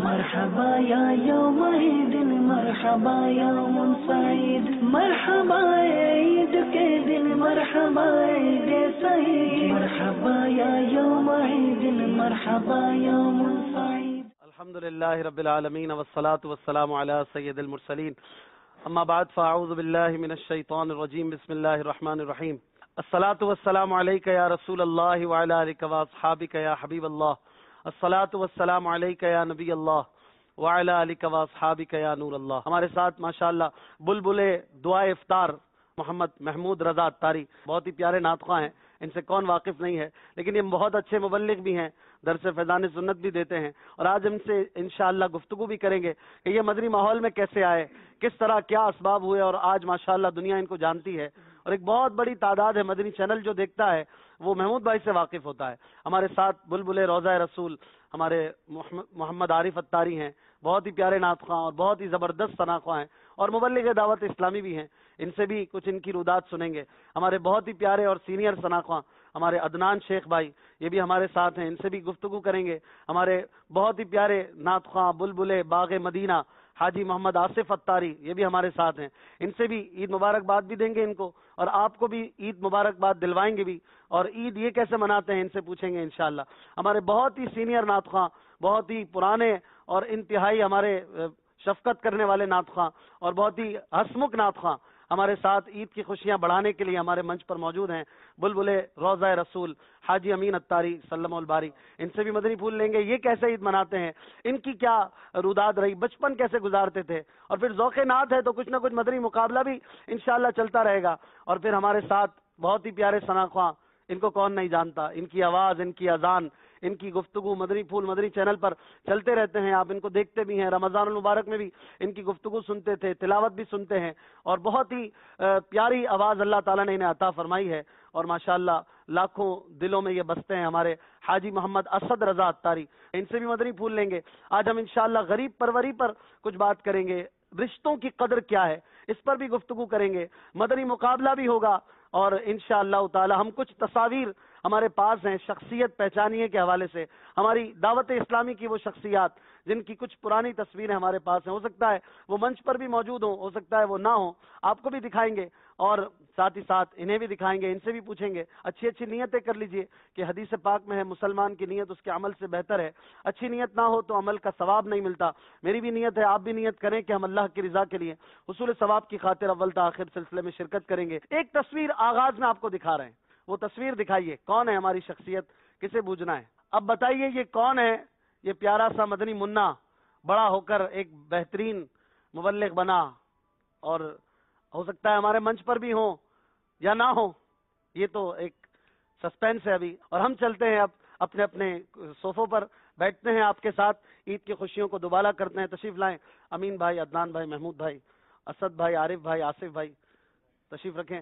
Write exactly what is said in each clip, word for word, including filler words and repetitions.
مرحبا یا یوم عید مرحبا یوم سعید مرحبا عید کے دن مرحبا عید سعید مرحبا یا یوم عید مرحبا یوم سعید. الحمد للہ رب العالمین والصلاة والسلام علی سید المرسلین اما بعد فاعوذ باللہ من الشیطان الرجیم بسم اللہ الرحمن الرحیم. الصلاة والسلام علیک یا رسول اللہ وعلی آلک واصحابک یا حبیب اللہ. الصلاة والسلام علیک یا نبی اللہ وعلی آلک واصحابک یا نور اللہ. ہمارے ساتھ ماشاءاللہ بلبل دعائے افطار محمد محمود رضا اتاری بہت ہی پیارے نعت خواں ہیں. ان سے کون واقف نہیں ہے، لیکن یہ بہت اچھے مبلغ بھی ہیں، درس فیضان سنت بھی دیتے ہیں، اور آج ہم سے انشاءاللہ گفتگو بھی کریں گے کہ یہ مدنی ماحول میں کیسے آئے، کس طرح کیا اسباب ہوئے، اور آج ماشاءاللہ دنیا ان کو جانتی ہے اور ایک بہت بڑی تعداد ہے مدنی چینل جو دیکھتا ہے وہ محمود بھائی سے واقف ہوتا ہے. ہمارے ساتھ بلبل روضہ رسول ہمارے محمد عارف اتاری ہیں، بہت ہی پیارے نعت خواں اور بہت ہی زبردست ثنا خواں ہیں، اور مبلغ دعوت اسلامی بھی ہیں. ان سے بھی کچھ ان کی رودات سنیں گے. ہمارے بہت ہی پیارے اور سینئر ثنا خواں ہمارے عدنان شیخ بھائی، یہ بھی ہمارے ساتھ ہیں، ان سے بھی گفتگو کریں گے. ہمارے بہت ہی پیارے نعت خواں بلبل باغ مدینہ حاجی محمد آصف اتاری، یہ بھی ہمارے ساتھ ہیں. ان سے بھی عید مبارکباد بھی دیں گے ان کو، اور آپ کو بھی عید مبارکباد دلوائیں گے بھی، اور عید یہ کیسے مناتے ہیں ان سے پوچھیں گے انشاءاللہ. ہمارے بہت ہی سینئر نعت خواں، بہت ہی پرانے اور انتہائی ہمارے شفقت کرنے والے نعت خواں اور بہت ہی ہسمکھ نعت خواں ہمارے ساتھ عید کی خوشیاں بڑھانے کے لیے ہمارے منچ پر موجود ہیں. بلبل روضہ رسول حاجی امین اتاری سلم الباری، ان سے بھی مدنی پھول لیں گے. یہ کیسے عید مناتے ہیں، ان کی کیا روداد رہی، بچپن کیسے گزارتے تھے، اور پھر ذوق نعت ہے تو کچھ نہ کچھ مدنی مقابلہ بھی انشاءاللہ چلتا رہے گا. اور پھر ہمارے ساتھ بہت ہی پیارے ثنا خواں، ان کو کون نہیں جانتا، ان کی آواز، ان کی اذان، ان کی گفتگو مدنی پھول مدنی چینل پر چلتے رہتے ہیں، آپ ان کو دیکھتے بھی ہیں. رمضان المبارک میں بھی ان کی گفتگو سنتے تھے، تلاوت بھی سنتے ہیں، اور بہت ہی پیاری آواز اللہ تعالیٰ نے انہیں عطا فرمائی ہے، اور ماشاءاللہ لاکھوں دلوں میں یہ بستے ہیں. ہمارے حاجی محمد اسد رضا اتاری، ان سے بھی مدنی پھول لیں گے. آج ہم انشاءاللہ غریب پروری پر کچھ بات کریں گے، رشتوں کی قدر کیا ہے اس پر بھی گفتگو کریں گے. مدنی مقابلہ بھی ہوگا، اور انشاءاللہ تعالی ہم کچھ تصاویر ہمارے پاس ہیں شخصیت پہچانیے کے حوالے سے، ہماری دعوت اسلامی کی وہ شخصیات جن کی کچھ پرانی تصویریں ہمارے پاس ہیں. ہو سکتا ہے وہ منچ پر بھی موجود ہوں، ہو سکتا ہے وہ نہ ہوں، آپ کو بھی دکھائیں گے اور ساتھ ہی ساتھ انہیں بھی دکھائیں گے، ان سے بھی پوچھیں گے. اچھی اچھی نیتیں کر لیجئے کہ حدیث پاک میں ہے مسلمان کی نیت اس کے عمل سے بہتر ہے. اچھی نیت نہ ہو تو عمل کا ثواب نہیں ملتا. میری بھی نیت ہے، آپ بھی نیت کریں کہ ہم اللہ کی رضا کے لیے حصول ثواب کی خاطر اول تا آخر سلسلے میں شرکت کریں گے. ایک تصویر آغاز میں آپ کو دکھا رہے ہیں، وہ تصویر دکھائیے. کون ہے ہماری شخصیت، کسے بوجھنا ہے؟ اب بتائیے یہ کون ہے؟ یہ پیارا سا مدنی منا بڑا ہو کر ایک بہترین مبلغ بنا، اور ہو سکتا ہے ہمارے منچ پر بھی ہوں یا نہ ہوں، یہ تو ایک سسپینس ہے ابھی. اور ہم چلتے ہیں اب اپنے اپنے صوفوں پر بیٹھتے ہیں، آپ کے ساتھ عید کی خوشیوں کو دوبالا کرتے ہیں. تشریف لائیں امین بھائی، عدنان بھائی، محمود بھائی، اسد بھائی، عارف بھائی، آصف بھائی، تشریف رکھیں.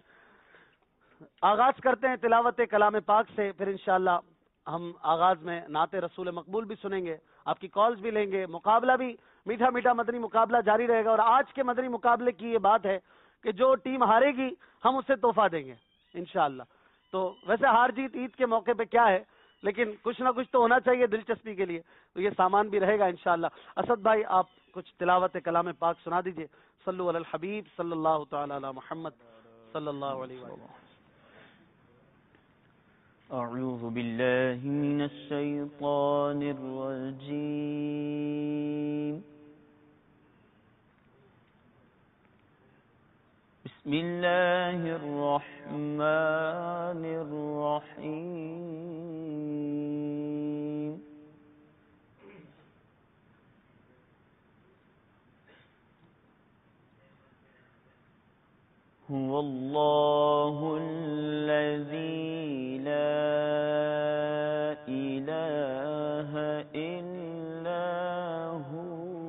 آغاز کرتے ہیں تلاوت کلام پاک سے، پھر انشاءاللہ ہم آغاز میں نعت رسول مقبول بھی سنیں گے، آپ کی کالز بھی لیں گے، مقابلہ بھی میٹھا میٹھا مدنی مقابلہ جاری رہے گا. اور آج کے مدنی مقابلے کی یہ بات ہے کہ جو ٹیم ہارے گی ہم اسے تحفہ دیں گے انشاءاللہ. تو ویسے ہار جیت عید کے موقع پہ کیا ہے، لیکن کچھ نہ کچھ تو ہونا چاہیے دلچسپی کے لیے، تو یہ سامان بھی رہے گا انشاءاللہ. اسد بھائی آپ کچھ تلاوت کلام پاک سنا دیجئے. صلو علی الحبیب صلی اللہ تعالی علی محمد صلی اللہ علیہ وسلم. اعوذ باللہ من الشیطان الرجیم. بسم اللہ الرحمن الرحیم. هو اللہ الذی لا الہ الا هو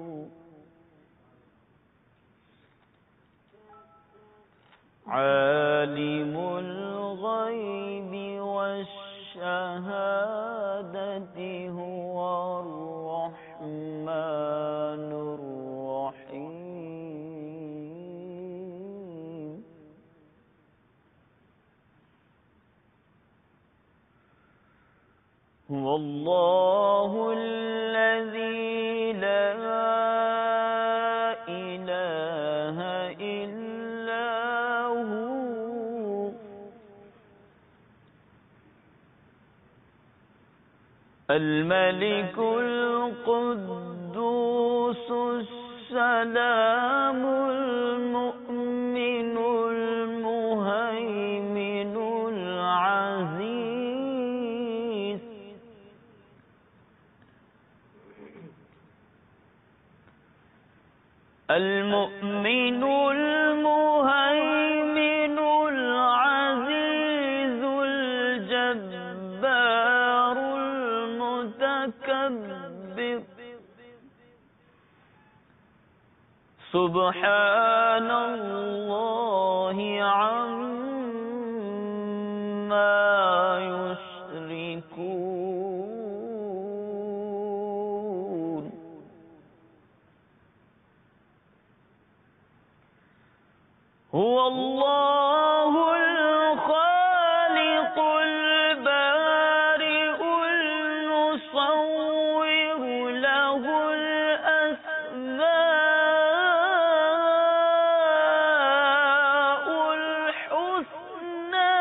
عالم الغیب والشہادة هو الرحمن الرحیم. هو اللہ الذی لا الملك القدوس السلام المؤمن المهيمن العزيز المؤمن المهيمن العزيز الجبار المتكبر سبحان الله عما يشركون هو الله الخالق البارئ المصور له الأسماء الحسنى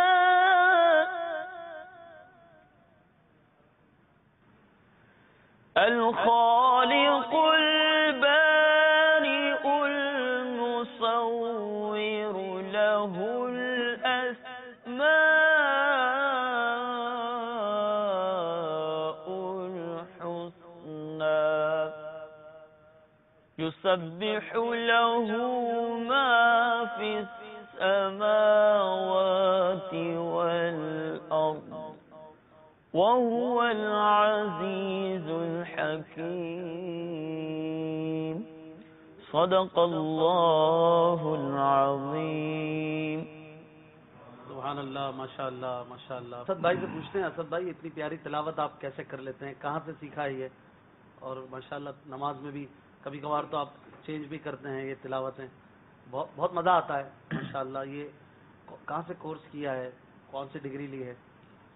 الخالق البارئ المصور له الأسماء الحسنى يسبح له ما في السماوات والأرض وهو العزيز الحكيم صدق اللہ العظیم. سبحان اللہ، ماشاء اللہ ماشاء اللہ. اسد بھائی سے پوچھتے ہیں، اسد بھائی اتنی پیاری تلاوت آپ کیسے کر لیتے ہیں، کہاں سے سیکھا ہے یہ؟ اور ماشاء اللہ نماز میں بھی کبھی کبھار تو آپ چینج بھی کرتے ہیں یہ تلاوتیں، بہت بہت مزہ آتا ہے ماشاء اللہ. یہ کہاں سے کورس کیا ہے، کون سی ڈگری لی ہے؟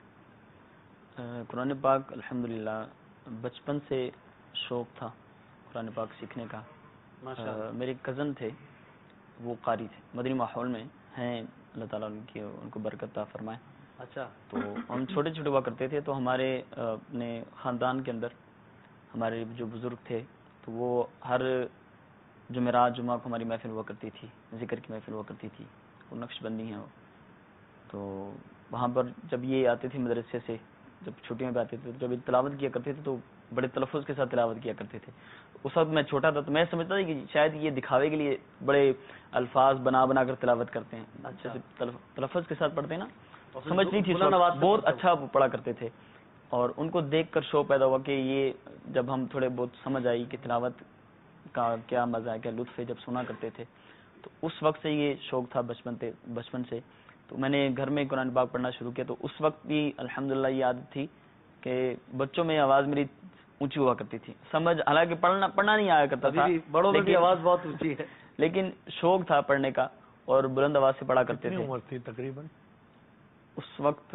قرآن پاک الحمدللہ بچپن سے شوق تھا قرآن پاک سیکھنے کا. میرے کزن تھے، وہ قاری تھے، مدنی ماحول میں ہیں، اللہ تعالیٰ ان کی ان کو برکت عطا فرمائے. اچھا. تو ہم چھوٹے چھوٹے ہوا کرتے تھے، تو ہمارے اپنے خاندان کے اندر ہمارے جو بزرگ تھے تو وہ ہر جمعرات جمعہ کو ہماری محفل ہوا کرتی تھی، ذکر کی محفل ہوا کرتی تھی. وہ نقش بندی ہیں وہ. تو وہاں پر جب یہ آتے تھے مدرسے سے، جب چھٹیوں پہ آتے تھے، جب تلاوت کیا کرتے تھے تو بڑے تلفظ کے ساتھ تلاوت کیا کرتے تھے. اس وقت میں چھوٹا تھا تو میں سمجھتا تھا کہ شاید یہ دکھاوے کے لیے بڑے الفاظ بنا بنا کر تلاوت کرتے ہیں. اچھا. تلفظ کے ساتھ پڑھتے ہیں نا، سمجھ نہیں تھی. بہت اچھا پڑھا کرتے تھے اور ان کو دیکھ کر شوق پیدا ہوا کہ یہ جب ہم تھوڑے بہت سمجھ آئی کہ تلاوت کا کیا مزہ ہے، کیا لطف ہے جب سنا کرتے تھے، تو اس وقت سے یہ شوق تھا بچپن بچپن سے. تو میں نے گھر میں قرآن پاک پڑھنا شروع کیا. تو اس وقت بھی الحمدللہ یہ عادت تھی کہ بچوں میں آواز میری اونچی ہوا کرتی تھی. سمجھ حالانکہ پڑھنا پڑھنا نہیں آیا کرتا تھا، بڑوں میں بھی آواز بہت اونچی ہے، لیکن شوق تھا پڑھنے کا اور بلند آواز سے پڑھا کرتے تھے. عمر تھی تقریباً اس وقت؟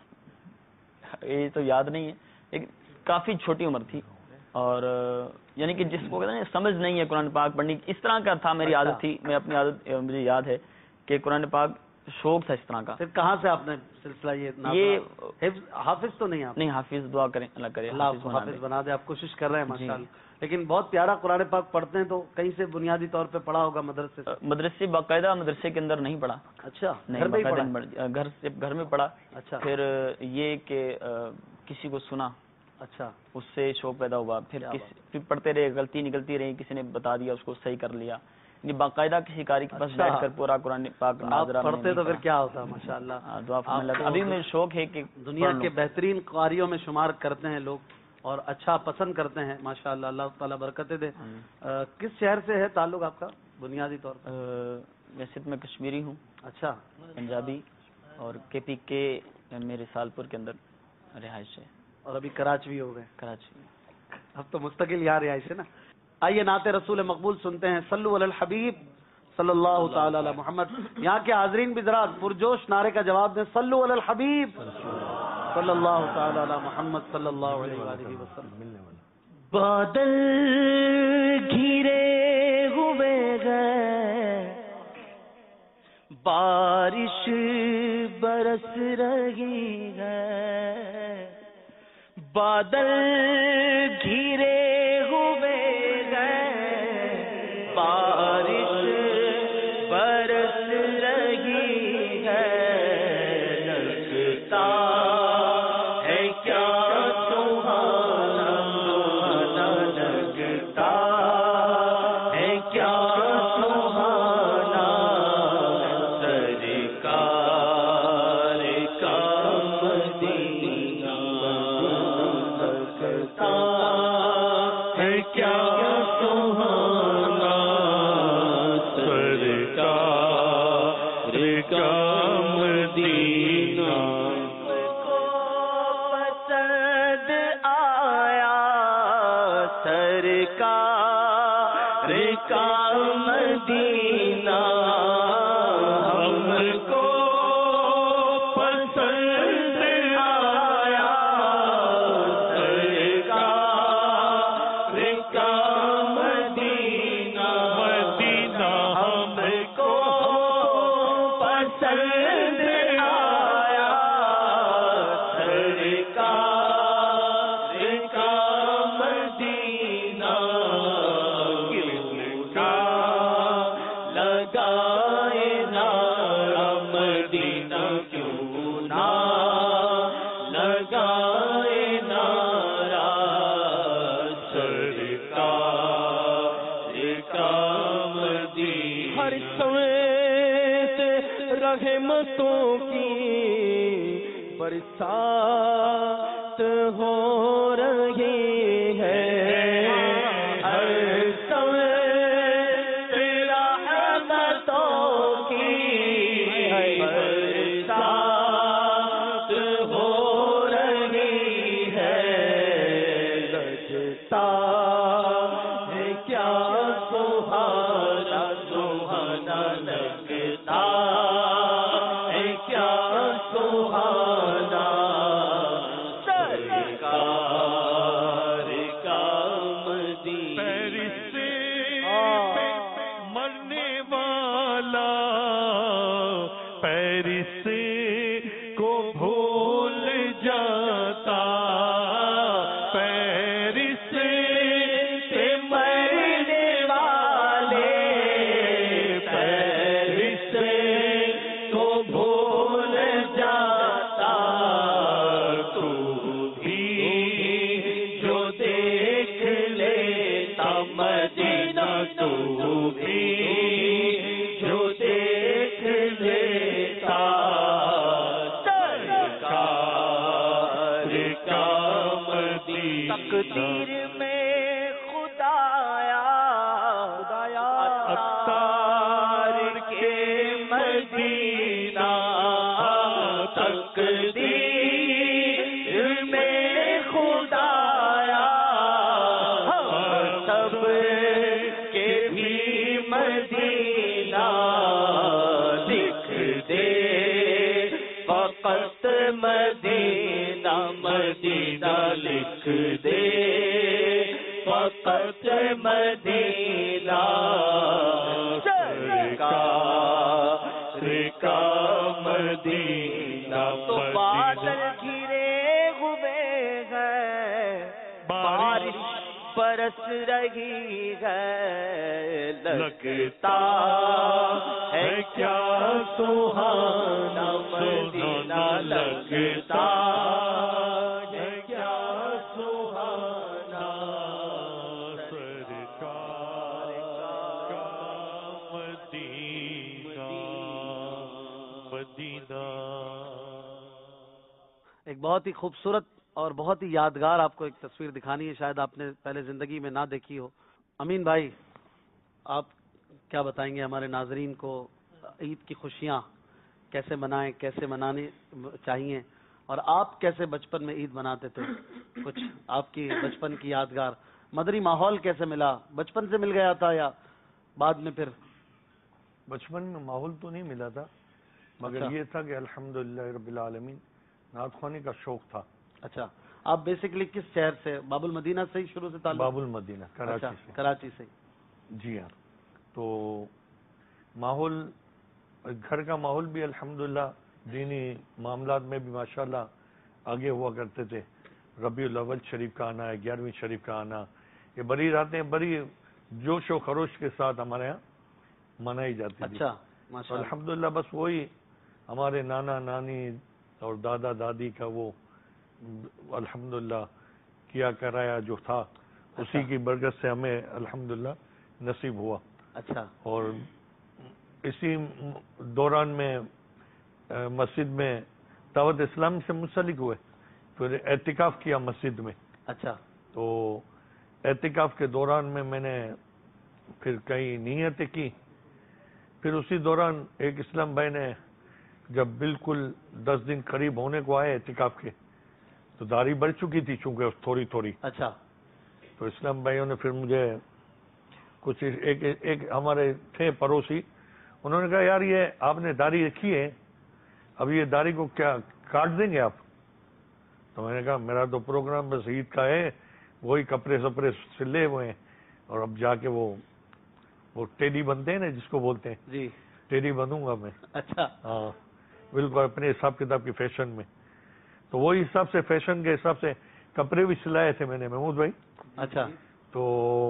یہ تو یاد نہیں ہے، لیکن کافی چھوٹی عمر تھی. اور یعنی کہ جس کو کہتے ہیں سمجھ نہیں ہے قرآن پاک پڑھنی، اس طرح کا تھا میری عادت تھی. میں اپنی عادت مجھے یاد ہے کہ قرآن پاک شوق تھا اس طرح کا. پھر کہاں سے آپ نے سلسلہ یہ یہ حافظ تو نہیں آپ؟ نہیں، حافظ دعا کریں اللہ کرے اللہ آپ کو حافظ بنا دے. آپ کوشش کر رہے ہیں ماشاءاللہ. لیکن بہت پیارا قرآن پاک پڑھتے ہیں. تو کہیں سے بنیادی طور پہ پڑھا ہوگا مدرسے سے؟ مدرسے باقاعدہ مدرسے کے اندر نہیں پڑھا. اچھا. گھر میں گھر سے گھر میں پڑھا. اچھا. پھر یہ کہ کسی کو سنا، اچھا، اس سے شوق پیدا ہوا. پھر پھر پڑھتے رہے، غلطی نکلتی رہی، کسی نے بتا دیا اس کو صحیح کر لیا. باقاعدہ کسی قاری کے پاس بیٹھ کر پورا قرآن پاک ناظرہ پڑھتے تو پھر کیا ہوتا ماشاءاللہ. دعا فرمائے. ابھی میں شوق ہے کہ دنیا کے بہترین قاریوں میں شمار کرتے ہیں لوگ اور اچھا پسند کرتے ہیں ماشاءاللہ. اللہ تعالیٰ برکتیں دے. کس شہر سے ہے تعلق آپ کا بنیادی طور پر؟ ویسے تو میں کشمیری ہوں. اچھا. پنجابی، اور کے پی کے میرے سالپور کے اندر رہائش ہے. اور ابھی کراچی ہو گئے؟ کراچی. اب تو مستقل یہاں رہائش ہے نا. آئیے نعت رسول مقبول سنتے ہیں. صلو علی الحبیب صلی اللہ تعالی علی محمد. یہاں کے حاضرین بھی ذرا پرجوش نعرے کا جواب دیں. صلو علی الحبیب صلی اللہ تعالی علی محمد صلی اللہ علیہ وآلہ وسلم. بادل گھرے ہوئے گئے، بارش برس رہی ہے، بادل گھرے ہوئے ہیں، بارش برس رہی ہے، لگتا ہے کیا سہانا، لگتا ہے کیا سہانا، سرکار کا مدینہ، لگتا ہے کیا سہانا، سرکار کا مدینہ کو پسند آیا، سرکار کا مدینہ ہم کو پسند آیا، سرکار کا مدینہ، مدینہ ہم کو پسند آیا، سرکار کا مدینہ، کیوں کا لگائے نعرہ مدینہ، کیوں نہ لگائے نعرہ، سرکار کا مدینہ، ہر سمت رحمتوں کی برسات ہو رہی ہے، ہر سمت رحمتوں کی برسات ہو رہی ہے، لگتا ہے کیا سہانا، سہانا لگتا ہے کیا سہانا، سرکار کا مدینہ، پیرس سے مرنے والا پیرس کو بھول جاتا، پیرس سے مرنے والے پیرس کو بھول جاتا، تو بھی جو دیکھ لیتا مدینہ، تو بھی جو دیکھ لیتا، سرکار کا مدینہ، تقدیر میں خدایا اتار کے مدینہ، تقدیر میں خدایا سب کے بھی مدینہ، لکھ دے فقط مدینہ، مدینہ لکھ دے فقط مدینہ، سرکار کا مدینہ، تو بادل گھرے ہوئے ہیں، بارش برس رہی ہے، لگتا ہے کیا سہانا مدینہ، لگتا ہے کیا سہانا، سرکار کا مدینہ، مدینہ۔ ایک بہت ہی خوبصورت اور بہت ہی یادگار آپ کو ایک تصویر دکھانی ہے، شاید آپ نے پہلے زندگی میں نہ دیکھی ہو۔ امین بھائی، آپ کیا بتائیں گے ہمارے ناظرین کو عید کی خوشیاں کیسے منائیں، کیسے منانی چاہیے، اور آپ کیسے بچپن میں عید مناتے تھے؟ کچھ آپ کی بچپن کی یادگار، مدری ماحول کیسے ملا؟ بچپن سے مل گیا تھا یا بعد میں پھر؟ بچپن میں ماحول تو نہیں ملا تھا، مگر اچھا۔ یہ تھا کہ الحمدللہ رب العالمین نعت خوانی کا شوق تھا۔ اچھا، آپ بیسیکلی کس شہر سے؟ باب المدینہ سے ہی شروع سے تعلق؟ باب المدینہ کراچی اچھا، سے۔ کراچی سے۔ جی ہاں، تو ماحول، گھر کا ماحول بھی الحمدللہ دینی معاملات میں بھی ماشاءاللہ آگے ہوا کرتے تھے۔ रबी अव्वल शरीफ का आना है, ग्यारहवीं शरीफ का आना, ये बड़ी रातें बड़ी जोश और खरोश के साथ हमारे यहाँ मनाई जाती थी। अच्छा, माशाअल्लाह। अल्हम्दुलिल्लाह बस वही हमारे नाना नानी और दादा दादी का वो अल्हम्दुलिल्लाह किया कराया जो था, उसी की बरकत से हमें अल्हम्दुलिल्लाह नसीब हुआ। अच्छा। और इसी दौरान में मस्जिद में दावत इस्लाम से मुंसलिक हुए, फिर एतिकाफ किया मस्जिद में। अच्छा। तो एतिकाफ के दौरान में मैंने फिर कई नीयतें की। फिर उसी दौरान एक इस्लाम भाई ने जब बिल्कुल दस दिन करीब होने को आए एतिकाफ के, तो दाढ़ी बढ़ चुकी थी चूंकि थोड़ी थोड़ी। अच्छा। तो इस्लाम भाइयों ने फिर मुझे कुछ एक, एक, एक हमारे थे पड़ोसी, उन्होंने कहा यार ये आपने दाढ़ी रखी है, अब ये दाढ़ी को क्या काट देंगे आप? तो मैंने कहा मेरा तो प्रोग्राम बस ईद का है, वही कपड़े सपड़े सिले हुए हैं, और अब जाके वो वो टेडी बनते हैं ना जिसको बोलते हैं जी, टेडी बनूंगा मैं। अच्छा। हाँ बिल्कुल अपने हिसाब किताब की फैशन में। तो वही हिसाब से फैशन के हिसाब से कपड़े भी सिलाए थे मैंने महमूद भाई। अच्छा। तो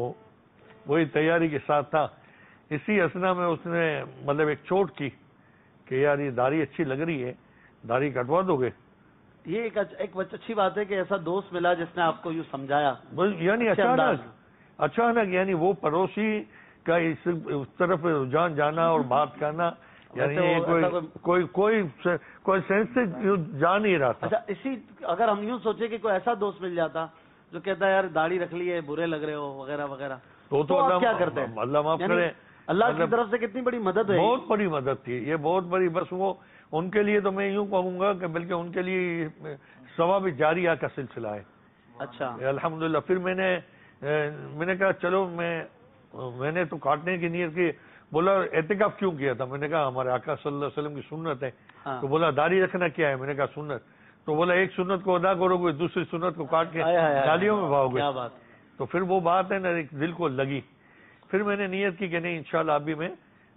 वही तैयारी के साथ था। इसी असना में उसने मतलब एक चोट की कि यार ये दाढ़ी अच्छी लग रही है, दाढ़ी कटवा दोगे? ये एक एक अच्छी बात है कि ऐसा दोस्त मिला जिसने आपको यूँ समझाया। बस यानी अच्छे अचानक अंदाज। अचानक यानी वो पड़ोसी का इस उस तरफ रुझान जाना और बात करना, यानी वैसे ये वो कोई, ऐसा कोई- कोई कोई कोई कोई सेंस से यूं जा नहीं रहा था। अच्छा, इसी अगर हम यूँ सोचे कि कोई ऐसा दोस्त मिल जाता जो कहता है यार दाढ़ी रख ली है, बुरे लग रहे हो वगैरह वगैरह, तो तो आप अल्लाह क्या करते हैं? अल्लाह माफ यानी करे, अल्लाह की मतलब तरफ से कितनी बड़ी मदद है। बहुत बड़ी मदद थी ये, बहुत बड़ी। बस वो उनके लिए तो मैं यूं कहूंगा कि बल्कि उनके लिए सवाब जारिया का सिलसिला है। अच्छा। अल्हम्दुलिल्लाह। फिर मैंने मैंने कहा चलो मैं मैंने तो काटने की नीयत की। बोला एतिकाफ क्यों किया था? मैंने कहा हमारे आका सल्लल्लाहु अलैहि वसल्लम की सुन्नत है। हाँ। तो बोला दाढ़ी रखना क्या है? मैंने कहा सुन्नत। तो बोला एक सुन्नत को अदा करोगे, दूसरी सुन्नत को काट के आय, आय, आय, गालियों में आय, भाओगे। क्या बात। तो फिर वो बात है ना एक दिल को लगी। फिर मैंने नियत की कि नहीं इंशाल्लाह अभी मैं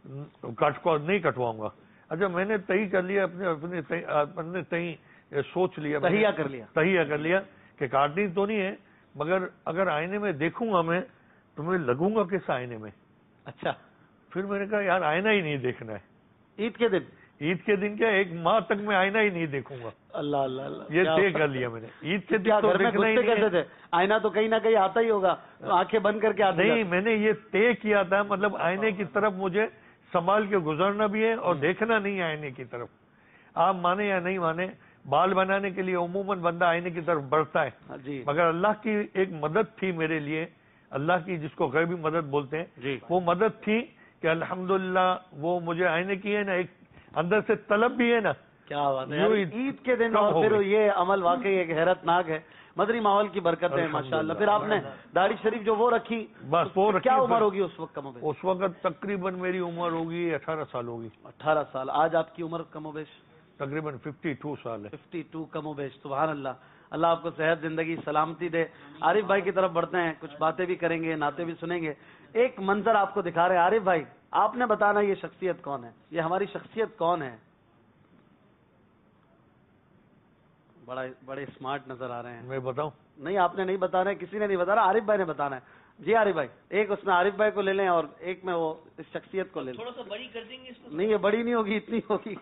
कटवा नहीं कटवाऊंगा। अच्छा मैंने तय कर लिया, अपने अपने तय- अपने तय सोच लिया, तहिया कर लिया। तहिया कर लिया कि काटनी तो नहीं है, मगर अगर आईने में देखूंगा मैं तो मैं लगूंगा किस आईने में। अच्छा। फिर मैंने कहा यार आईना ही नहीं देखना है। ईद के दिन? ईद के दिन क्या एक माह तक मैं आईना ही नहीं देखूंगा। अल्लाह अल्लाह अल्लाह, ये क्या तय बात। कर लिया मैंने। ईद के क्या दिन तो घर में देखना ही घुसते नहीं कैसे है। थे? आईना तो कहीं ना कहीं आता ही होगा, तो आंखें बंद करके आते नहीं, जाते। मैंने ये तय किया था, मतलब आईने की तरफ मुझे संभाल के गुजरना भी है और देखना नहीं है आईने की तरफ। आप माने या नहीं माने, बाल बनाने के लिए उमूमन बंदा आईने की तरफ बढ़ता है, हाँ, जी मगर अल्लाह की एक मदद थी मेरे लिए, अल्लाह की जिसको गैबी मदद बोलते हैं, जी। वो मदद थी कि अल्हम्दुलिल्लाह वो मुझे आईने की है ना, एक अंदर से तलब भी है ना। क्या बात है यूं यार, ही ईद के दिन कम और हो फिर गई। ये अमल वाकई एक हैरतनाक है। मदनी माहौल की बरकत है माशाल्लाह। फिर आपने दाढ़ी शरीफ जो वो रखी, बस वो तो रखी। क्या उम्र होगी उस वक्त कमोबेश? उस वक्त तकरीबन मेरी उम्र होगी अठारह साल होगी, अठारह साल। आज आपकी उम्र कमोबेश तकरीबन फिफ्टी टू साल है। फिफ्टी टू कमोबेश। सुभान अल्लाह। अल्लाह आपको सेहत, जिंदगी, सलामती दे। आरिफ भाई की तरफ बढ़ते हैं, कुछ बातें भी करेंगे, नाते भी सुनेंगे। एक मंजर आपको दिखा रहे हैं आरिफ भाई, आपने बताना ये शख्सियत कौन है, ये हमारी शख्सियत कौन है। बड़ा बड़े स्मार्ट नजर आ रहे हैं। मैं बताऊं? नहीं, आपने नहीं बताना है, किसी ने नहीं बताना, आरिफ भाई ने बताना है। जी आरिफ भाई, एक उसमें आरिफ भाई को ले लें और एक में वो इस शख्सियत को ले लें। थोड़ा सा बड़ी कर देंगे इसको। नहीं, ये बड़ी नहीं होगी, इतनी होगी।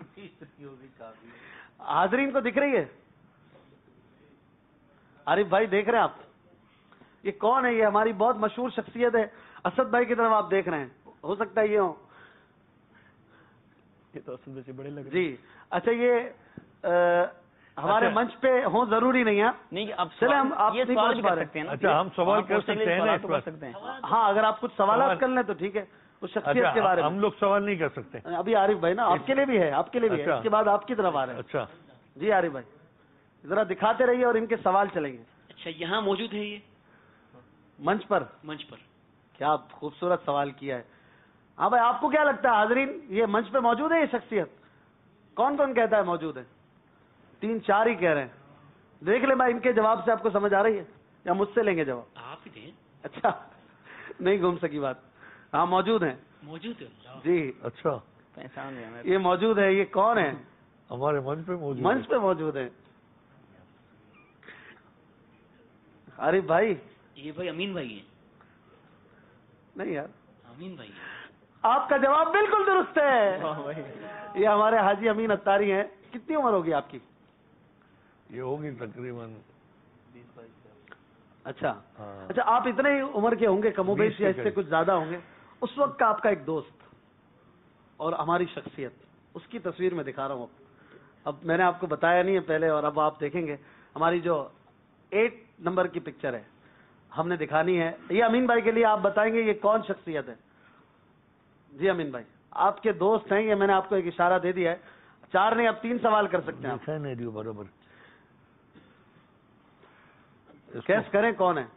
हाजरीन को दिख रही है? आरिफ भाई देख रहे हैं आप? ये कौन है? ये हमारी बहुत मशहूर शख्सियत है। असद भाई की तरफ आप देख रहे हैं, हो सकता है ये हो। ये तो असद से बड़े लग रहे जी अच्छा, ये आ, हमारे अच्छा। मंच पे हो जरूरी नहीं है। नहीं आप चले हम आप ये नहीं सवाल पहुंच भी पा कर रहे। सकते हैं ना। अच्छा, हम सवाल वहाँ कर पहुंचने के लिए सकते हैं ना सवाल इस तो पर? कर सकते हैं। हाँ, अगर आप कुछ सवाल सवाल- कर लें तो ठीक है, उस शख्सियत अच्छा, के बारे में। हम लोग सवाल नहीं कर सकते। अभी आरिफ भाई ना, आपके लिए भी है, आपके लिए भी है। अच्छा। इसके बाद आपकी तरफ आ रहे हैं। अच्छा, जी आरिफ भाई, जरा दिखाते रहिए और इनके सवाल चलेंगे अच्छा, यहाँ मौजूद है ये मंच पर। मंच पर। क्या खूबसूरत सवाल किया है। हाँ भाई, आपको क्या लगता है हाजरीन, ये मंच पे मौजूद है ये शख्सियत? कौन कौन कहता है मौजूद है? तीन चार ही कह रहे हैं। देख ले भाई, इनके जवाब से आपको समझ आ रही है या मुझसे लेंगे जवाब? आप ही थे। अच्छा, नहीं घूम सकी बात। हाँ मौजूद है मौजूद है। अल्लाह। जी, अच्छा, पहचान लिया मैं। ये मौजूद है। ये कौन है? हमारे मंच पे मौजूद मंच पे मौजूद है। عارف بھائی یہ بھائی امین بھائی ہیں. نہیں یار امین بھائی ہیں. آپ کا جواب بالکل درست ہے. یہ ہمارے حاجی امین اتاری ہیں. کتنی عمر ہوگی آپ کی؟ یہ ہوگی تقریباً اچھا ہاں. اچھا آپ اتنے ہی عمر کے ہوں گے کم و بیش بیس یا کے اس سے قریب. کچھ زیادہ ہوں گے. اس وقت کا آپ کا ایک دوست اور ہماری شخصیت اس کی تصویر میں دکھا رہا ہوں. اب میں نے آپ کو بتایا نہیں ہے پہلے اور اب آپ دیکھیں گے ہماری جو ایٹ نمبر کی پکچر ہے ہم نے دکھانی ہے. یہ امین بھائی کے لیے آپ بتائیں گے یہ کون شخصیت ہے؟ جی امین بھائی آپ کے دوست ہیں. یہ میں نے آپ کو ایک اشارہ دے دیا ہے. چار نہیں اب تین سوال کر سکتے ہیں آپ. دیکھا نہیں ریو برابر. کیس کریں کون ہے؟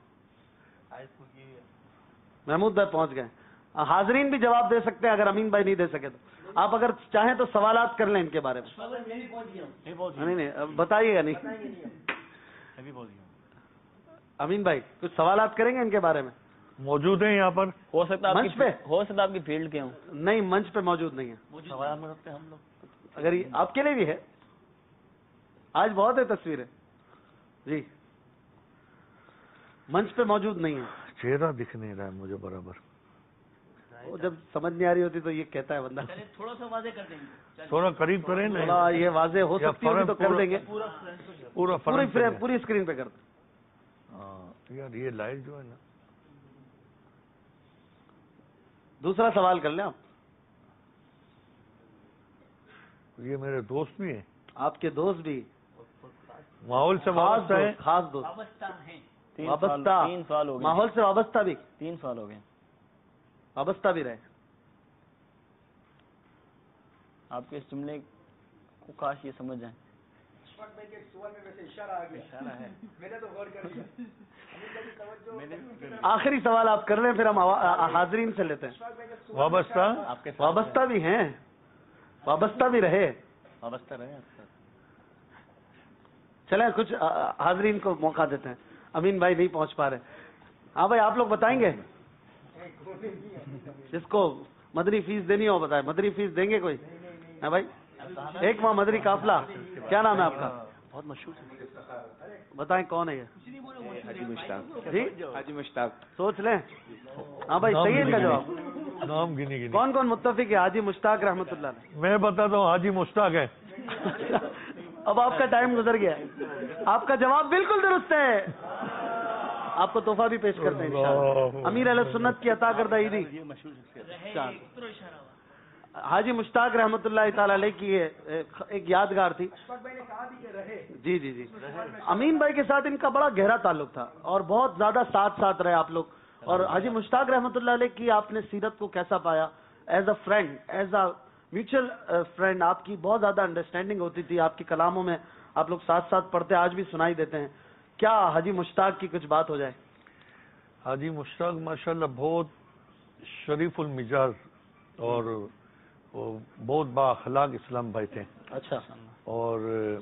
محمود بھائی پہنچ گئے. حاضرین بھی جواب دے سکتے ہیں اگر امین بھائی نہیں دے سکے تو. آپ اگر چاہیں تو سوالات کر لیں ان کے بارے میں. نہیں نہیں اب بتائیے گا نہیں. امین بھائی کچھ سوالات کریں گے ان کے بارے میں؟ موجود ہیں یہاں پر. ہو سکتا ہے آپ منچ کی پہ؟ ہو سکتا ہے آپ کی فیلڈ کے ہوں. نہیں منچ پہ موجود نہیں ہے. اگر یہ آپ کے لیے بھی ہے آج بہت ہے تصویریں. جی منچ پہ موجود نہیں ہے. چہرہ دکھ نہیں رہا ہے مجھے برابر. وہ جب سمجھ نہیں آ رہی ہوتی تو یہ کہتا ہے بندہ. تھوڑا سا واضح کر دیں گے. تھوڑا قریب کریں نا. تھوڑا یہ واضح ہو یا سکتی ہوگی تو کر پورا- دیں گے. پورا پوری فرنٹ فریم پہ. پوری اسکرین پہ کر دیں. ہاں یار یہ لائٹ جو ہے نا. دوسرا سوال کر لیں آپ. یہ میرے دوست بھی ہیں. آپ کے دوست بھی ماحول سے خاص وابستہ ہیں. دوست خاص دوست وابستہ ہیں. تین سال وابستہ تین سال ہو گئے. ماحول سے وابستہ بھی تین سال ہو گئے. وابستہ بھی رہے. آپ کے اس جملے کو کاش یہ سمجھ جائیں. آخری سوال آپ کر لیں پھر ہم حاضرین سے لیتے ہیں. وابستہ وابستہ بھی ہیں وابستہ بھی رہے. وابستہ رہے. چلیں کچھ حاضرین کو موقع دیتے ہیں. امین بھائی نہیں پہنچ پا رہے. ہاں بھائی آپ لوگ بتائیں گے جس کو مدنی فیس دینی ہو بتائیں. مدنی فیس دیں گے کوئی؟ ہاں بھائی ایک ماہ مدنی قافلہ. کیا نام ہے آپ کا؟ بہت مشہور بتائیں کون ہے یہ؟ حاجی مشتاق. جی حاجی مشتاق. سوچ لیں. ہاں بھائی صحیح ہے ان کا جواب. نام گنی گنی. کون کون متفق ہے؟ حاجی مشتاق رحمۃ اللہ علیہ. میں بتاتا ہوں حاجی مشتاق ہے. اب آپ کا ٹائم گزر گیا. آپ کا جواب بالکل درست ہے. آپ کو تحفہ بھی پیش کرتے ہیں انشاءاللہ. امیر علیہ سنت کی عطا کردہ عیدی. حاجی مشتاق رحمۃ اللہ تعالی علیہ کی ایک یادگار تھی. جی جی جی امین بھائی کے ساتھ ان کا بڑا گہرا تعلق تھا اور بہت زیادہ ساتھ ساتھ رہے آپ لوگ. اور حاجی مشتاق رحمۃ اللہ علیہ کی آپ نے سیرت کو کیسا پایا؟ Is a friend, is a mutual friend آپ کی بہت زیادہ انڈرسٹینڈنگ ہوتی تھی. آپ کے کلاموں میں آپ لوگ ساتھ ساتھ پڑھتے, آج بھی سنائی دیتے ہیں. کیا حاجی مشتاق کی کچھ بات ہو جائے؟ حاجی مشتاق ماشاءاللہ بہت شریف المزاج اور بہت با اخلاق اسلام بھائی تھے. اچھا. اور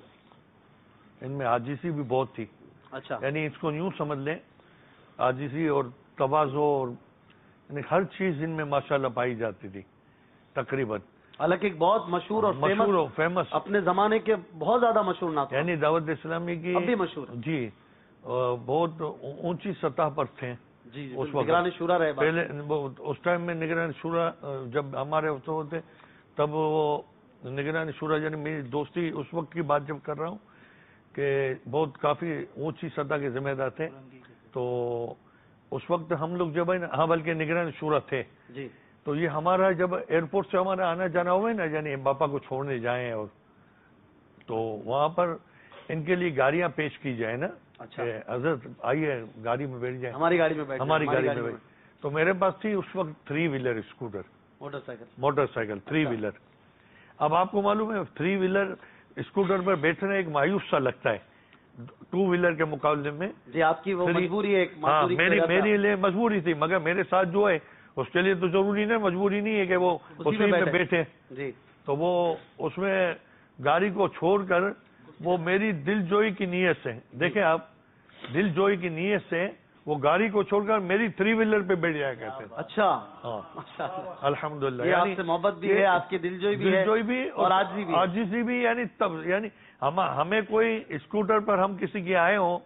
ان میں عاجزی بھی بہت تھی. اچھا. یعنی اس کو یوں سمجھ لیں عاجزی اور تواضع اور یعنی ہر چیز ان میں ماشاءاللہ پائی جاتی تھی تقریباً. حالانکہ ایک بہت مشہور اور مشہور اور فیمس اپنے زمانے کے بہت زیادہ مشہور نعت یعنی دعوت اسلامی کی اب بھی مشہور. جی بہت اونچی سطح پر تھے. جی جی اس وقت نگران شورا رہے. پہلے اس ٹائم میں نگران شورا جب ہمارے ہوتے تب وہ نگران شورا یعنی میری دوستی اس وقت کی بات جب کر رہا ہوں کہ بہت کافی اونچی سطح کے ذمہ دار تھے. تو اس وقت ہم لوگ جب ہے نا, ہاں بلکہ نگران شورا تھے. جی. تو یہ ہمارا جب ایئرپورٹ سے ہمارا آنا جانا ہوا ہے نا, یعنی باپا کو چھوڑنے جائیں اور تو وہاں پر ان کے لیے گاڑیاں پیش کی جائے نا. اچھا. حضرت آئیے گاڑی میں بیٹھ جائیں. ہماری گاڑی میں بیٹھ ہماری گاڑی میں بیٹھ. تو میرے پاس تھی اس وقت three wheeler scooter, motorcycle motorcycle three wheeler. اب آپ کو معلوم ہے تھری ویلر اسکوٹر پر بیٹھنا ایک مایوس سا لگتا ہے ٹو ویلر کے مقابلے میں. جی آپ کی وہ مجبوری ہے. ہاں میری میری لیے مجبوری تھی, مگر میرے ساتھ جو ہے اس کے لیے تو ضروری نہیں, مجبوری نہیں ہے کہ وہ اسی میں بیٹھے. جی. تو وہ اس میں گاڑی کو چھوڑ کر وہ میری دل جوئی کی نیت سے, دیکھیں آپ, دل جوئی کی نیت سے وہ گاڑی کو چھوڑ کر میری تھری ویلر پہ بیٹھ جایا کرتے تھے. اچھا. ہاں الحمدللہ. آپ سے محبت بھی ہے, آپ کی دل جوئی بھی ہے, دل جوئی بھی اور عاجزی بھی. عاجزی بھی. یعنی تب یعنی ہم ہمیں کوئی اسکوٹر پر ہم کسی کے آئے ہوں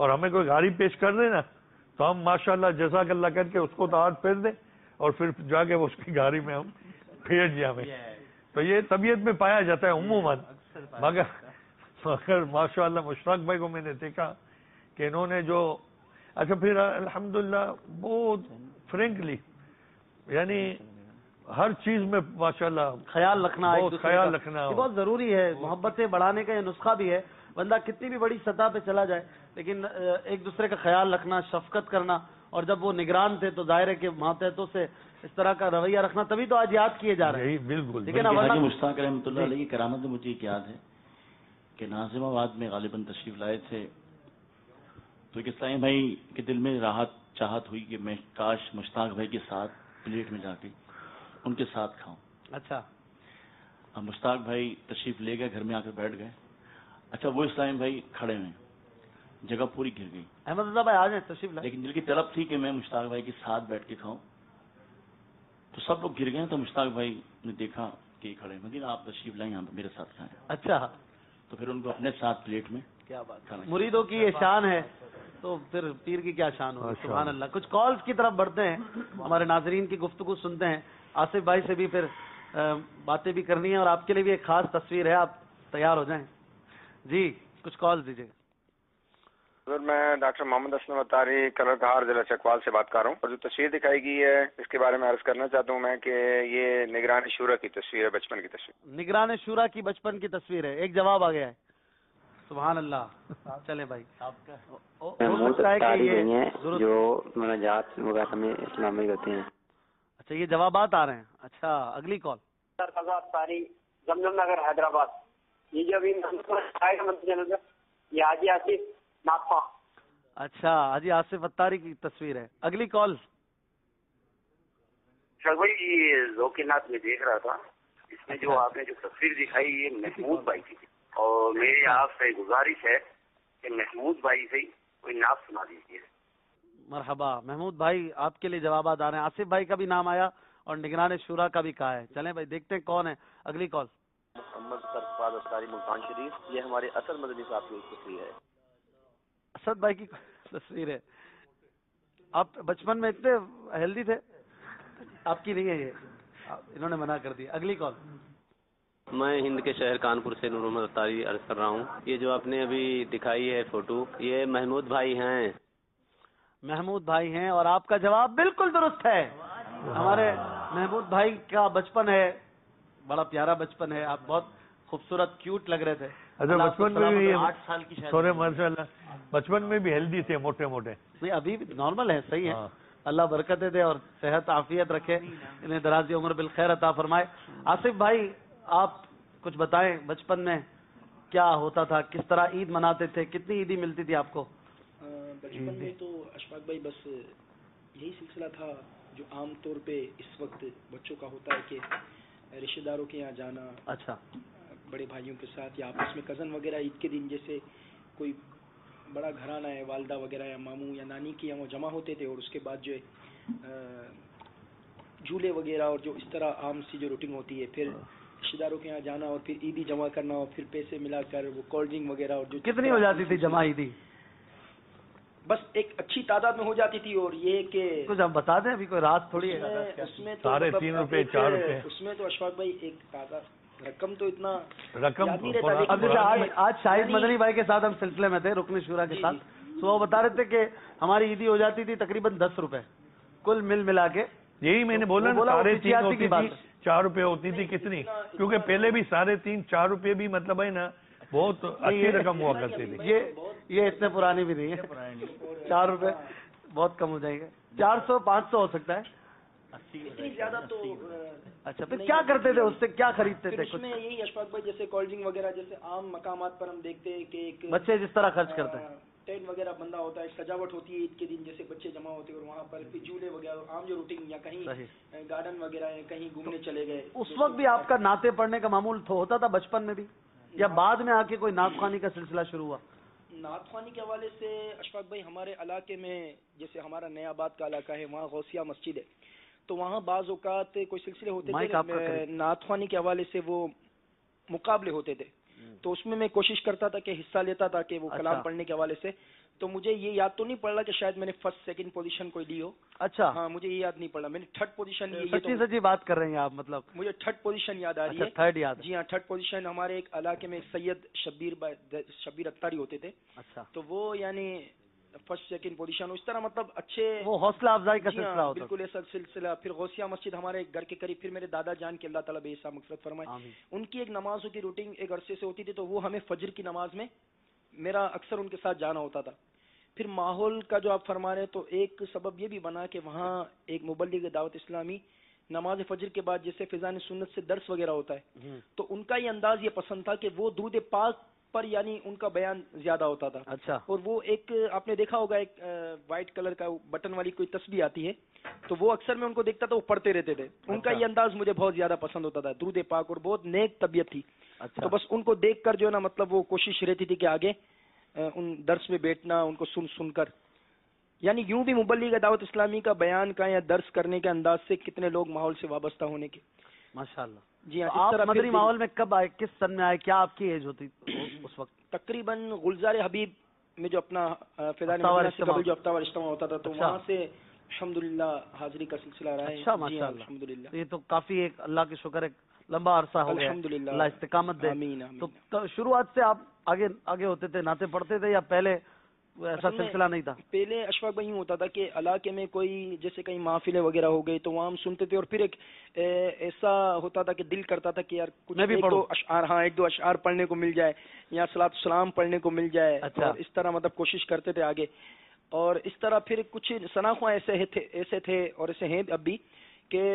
اور ہمیں کوئی گاڑی پیش کر دے نا تو ہم ماشاءاللہ جزاک اللہ کر کے اس کو تو ہاتھ پھیر دیں اور پھر جا کے اس کی گاڑی میں ہم پھیر جائیں. تو یہ طبیعت میں پایا جاتا ہے عموماً. مگر مگر ماشاءاللہ مشتاق بھائی کو میں نے دیکھا کہ انہوں نے جو اچھا پھر الحمدللہ بہت فرینکلی یعنی ہر چیز میں ماشاءاللہ خیال رکھنا، ایک بہت دوسرے خیال کا. رکھنا یہ بہت ضروری ہے. محبتیں بڑھانے کا یہ نسخہ بھی ہے. بندہ کتنی بھی بڑی سطح پہ چلا جائے لیکن ایک دوسرے کا خیال رکھنا، شفقت کرنا. اور جب وہ نگران تھے تو ظاہر ہے کہ ماتحتوں سے اس طرح کا رویہ رکھنا تبھی تو آج یاد کیے جا رہے ہیں. یہی بالکل ٹھیک ہے نا. حاجی ورنہ مشتاق رحمۃ اللہ علیہ کی کرامت میں مجھے ایک یاد ہے کہ ناظم آباد میں غالباً تشریف لائے تھے تو ایک اسلامی بھائی کے دل میں راحت چاہت ہوئی کہ میں کاش مشتاق بھائی کے ساتھ پلیٹ میں جا کے ان کے ساتھ کھاؤں. اچھا اب مشتاق بھائی تشریف لے گئے، گھر میں آ کر بیٹھ گئے. اچھا وہ اسلامی بھائی کھڑے ہوئے، جگہ پوری گر گئی. احمد رضا بھائی آ جائیں تشریف لائیں. لیکن دل کی طلب تھی کہ میں مشتاق بھائی کے ساتھ بیٹھ کے کھاؤں. تو سب لوگ گر گئے تو مشتاق بھائی نے دیکھا کہ یہ کھڑے مدینہ آپ تشریف لائیں یہاں میرے ساتھ کھائیں. اچھا تو پھر ان کو اپنے ساتھ پلیٹ میں کیا بات کھانا مریدوں کی یہ شان ہے تو پھر پیر کی کیا شان ہوگی. سبحان اللہ. کچھ کالز کی طرف بڑھتے ہیں، ہمارے ناظرین کی گفتگو سنتے ہیں. آصف بھائی سے بھی پھر باتیں بھی کرنی ہے اور آپ کے لیے بھی ایک خاص تصویر ہے، آپ تیار ہو جائیں. جی کچھ کال دیجیے. سر میں ڈاکٹر محمد اسلم اتاری کلر کہار ضلع چکوال سے بات کر رہا ہوں. اور جو تصویر دکھائی گئی ہے اس کے بارے میں عرض کرنا چاہتا ہوں میں کہ یہ نگران شورا کی تصویر ہے، بچپن کی تصویر. نگران شورا کی بچپن کی تصویر ہے. ایک جواب آ گیا ہے. سبحان اللہ. چلے بھائی ہو سکتا ہے کہ یہ جو مناجات وغیرہ میں اسلامی ہوتے ہیں. اچھا یہ جوابات آ رہے ہیں. اچھا اگلی کال. سر فضاد ساری زمزم نگر حیدرآباد. یہ جو ابھی یہ حاجی آصف ناگپا. اچھا حاجی آصف اتاری کی تصویر ہے. اگلی کال. سر بھائی یہ ذوق نات میں دیکھ رہا تھا، اس میں جو آپ نے جو تصویر دکھائی یہ محمود بھائی کی تھی اور میری آپ سے گزارش ہے کہ محمود بھائی سے کوئی نعت سنا دیجیے. مرحبا. محمود بھائی آپ کے لیے جوابات آ رہے ہیں. آصف بھائی کا بھی نام آیا اور نگران شورا کا بھی کہا ہے. چلیں بھائی دیکھتے ہیں کون ہے. اگلی کال. محمد سرفراز اسکاری ملتان شریف. یہ ہمارے اسد مدنی صاحب کی تصویر ہے. اسد بھائی کی تصویر ہے. آپ بچپن میں اتنے ہیلدی تھے. آپ کی نہیں ہے یہ، انہوں نے منع کر دیا. اگلی کال. میں ہند کے شہر کانپور سے نور محمد اتاری عرض کر رہا ہوں. یہ جو آپ نے ابھی دکھائی ہے فوٹو یہ محمود بھائی ہیں. محمود بھائی ہیں اور آپ کا جواب بالکل درست ہے. ہمارے محمود بھائی کا بچپن ہے، بڑا پیارا بچپن ہے. آپ بہت خوبصورت کیوٹ لگ رہے تھے. اچھا بچپن میں بھی آٹھ سال کی سورے ماشاء اللہ بچپن میں بھی ہیلدی تھے، موٹے موٹے. نہیں ابھی بھی نارمل ہے، صحیح ہے. اللہ برکتیں دے اور صحت عافیت رکھے، انہیں درازی عمر بالخیر عطا فرمائے. آصف بھائی آپ کچھ بتائیں بچپن میں کیا ہوتا تھا، کس طرح عید مناتے تھے، کتنی عیدی ملتی تھی آپ کو؟ بچپن میں تو اشفاق بھائی بس یہی سلسلہ تھا جو عام طور پہ اس وقت بچوں کا ہوتا ہے کہ رشتہ داروں کے یہاں جانا. اچھا. بڑے بھائیوں کے ساتھ یا آپس میں کزن وغیرہ عید کے دن جیسے کوئی بڑا گھرانہ ہے، والدہ وغیرہ یا ماموں یا نانی کے یہاں وہ جمع ہوتے تھے اور اس کے بعد جو ہے جھولے وغیرہ اور جو اس طرح عام سی جو روٹین ہوتی ہے، پھر رشتہ داروں کے یہاں جانا اور پھر عیدی جمع کرنا اور پھر پیسے ملا کر وہ کولڈ ڈرنک وغیرہ. اور جو کتنی ہو جاتی تھی جمع عیدی؟ بس ایک اچھی تعداد میں ہو جاتی تھی. اور یہ کہ کچھ ہم بتا دیں ابھی کوئی رات تھوڑی ہے اس میں ساڑھے تین روپے چار روپے اس میں تو اشفاق بھائی ایک تعداد رقم تو اتنا رقم اب جیسے آج آج شاہد مدنی بھائی کے ساتھ ہم سلسلے میں تھے رکن شورا کے ساتھ، تو وہ بتا رہے تھے کہ ہماری عیدی ہو جاتی تھی تقریباً دس روپے کل مل ملا کے. یہی میں نے بولا نا ساڑھے تین ہوتی تھی چار روپے ہوتی تھی کتنی، کیونکہ پہلے بھی ساڑھے تین چار روپے بھی مطلب ہے نا بہت اچھی رقم ہوا کرتی تھی. یہ یہ اتنے پرانی بھی نہیں ہے. چار روپے بہت کم ہو جائیں گے. چار سو پانچ سو ہو سکتا ہے. اتنی زیادہ تو اچھا پھر کیا کرتے تھے اس سے، کیا خریدتے تھے؟ اس میں یہی اشفاق بھائی جیسے کولڈ ڈرنک وغیرہ جیسے عام مقامات پر ہم دیکھتے ہیں کہ ایک بچے جس طرح خرچ کرتے ہیں ٹینٹ وغیرہ بندہ ہوتا ہے، سجاوٹ ہوتی ہے عید کے دن جیسے بچے جمع ہوتے ہیں اور وہاں پر پھر جھولے وغیرہ عام جو روٹین یا کہیں گارڈن وغیرہ ہے کہیں گھومنے چلے گئے. اس وقت بھی آپ کا نعتیں پڑھنے کا معمول ہوتا تھا بچپن میں بھی، یا بعد میں آ کے کوئی نعت خوانی کا سلسلہ شروع ہوا؟ نعت خوانی کے حوالے سے اشفاق بھائی ہمارے علاقے میں جیسے ہمارا نیا آباد کا علاقہ ہے وہاں غوثیہ مسجد ہے، تو وہاں بعض اوقات کوئی سلسلے ہوتے تھے نعت خوانی کے حوالے سے، وہ مقابلے ہوتے تھے، تو اس میں میں کوشش کرتا تھا کہ حصہ لیتا تھا کہ وہ کلام پڑھنے کے حوالے سے. تو مجھے یہ یاد تو نہیں پڑ رہا کہ شاید میں نے فرسٹ سیکنڈ پوزیشن کوئی لی ہو. اچھا ہاں مجھے یہ یاد نہیں پڑ رہا میں نے تھرڈ پوزیشن لی. سچی سچی بات کر رہے ہیں آپ؟ مطلب مجھے تھرڈ پوزیشن یاد آ رہی ہے. تھرڈ یاد؟ جی ہاں تھرڈ پوزیشن. ہمارے ایک علاقے میں سید شبیر شبیر اختاری ہوتے تھے. اچھا. تو وہ یعنی فرسٹ سیکنڈ پوزیشن اس طرح مطلب اچھے وہ حوصلہ افزائی کا سلسلہ ہوتا. بالکل ایسا سلسلہ. پھر غوثیہ مسجد ہمارے گھر کے قریب. پھر میرے دادا جان کے اللہ تعالیٰ بے حساب مغفرت فرمائے, ان کی ایک نمازوں کی روٹین ایک عرصے سے ہوتی تھی. تو وہ ہمیں فجر کی نماز میں میرا اکثر ان کے ساتھ جانا ہوتا تھا. پھر ماحول کا جو آپ فرما رہے ہیں تو ایک سبب یہ بھی بنا کہ وہاں ایک مبلغ دعوت اسلامی نماز فجر کے بعد جیسے فضان سنت سے درس وغیرہ ہوتا ہے, تو ان کا یہ انداز یہ پسند تھا کہ وہ درود پاک پر یعنی ان کا بیان زیادہ ہوتا تھا. اچھا. اور وہ ایک آپ نے دیکھا ہوگا ایک وائٹ کلر کا بٹن والی کوئی تسبیح آتی ہے, تو وہ اکثر میں ان کو دیکھتا تھا وہ پڑھتے رہتے تھے. ان کا یہ انداز مجھے بہت زیادہ پسند ہوتا تھا, درود پاک, اور بہت نیک طبیعت تھی. تو بس ان کو دیکھ کر جو ہے نا مطلب وہ کوشش رہتی تھی کہ آگے ان درس میں بیٹھنا, ان کو سن سن کر. یعنی یوں بھی مبلغ دعوت اسلامی کا بیان کا یا درس کرنے کے انداز سے کتنے لوگ ماحول سے وابستہ ہونے کے. ماشاءاللہ. جی ہاں. آپ مدنی ماحول میں کب آئے, کس سن میں آئے, کیا آپ کی ایج ہوتی اس وقت؟ تقریباً گلزار حبیب میں جو اپنا فضان مدینہ سے قبل جو ہفتہ وار اجتماع ہوتا تھا, تو وہاں سے الحمدللہ حاضری کا سلسلہ رہا ہے. اچھا ماشاءاللہ. الحمدللہ. یہ تو کافی ایک اللہ کی شکر ہے لمبا عرصہ ہو گیا. الحمدللہ. اللہ استقامت دے. آمین. تو شروعات سے آپ آگے آگے ہوتے تھے, نعتیں پڑھتے تھے, یا پہلے ایسا سلسلہ نہیں تھا؟ پہلے اشفاق بھائی ہوتا تھا کہ علاقے میں کوئی جیسے کہیں محفلیں وغیرہ ہو گئی تو وہاں ہم سنتے تھے, اور پھر ایک ایسا ہوتا تھا کہ دل کرتا تھا کہ یار کچھ ایک دو اشعار, ہاں ایک دو اشعار پڑھنے کو مل جائے یا صلاۃ السلام پڑھنے کو مل جائے. اچھا. اور اس طرح مطلب کوشش کرتے تھے آگے. اور اس طرح پھر کچھ شناخواں ایسے تھے ایسے تھے اور ایسے ہیں اب بھی کہ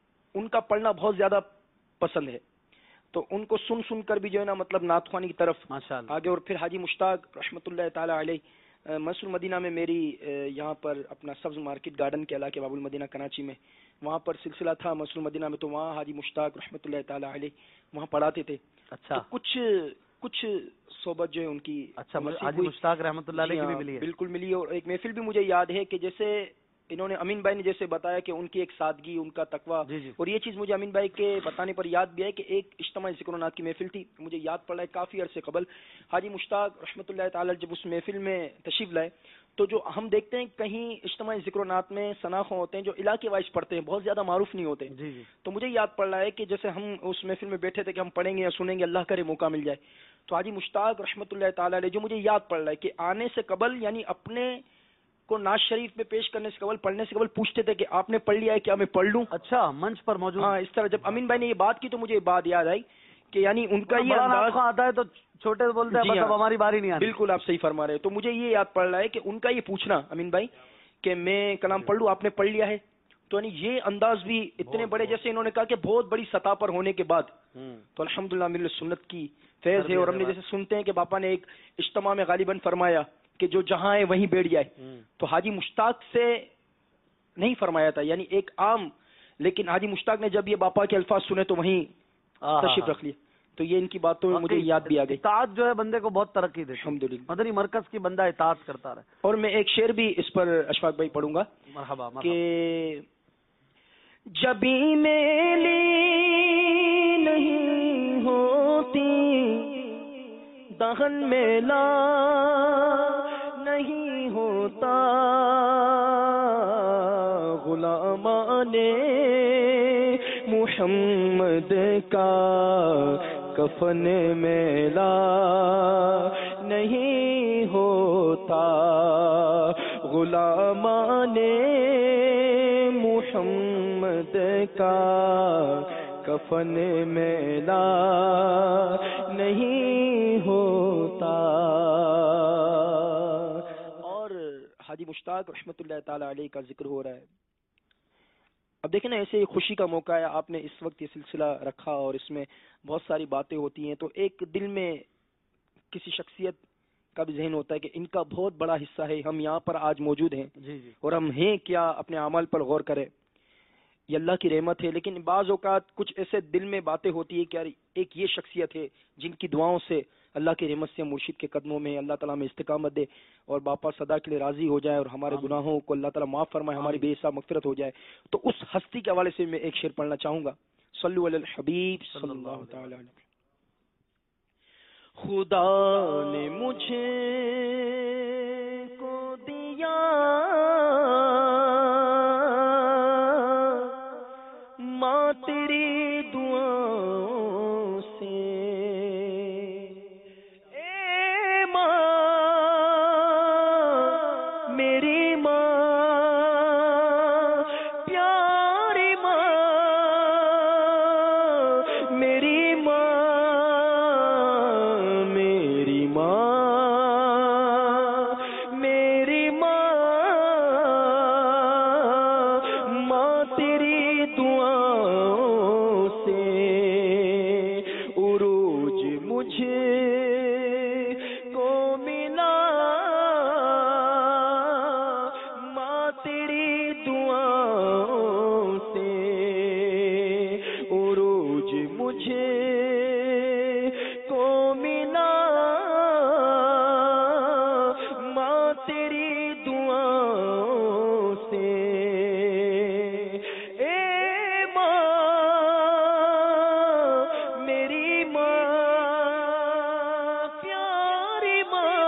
ان کا پڑھنا بہت زیادہ پسند ہے, تو ان کو سن سن کر بھی جو ہے نا مطلب نعت خوانی کی طرف آگے. اور پھر حاجی مشتاق رحمۃ اللہ تعالی علیہ مسجد مدینہ میں میری یہاں پر اپنا سبز مارکیٹ گارڈن کے علاقے باب المدینہ کراچی میں وہاں پر سلسلہ تھا مسجد مدینہ میں, تو وہاں حاجی مشتاق رحمۃ اللہ تعالی علیہ وہاں پڑھاتے تھے. اچھا. کچھ کچھ صحبت جو ہے ان کی. اچھا. حاجی مشتاق رحمۃ اللہ علیہ کی بھی ملی ہے؟ بالکل ملی. اور ایک محفل بھی مجھے یاد ہے کہ جیسے انہوں نے امین بھائی نے جیسے بتایا کہ ان کی ایک سادگی, ان کا تقویٰ, اور یہ چیز مجھے امین بھائی کے بتانے پر یاد بھی ہے کہ ایک اجتماعی ذکر و نات کی محفل تھی, مجھے یاد پڑ رہا ہے کافی عرصے قبل. حاجی مشتاق رحمۃ اللہ تعالی جب اس محفل میں تشریف لائے تو جو ہم دیکھتے ہیں کہیں اجتماعی ذکر و نات میں ثناخواں ہوتے ہیں جو علاقے وائز پڑھتے ہیں, بہت زیادہ معروف نہیں ہوتے. جی جی. تو مجھے یاد پڑ رہا ہے کہ جیسے ہم اس محفل میں بیٹھے تھے کہ ہم پڑھیں گے یا سنیں گے, اللہ کرے موقع مل جائے, تو حاجی مشتاق رحمۃ اللہ تعالی علیہ جو مجھے یاد پڑ رہا ہے کہ آنے سے قبل یعنی اپنے کو ناز شریف میں پیش کرنے سے قبل, پڑھنے سے قبل پوچھتے تھے کہ آپ نے پڑھ لیا ہے, کیا میں پڑھ لوں؟ اچھا. منچ پر موجود. ہاں اس طرح جب امین بھائی نے یہ بات کی تو مجھے یہ بات یاد آئی کہ یعنی ان کا یہ انداز آتا ہے تو چھوٹے بولتے ہیں مطلب ہماری باری نہیں آتی. بالکل آپ صحیح فرما رہے ہیں. تو مجھے یہ یاد پڑ رہا ہے کہ ان کا یہ پوچھنا امین بھائی کہ میں کلام پڑھ لوں, آپ نے پڑھ لیا ہے, تو یعنی یہ انداز بھی اتنے بڑے, جیسے انہوں نے کہا کہ بہت بڑی سطح پر ہونے کے بعد, تو الحمدللہ میرے سنت کی فیض ہے. اور ہم نے جیسے سنتے ہیں کہ باپا نے ایک اجتماع میں غالباً فرمایا کہ جو جہاں ہے وہیں بیٹھ جائے, تو حاجی مشتاق سے نہیں فرمایا تھا یعنی ایک عام, لیکن حاجی مشتاق نے جب یہ باپا کے الفاظ سنے تو وہیں تشریف رکھ لیا. تو یہ ان کی باتوں میں مجھے یاد بھی آ گئی. اطاعت جو ہے بندے کو بہت ترقی دیتی ہے. الحمدللہ. مدنی مرکز کی بندہ اطاعت کرتا رہے. اور میں ایک شعر بھی اس پر اشفاق بھائی پڑھوں گا. مرحبا. کہ جبھی میلی نہیں ہوتی دہن میلا نہیں ہوتا, غلامان محمد کا کفن میلا نہیں ہوتا, غلامان محمد کا کفن میلا نہیں ہوتا. اور حاجی مشتاق رحمۃ اللہ تعالی علیہ کا ذکر ہو رہا ہے. اب دیکھیں نا ایسے خوشی کا موقع ہے, آپ نے اس وقت یہ سلسلہ رکھا اور اس میں بہت ساری باتیں ہوتی ہیں, تو ایک دل میں کسی شخصیت کا بھی ذہن ہوتا ہے کہ ان کا بہت بڑا حصہ ہے, ہم یہاں پر آج موجود ہیں. جی جی. اور ہم ہیں کیا, اپنے اعمال پر غور کریں, یہ اللہ کی رحمت ہے. لیکن بعض اوقات کچھ ایسے دل میں باتیں ہوتی ہے کہ ایک یہ شخصیت ہے جن کی دعاؤں سے اللہ کی رحمت سے مرشد کے قدموں میں اللہ تعالیٰ میں استقامت دے اور باپا صدا کے لیے راضی ہو جائے اور ہمارے گناہوں کو اللہ تعالیٰ معاف فرمائے, ہماری بے حساب مغفرت ہو جائے. تو اس ہستی کے حوالے سے میں ایک شعر پڑھنا چاہوں گا. صلو علی الحبیب صلی اللہ تعالی علیہ. خدا نے مجھے ماں تیری دعاؤں سے، اے ماں میری ماں پیاری ماں، میری ماں میری ماں میری ماں، ماں تیری دعاؤں سے عروج مجھے کو ملا، ماں تیری دعاؤں سے عروج مجھے کو ملا، ماں تیری دعاؤں سے، اے ماں میری ماں پیاری ماں،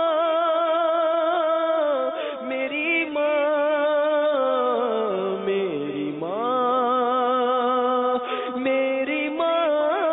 میری ماں میری ماں میری ماں،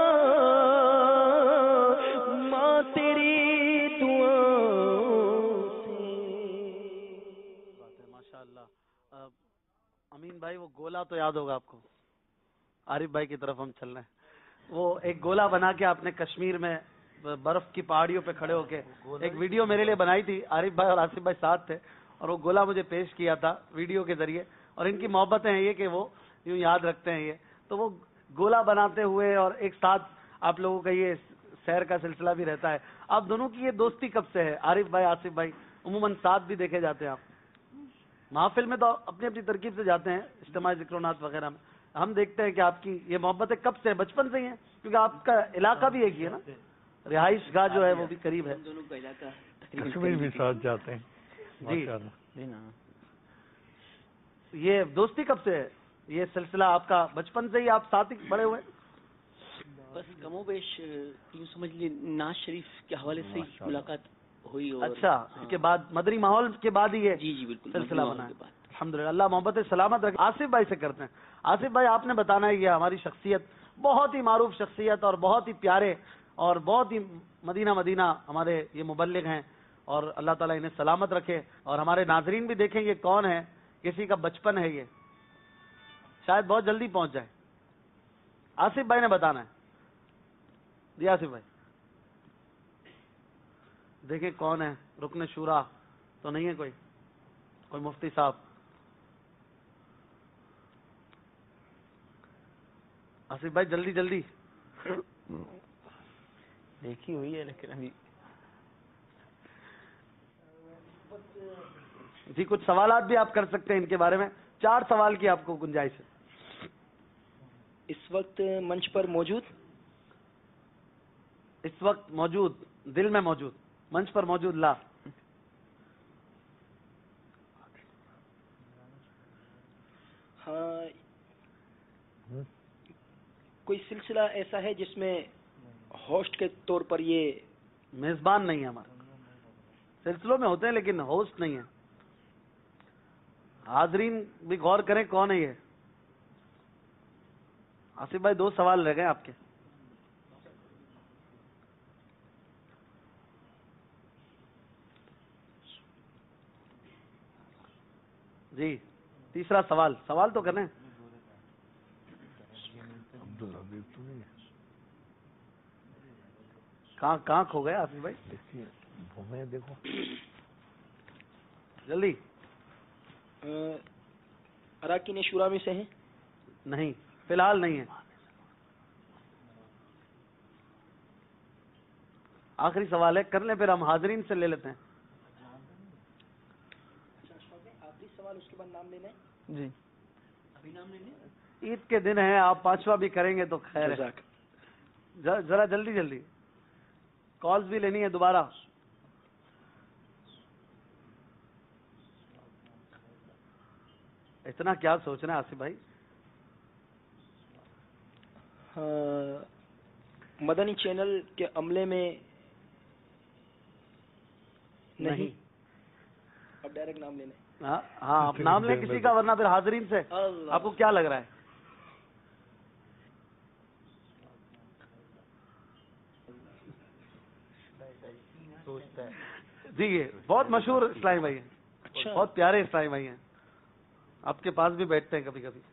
ماں تیری دعاؤں بات ہے ماشاء اللہ۔ امین بھائی وہ گولا تو یاد ہوگا آپ کو، عارف بھائی کی طرف ہم چل رہے ہیں، وہ ایک گولا بنا کے آپ نے کشمیر میں برف کی پہاڑیوں پہ کھڑے ہو کے ایک ویڈیو میرے لیے بنائی تھی، عارف بھائی اور آصف بھائی ساتھ تھے، اور وہ گولا مجھے پیش کیا تھا ویڈیو کے ذریعے، اور ان کی محبتیں ہیں یہ کہ وہ یوں یاد رکھتے ہیں یہ، تو وہ گولا بناتے ہوئے اور ایک ساتھ آپ لوگوں کا یہ سیر کا سلسلہ بھی رہتا ہے۔ آپ دونوں کی یہ دوستی کب سے ہے؟ عارف بھائی آصف بھائی عموماً ساتھ بھی دیکھے جاتے ہیں، آپ محافل میں تو اپنی اپنی ترکیب سے جاتے ہیں، اجتماعی ذکر و نات وغیرہ میں ہم دیکھتے ہیں کہ آپ کی یہ محبتیں کب سے ہیں؟ بچپن سے ہی ہیں، کیونکہ آپ کا علاقہ بھی ایک ہی ہے نا، رہائش گاہ جو ہے وہ بھی قریب ہے۔ دونوں کا علاقہ کشمیر بھی ساتھ جاتے ہیں جی ماشاءاللہ۔ جی نا، یہ دوستی کب سے ہے؟ یہ سلسلہ آپ کا بچپن سے ہی آپ ساتھ ہی بڑے ہوئے؟ بس کم و بیش یوں سمجھ لیے ناز شریف کے حوالے سے ہی ملاقات ہوئی، اور اچھا، اس کے بعد مدری ماحول کے بعد ہی یہ جی جی بالکل سلسلہ مدنی بنا ماحول ہے۔ کے بعد۔ الحمدللہ، اللہ محبت سلامت رکھے۔ آصف بھائی سے کرتے ہیں۔ آصف بھائی آپ نے بتانا ہے یہ ہماری شخصیت بہت ہی معروف شخصیت اور بہت ہی پیارے اور بہت ہی مدینہ مدینہ ہمارے یہ مبلغ ہیں، اور اللہ تعالیٰ انہیں سلامت رکھے، اور ہمارے ناظرین بھی دیکھیں یہ کون ہے، کسی کا بچپن ہے یہ، شاید بہت جلدی پہنچ جائے۔ آصف بھائی نے بتانا ہے، جی آصف بھائی دیکھیں کون ہے، رکن شورا تو نہیں ہے کوئی کوئی مفتی صاحب؟ آصف بھائی جلدی جلدی، دیکھی ہوئی ہے لیکن ابھی جی کچھ سوالات بھی آپ کر سکتے ہیں ان کے بارے میں، چار سوال کی آپ کو گنجائش ہے۔ اس وقت منچ پر موجود اس وقت موجود، دل میں موجود، منچ پر موجود لا۔ ہاں، کوئی سلسلہ ایسا ہے جس میں ہوسٹ کے طور پر یہ میزبان نہیں ہے ہمارا، سلسلوں میں ہوتے ہیں لیکن ہوسٹ نہیں ہے۔ حاضرین بھی غور کریں کون ہے یہ۔ آصف بھائی دو سوال رہ گئے آپ کے۔ جی تیسرا سوال، سوال تو کریں۔ کہاں کہاں کھو گئے آصف بھائی؟ دیکھو جلدی۔ اراکین شورا میں سے ہیں؟ نہیں فی الحال نہیں ہے۔ آخری سوال ہے، کر لیں پھر ہم حاضرین سے لے لیتے ہیں۔ آخری سوال، اس کے بعد نام لینا ہے؟ جی ابھی نام لینے عید کے دن ہے، آپ پانچواں بھی کریں گے تو خیر ہے۔ ذرا جلدی جلدی، کالز بھی لینی ہے دوبارہ۔ اتنا کیا سوچ رہے ہیں آصف بھائی؟ ہاں، مدنی چینل کے عملے میں نہیں، اب ڈائریکٹ نام لینا ہے۔ ہاں ہاں آپ نام لیں کسی کا ورنہ پھر حاضرین سے آپ کو کیا لگ رہا ہے؟ جی یہ بہت مشہور اسلامی بھائی ہیں، بہت پیارے اسلامی بھائی ہیں، آپ کے پاس بھی بیٹھتے ہیں کبھی کبھی.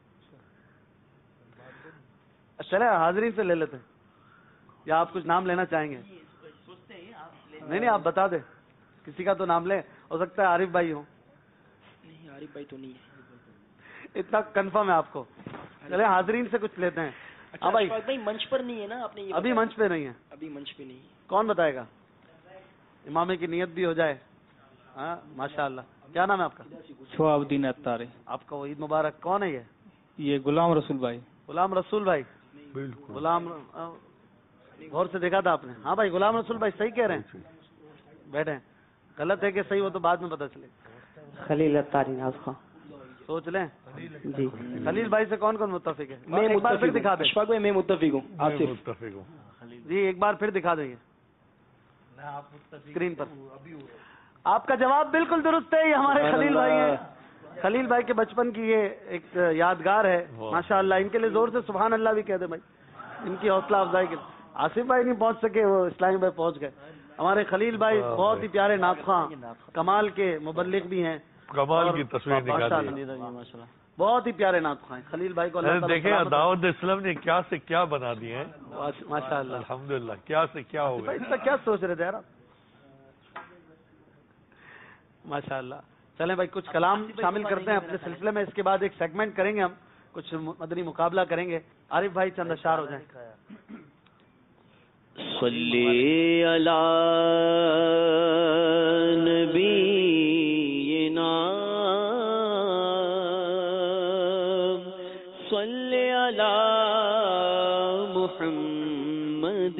چلے حاضرین سے لے لیتے ہیں یا آپ کچھ نام لینا چاہیں گے؟ نہیں نہیں آپ بتا دیں، کسی کا تو نام لیں، ہو سکتا ہے عارف بھائی ہوں. نہیں عارف بھائی تو نہیں ہے، اتنا کنفرم ہے آپ کو. چلے حاضرین سے کچھ لیتے ہیں. ہاں بھائی بھائی منچ پر نہیں ہے نا آپ نے؟ ابھی منچ پہ نہیں ہے. ابھی منچ پہ نہیں. کون بتائے گا؟ امامے کی نیت بھی ہو جائے. ہاں ماشاء اللہ. کیا نام ہے آپ کا؟ شہاب الدین اتاری. آپ کا عید مبارک. کون ہے یہ؟ یہ غلام رسول بھائی. غلام رسول بھائی. بالکل غلام غور سے دیکھا تھا آپ نے؟ ہاں بھائی غلام رسول بھائی صحیح کہہ رہے ہیں. بیٹھے. غلط ہے کہ صحیح وہ تو بعد میں پتہ چلے. خلیل اتاری ناز خان. سوچ لیں. جی خلیل بھائی سے کون کون متفق ہے؟ میں ایک بار پھر دکھا دیں. اشفاق بھائی میں متفق ہوں. آپ سے متفق ہوں. جی ایک بار پھر دکھا دیں اسکرین پر. آپ کا جواب بالکل درست ہے. یہ ہمارے خلیل بھائی ہیں. خلیل بھائی کے بچپن کی یہ ایک یادگار ہے ماشاء اللہ. ان کے لیے زور سے سبحان اللہ بھی کہہ دیں بھائی، ان کی حوصلہ افزائی کے. آصف بھائی نہیں پہنچ سکے، وہ اسلامی بھائی پہنچ گئے. ہمارے خلیل بھائی بہت ہی پیارے ناطخواں، کمال کے مبلغ بھی ہیں. کمال کی تصویر نکالی، بہت ہی پیارے ناطخواں ہیں خلیل بھائی کو. دیکھیں دعوت اسلام نے کیا سے کیا بنا دیے ہیں ماشاء اللہ. الحمدللہ کیا سے کیا ہو گیا. اس کا کیا سوچ رہے تھے یار آپ؟ ماشاء اللہ. چلیں بھائی کچھ کلام شامل کرتے ہیں اپنے سلسلے میں. اس کے بعد ایک سیگمنٹ کریں گے، ہم کچھ مدنی مقابلہ کریں گے. عارف بھائی چند اشعار ہو جائیں. صلی علی نبینا صلی علی محمد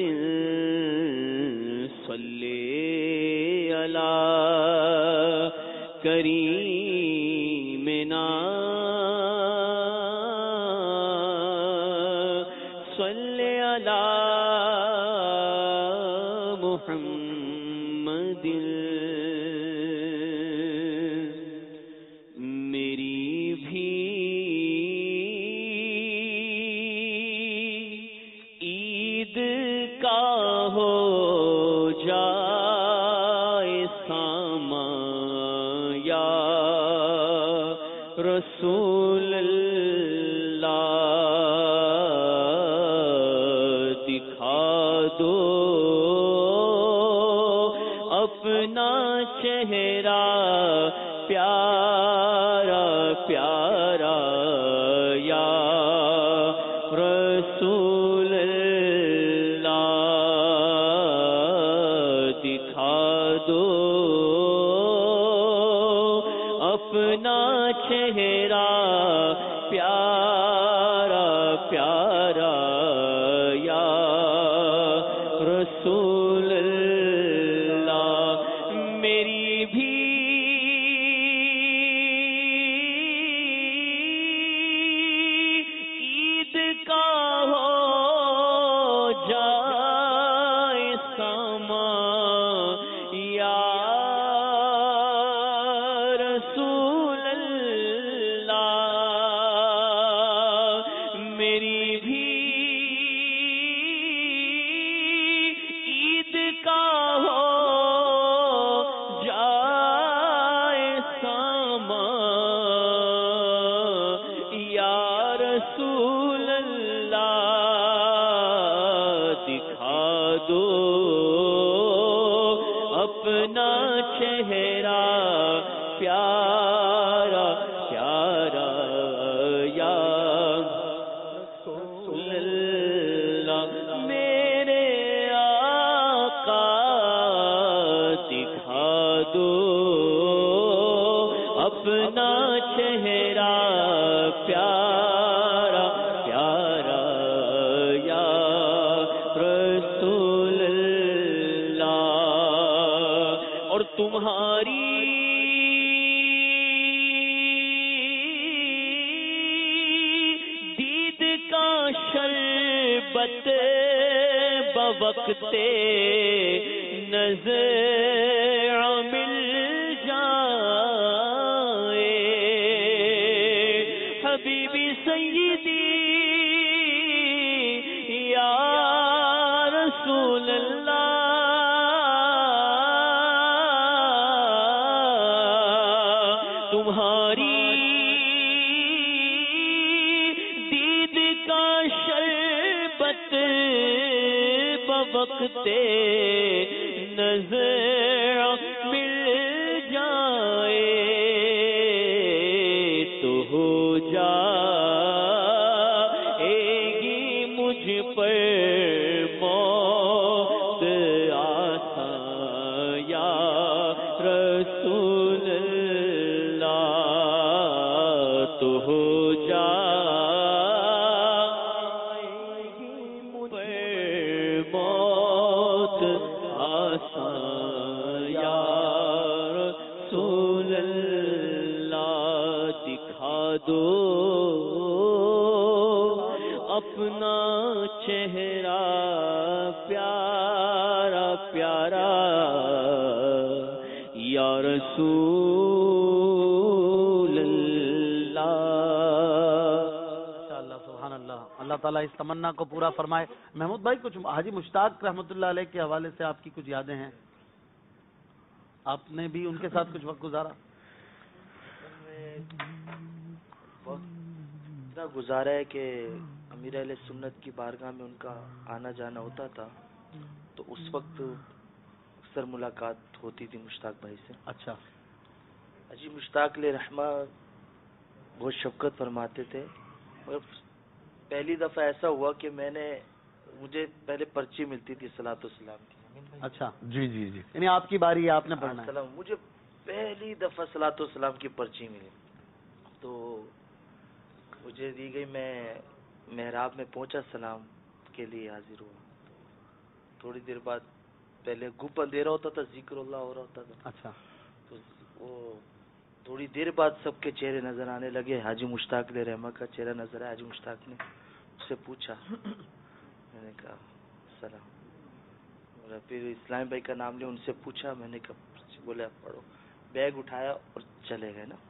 صلی علی کریمنا صلی علی محمد. میری بھی عید کا ہو جائے سامان یا رسول اللہ، دکھا دو اپنا چہرہ پیارا پیارا یا رسول اللہ، دکھا دو اپنا چہرہ پیارا پیارا یا رسول اللہ. میری بھی عید کا ہو جائے سامان یا رسول اللہ. میری بھی عید کا ہو جائے سامان یا رسول اللہ، دکھا دو اپنا چہرہ پیارا پیارا یا رسول اللہ. میرے آقا دکھا دو اپنا چہرہ پیارا پیارا یا رسول اللہ. اور تمہاری دید کا شربت بوقت نظر مل جائے سیدی یا رسول اللہ تمہاری دید کا شربت بوقت نظر مل جائے تو ہو جائے گی مجھ پر موت آسان یا رسول اللہ تو ہو جائے گی مجھ پر موت آسان یا رسول اللہ دکھا دو اپنا چہرہ پیارا پیارا یا رسول اللہ. اللہ سبحان اللہ. اللہ تعالیٰ اس تمنا کو پورا فرمائے. محمود بھائی کچھ حاجی مشتاق رحمۃ اللہ علیہ کے حوالے سے آپ کی کچھ یادیں ہیں؟ آپ نے بھی ان کے ساتھ کچھ وقت گزارا؟ وقت اتنا گزارا ہے کہ امیر اہل سنت کی بارگاہ میں ان کا آنا جانا ہوتا تھا تو اس وقت اکثر ملاقات ہوتی تھی مشتاق بھائی سے. اچھا. حاجی مشتاق علیہ رحمہ بہت شفقت فرماتے تھے. پہلی دفعہ ایسا ہوا کہ میں نے مجھے پہلے پرچی ملتی تھی صلاۃ والسلام کی. اچھا. جی جی جی یعنی آپ کی باری ہے، آپ نے پڑھنا ہے. مجھے پہلی دفعہ صلاۃ والسلام کی پرچی ملی تو مجھے دی گئی. میں محراب میں پہنچا، سلام کے لیے حاضر ہوا. تھوڑی دیر بعد پہلے گپ اندھیرا ہوتا تھا، ذکر اللہ ہو رہا ہوتا تھا. اچھا. تو وہ تھوڑی دیر بعد سب کے چہرے نظر آنے لگے. حاجی مشتاق علیہ رحمہ کا چہرہ نظر آیا. حاجی مشتاق نے اس سے پوچھا، میں نے کہا سلام. پھر اسلام بھائی کا نام لیا، ان سے پوچھا. میں نے کہا بولے آپ پڑھو. بیگ اٹھایا اور چلے گئے نا.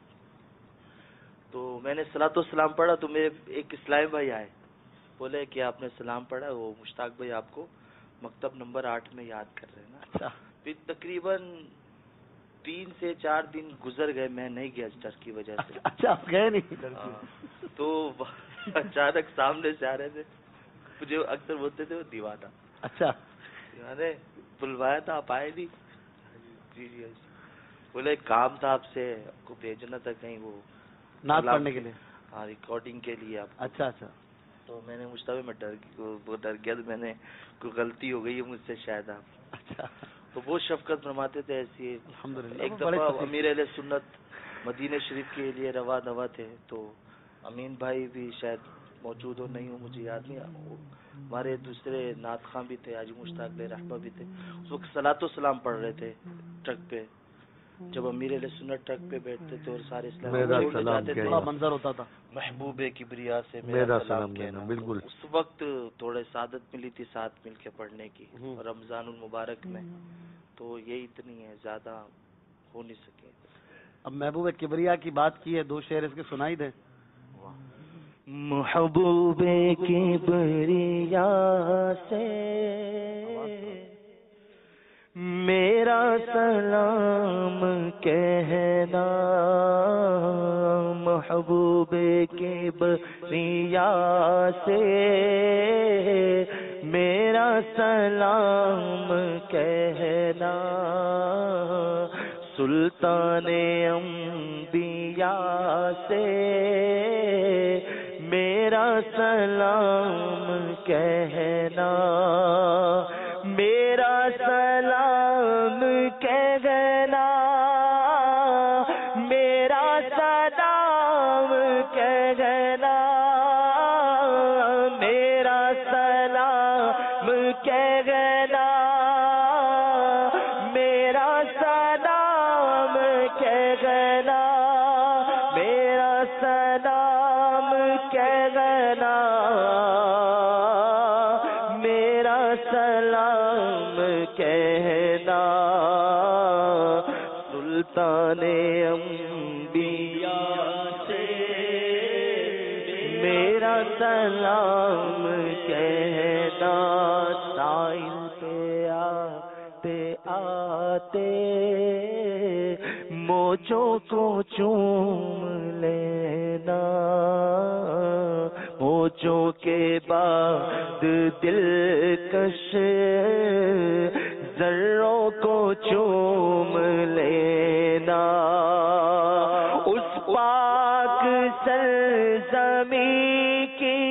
تو میں نے صلاۃ والسلام پڑھا تو میرے ایک اسلام بھائی آئے، بولے کہ آپ نے سلام پڑھا، وہ مشتاق بھائی آپ کو مکتب نمبر آٹھ میں یاد کر رہے ہیں نا. پھر تقریباً تین سے چار دن گزر گئے، میں نہیں گیا ڈر کی وجہ سے. اچھا آپ گئے نہیں؟ تو اچانک سامنے سے آ رہے تھے، مجھے اکثر بولتے تھے وہ دیوانہ. اچھا. ارے بلوایا تھا آپ آئے نہیں؟ جی جی. بولے کام تھا آپ سے، آپ کو بھیجنا تھا کہیں وہ نعت پڑھنے کے لیے. ہاں ریکارڈنگ کے لیے آپ. اچھا اچھا. تو میں نے مجھتا میں ڈر وہ ڈر گیا تو میں نے کوئی غلطی ہو گئی ہے مجھ سے شاید آپ. اچھا. تو بہت شفقت فرماتے تھے ایسی. الحمدللہ. ایک دفعہ امیر اہل سنت مدینہ شریف کے لیے روا دوا تھے تو امین بھائی بھی شاید موجود ہو نہیں ہو مجھے یاد نہیں. ہمارے دوسرے نعت خواں بھی تھے، حاجی مشتاق علیہ رحمہ بھی تھے. اس وقت صلاۃ والسلام پڑھ رہے تھے ٹرک پہ. جب امیر علیہ سنت ٹرک پہ بیٹھتے تھے اور سارے اسلام جاتے تھے، بڑا منظر ہوتا تھا. محبوب کبریا سے میرا سلام کہنا. بالکل. اس وقت تھوڑے سعادت ملی تھی ساتھ مل کے پڑھنے کی رمضان المبارک میں، تو یہی اتنی ہے، زیادہ ہو نہیں سکے. اب محبوب کبریا کی بات کی ہے، دو شعر اس کے سنائی دیں. محبوب کبریا سے میرا سلام کہنا، محبوب کبریا سے میرا سلام کہنا، سلطان انبیاء سے میرا سلام کہنا، میرا سلام کہنا، میرا سلام کہنا، میرا سلام کہنا، میرا سلام کہنا، میرا سلام کہنا، میرا سلام کہنا، سلطان انبیاء سے میرا سلام کہنا سائل پہ آتے آتے موجوں کو چوم لینا موجوں کے بعد دلکش ذروں کو چوم لینا اس پاک سرزمین کی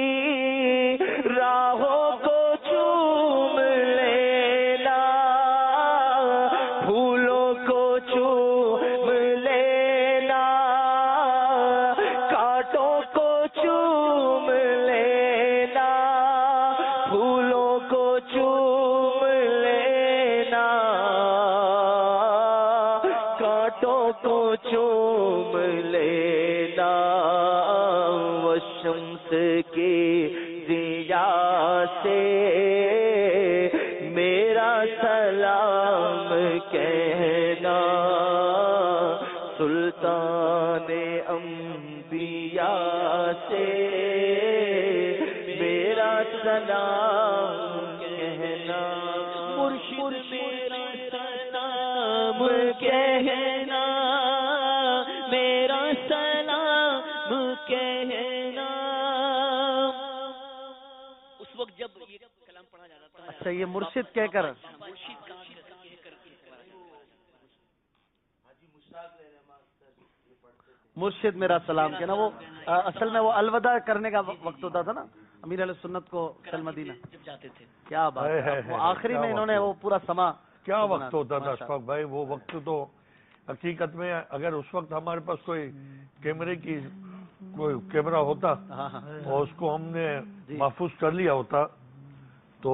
راہوں کو چوم لینا پھولوں کو چوم لینا کانٹوں کو چوم لینا پھولوں کو چوم لینا کانٹوں کو چوم لینا وہ شمس کی ضیا سے میرا سلام کہنا سلطان انبیاء سے میرا سلام کہنا مرشد میرا سلام کہنا میرا سلام کہنا. اس وقت جب یہ کلام پڑھا جاتا تھا اچھا یہ مرشد کہہ کر مرشد کا مرشد میرا سلام کہنا وہ اصل میں وہ الوداع کرنے کا وقت ہوتا تھا نا امیر علیہ سنت کو چل مدینہ جب جاتے تھے. کیا بات ہے وہ آخری میں انہوں نے وہ پورا سما کیا وقت ہوتا تھا اشفاق بھائی وہ وقت تو حقیقت میں اگر اس وقت ہمارے پاس کوئی کیمرے کی کوئی کیمرہ ہوتا اور اس کو ہم نے محفوظ کر لیا ہوتا تو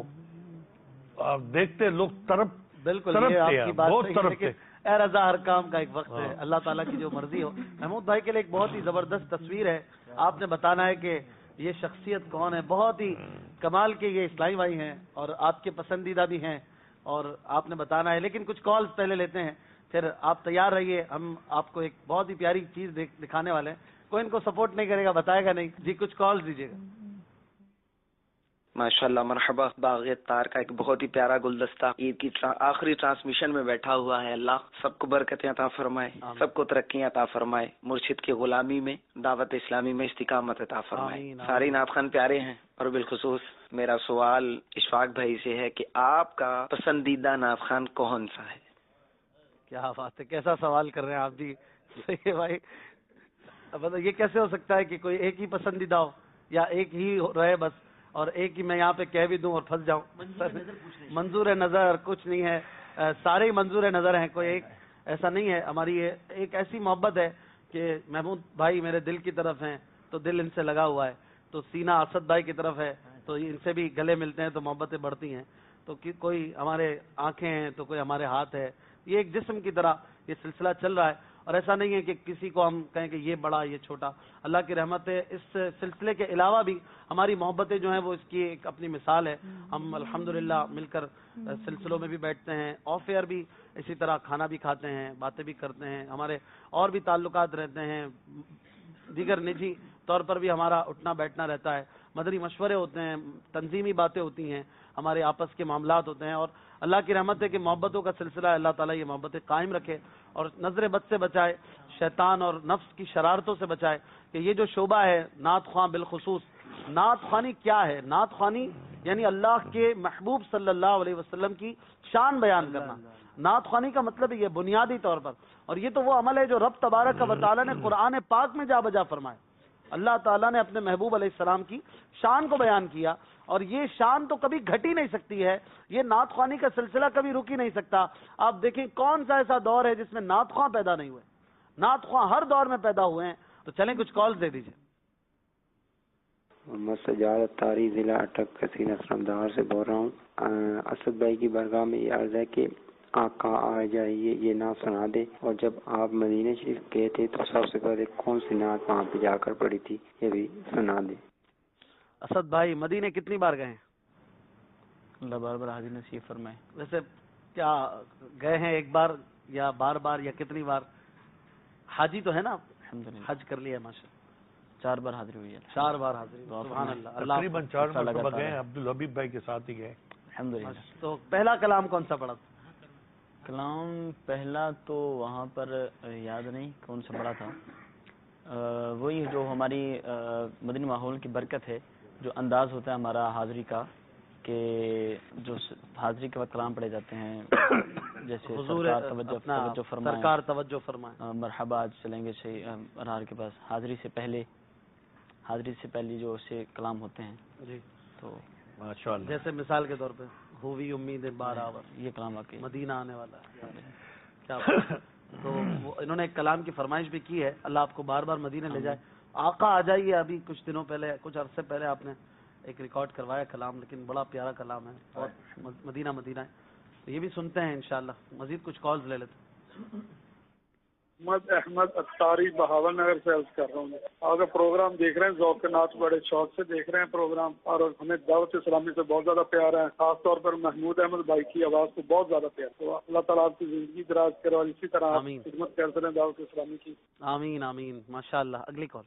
آپ دیکھتے لوگ طرف بالکل بہت طرف تھے. اے رضا ہر کام کا ایک وقت ہے اللہ تعالیٰ کی جو مرضی ہو. محمود بھائی کے لیے ایک بہت ہی زبردست تصویر ہے آپ نے بتانا ہے کہ یہ شخصیت کون ہے. بہت ہی کمال کے یہ اسلامی بھائی ہیں اور آپ کے پسندیدہ بھی ہیں اور آپ نے بتانا ہے. لیکن کچھ کالز پہلے لیتے ہیں پھر آپ تیار رہیے. ہم آپ کو ایک بہت ہی پیاری چیز دکھانے والے ہیں. کوئی ان کو سپورٹ نہیں کرے گا بتائے گا نہیں. جی کچھ کالز دیجیے گا. ماشاءاللہ مرحبا. باغ تار کا ایک بہت ہی پیارا گلدستہ عید کی آخری ٹرانسمیشن میں بیٹھا ہوا ہے. اللہ سب کو برکتیں عطا فرمائے, سب کو ترقی عطا فرمائے, مرشد کی غلامی میں دعوت اسلامی میں استقامت عطا فرمائے. سارے نعت خوان پیارے ہیں اور بالخصوص میرا سوال اشفاق بھائی سے ہے کہ آپ کا پسندیدہ نعت خوان کون سا ہے؟ کیا بات ہے, کیسا سوال کر رہے ہیں آپ بھی. صحیح بھائی یہ کیسے ہو سکتا ہے کہ کوئی ایک ہی پسندیدہ ہو یا ایک ہی رہے بس اور ایک ہی میں یہاں پہ کہہ بھی دوں اور پھنس جاؤں. منظور نظر کچھ نہیں ہے, سارے ہی منظور نظر ہیں, کوئی ایک ایسا نہیں ہے. ہماری یہ ایک ایسی محبت ہے کہ محمود بھائی میرے دل کی طرف ہیں تو دل ان سے لگا ہوا ہے, تو سینہ اسد بھائی کی طرف ہے تو ان سے بھی گلے ملتے ہیں تو محبتیں بڑھتی ہیں. تو کوئی ہمارے آنکھیں ہیں تو کوئی ہمارے ہاتھ ہے. یہ ایک جسم کی طرح یہ سلسلہ چل رہا ہے اور ایسا نہیں ہے کہ کسی کو ہم کہیں کہ یہ بڑا یہ چھوٹا. اللہ کی رحمت ہے اس سلسلے کے علاوہ بھی ہماری محبتیں جو ہیں وہ اس کی ایک اپنی مثال ہے. ہم الحمدللہ مل کر سلسلوں میں بھی بیٹھتے ہیں, آف ایئر بھی اسی طرح کھانا بھی کھاتے ہیں, باتیں بھی کرتے ہیں, ہمارے اور بھی تعلقات رہتے ہیں, دیگر نجی طور پر بھی ہمارا اٹھنا بیٹھنا رہتا ہے, مدنی مشورے ہوتے ہیں, تنظیمی باتیں ہوتی ہیں, ہمارے آپس کے معاملات ہوتے ہیں. اور اللہ کی رحمت ہے کہ محبتوں کا سلسلہ اللہ تعالیٰ یہ محبتیں قائم رکھے اور نظر بد سے بچائے, شیطان اور نفس کی شرارتوں سے بچائے. کہ یہ جو شعبہ ہے نعت خواں بالخصوص, نعت خوانی کیا ہے؟ نعت خوانی یعنی اللہ کے محبوب صلی اللہ علیہ وسلم کی شان بیان کرنا. نعت خوانی کا مطلب یہ بنیادی طور پر, اور یہ تو وہ عمل ہے جو رب تبارک و تعالیٰ نے قرآن پاک میں جا بجا فرمائے. اللہ تعالیٰ نے اپنے محبوب علیہ السلام کی شان کو بیان کیا اور یہ شان تو کبھی گھٹ ہی نہیں سکتی ہے. یہ نعت خوانی کا سلسلہ کبھی رک ہی نہیں سکتا. آپ دیکھیں کون سا ایسا دور ہے جس میں نعت خواں پیدا نہیں ہوئے؟ نعت خواں ہر دور میں پیدا ہوئے ہیں. تو چلیں کچھ کالز دے دیجیے. محمد سجاد اتاری ضلع اٹک کثیر اسلامدار سے بول رہا ہوں. اسد بھائی کی بارگاہ میں یہ عرض ہے کہ آقا آ جائیے یہ نعت سنا دے, اور جب آپ مدینہ شریف گئے تھے تو سب سے پہلے کون سی نعت وہاں پہ جا کر پڑی تھی یہ بھی سنا دے. اسد بھائی مدینہ کتنی بار گئے ہیں؟ اللہ بار بار حاضر نصیب فرمائے. ویسے کیا گئے ہیں ایک بار یا بار بار یا کتنی بار؟ حاجی تو ہے نا, حج کر لیا ہے ماشاءاللہ. چار بار حاضری ہوئی ہے، چار بار حاضری، سبحان اللہ، اللہ تقریباً چار مرتبہ گئے ہیں، عبدالحبیب بھائی کے ساتھ ہی گئے الحمدللہ۔ تو پہلا کلام کون سا پڑھا تھا؟ کلام پہلا تو وہاں پر یاد نہیں کون سا پڑھا تھا، وہی جو ہماری مدنی ماحول کی برکت ہے، جو انداز ہوتا ہے ہمارا حاضری کا کہ جو حاضری کے وقت کلام پڑھے جاتے ہیں، جیسے حضور توجہ فرمائیں، سرکار توجہ فرمائیں، مرحبا آج چلیں گے صحیح انہار کے پاس، حاضری سے پہلے حاضری سے پہلے جو سے کلام ہوتے ہیں جی، تو ماشاءاللہ، جیسے مثال کے طور پہ ہوئی امید بار آور، یہ کلام واقعی مدینہ آنے والا ہے، کیا تو وہ انہوں نے ایک کلام کی فرمائش بھی کی ہے، اللہ آپ کو بار بار مدینہ لے جائے، آقا آ جائیے۔ ابھی کچھ دنوں پہلے، کچھ عرصے پہلے آپ نے ایک ریکارڈ کروایا کلام، لیکن بڑا پیارا کلام ہے، بہت مدینہ مدینہ ہے، تو یہ بھی سنتے ہیں انشاءاللہ۔ مزید کچھ کالز لے لیتے ہیں۔ محمد احمد اتاری بہاول نگر سے عرض کر رہا ہوں، اگر پروگرام دیکھ رہے ہیں ذوق نات بڑے شوق سے دیکھ رہے ہیں پروگرام، اور ہمیں دعوت اسلامی سے بہت زیادہ پیار ہے، خاص طور پر محمود احمد بھائی کی آواز کو بہت زیادہ پیار، تو اللہ تعالیٰ آپ کی زندگی دراز کرے اور اسی طرح آپ خدمت کرتے رہیں دعوت اسلامی کی۔ آمین آمین، ماشاء اللہ۔ اگلی کال۔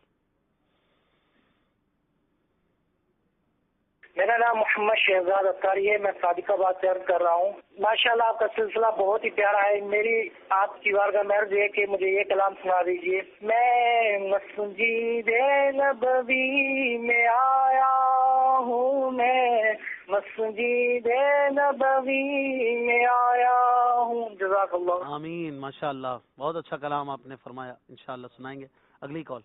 میرا نام محمد شہزاد اتاری ہے، میں صادق آباد سے عرض کر رہا ہوں۔ ماشاءاللہ آپ کا سلسلہ بہت ہی پیارا ہے، میری آپ کی بارگاہ میں عرض ہے کہ مجھے یہ کلام سنا دیجیے۔ میں مسجد نبوی میں آیا ہوں، میں مسجد نبوی میں آیا ہوں۔ جزاک اللہ۔ آمین، ماشاء اللہ، بہت اچھا کلام آپ نے فرمایا، انشاءاللہ سنائیں گے۔ اگلی کال۔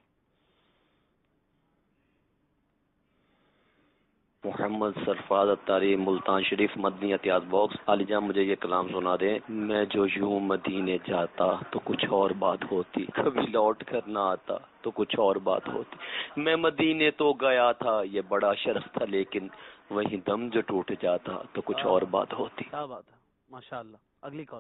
محمد سرفراز اتاری ملتان شریف مدنی احتیاط باکس۔ علی جان مجھے یہ کلام سنا دیں۔ میں جو یوں مدینے جاتا تو کچھ اور بات ہوتی، کبھی لوٹ کر نہ آتا تو کچھ اور بات ہوتی۔ میں مدینے تو گیا تھا، یہ بڑا شرف تھا، لیکن وہیں دم جو ٹوٹ جاتا تو کچھ اور بات ہوتی۔ کیا بات ہے، ماشاء اللہ۔ اگلی کال۔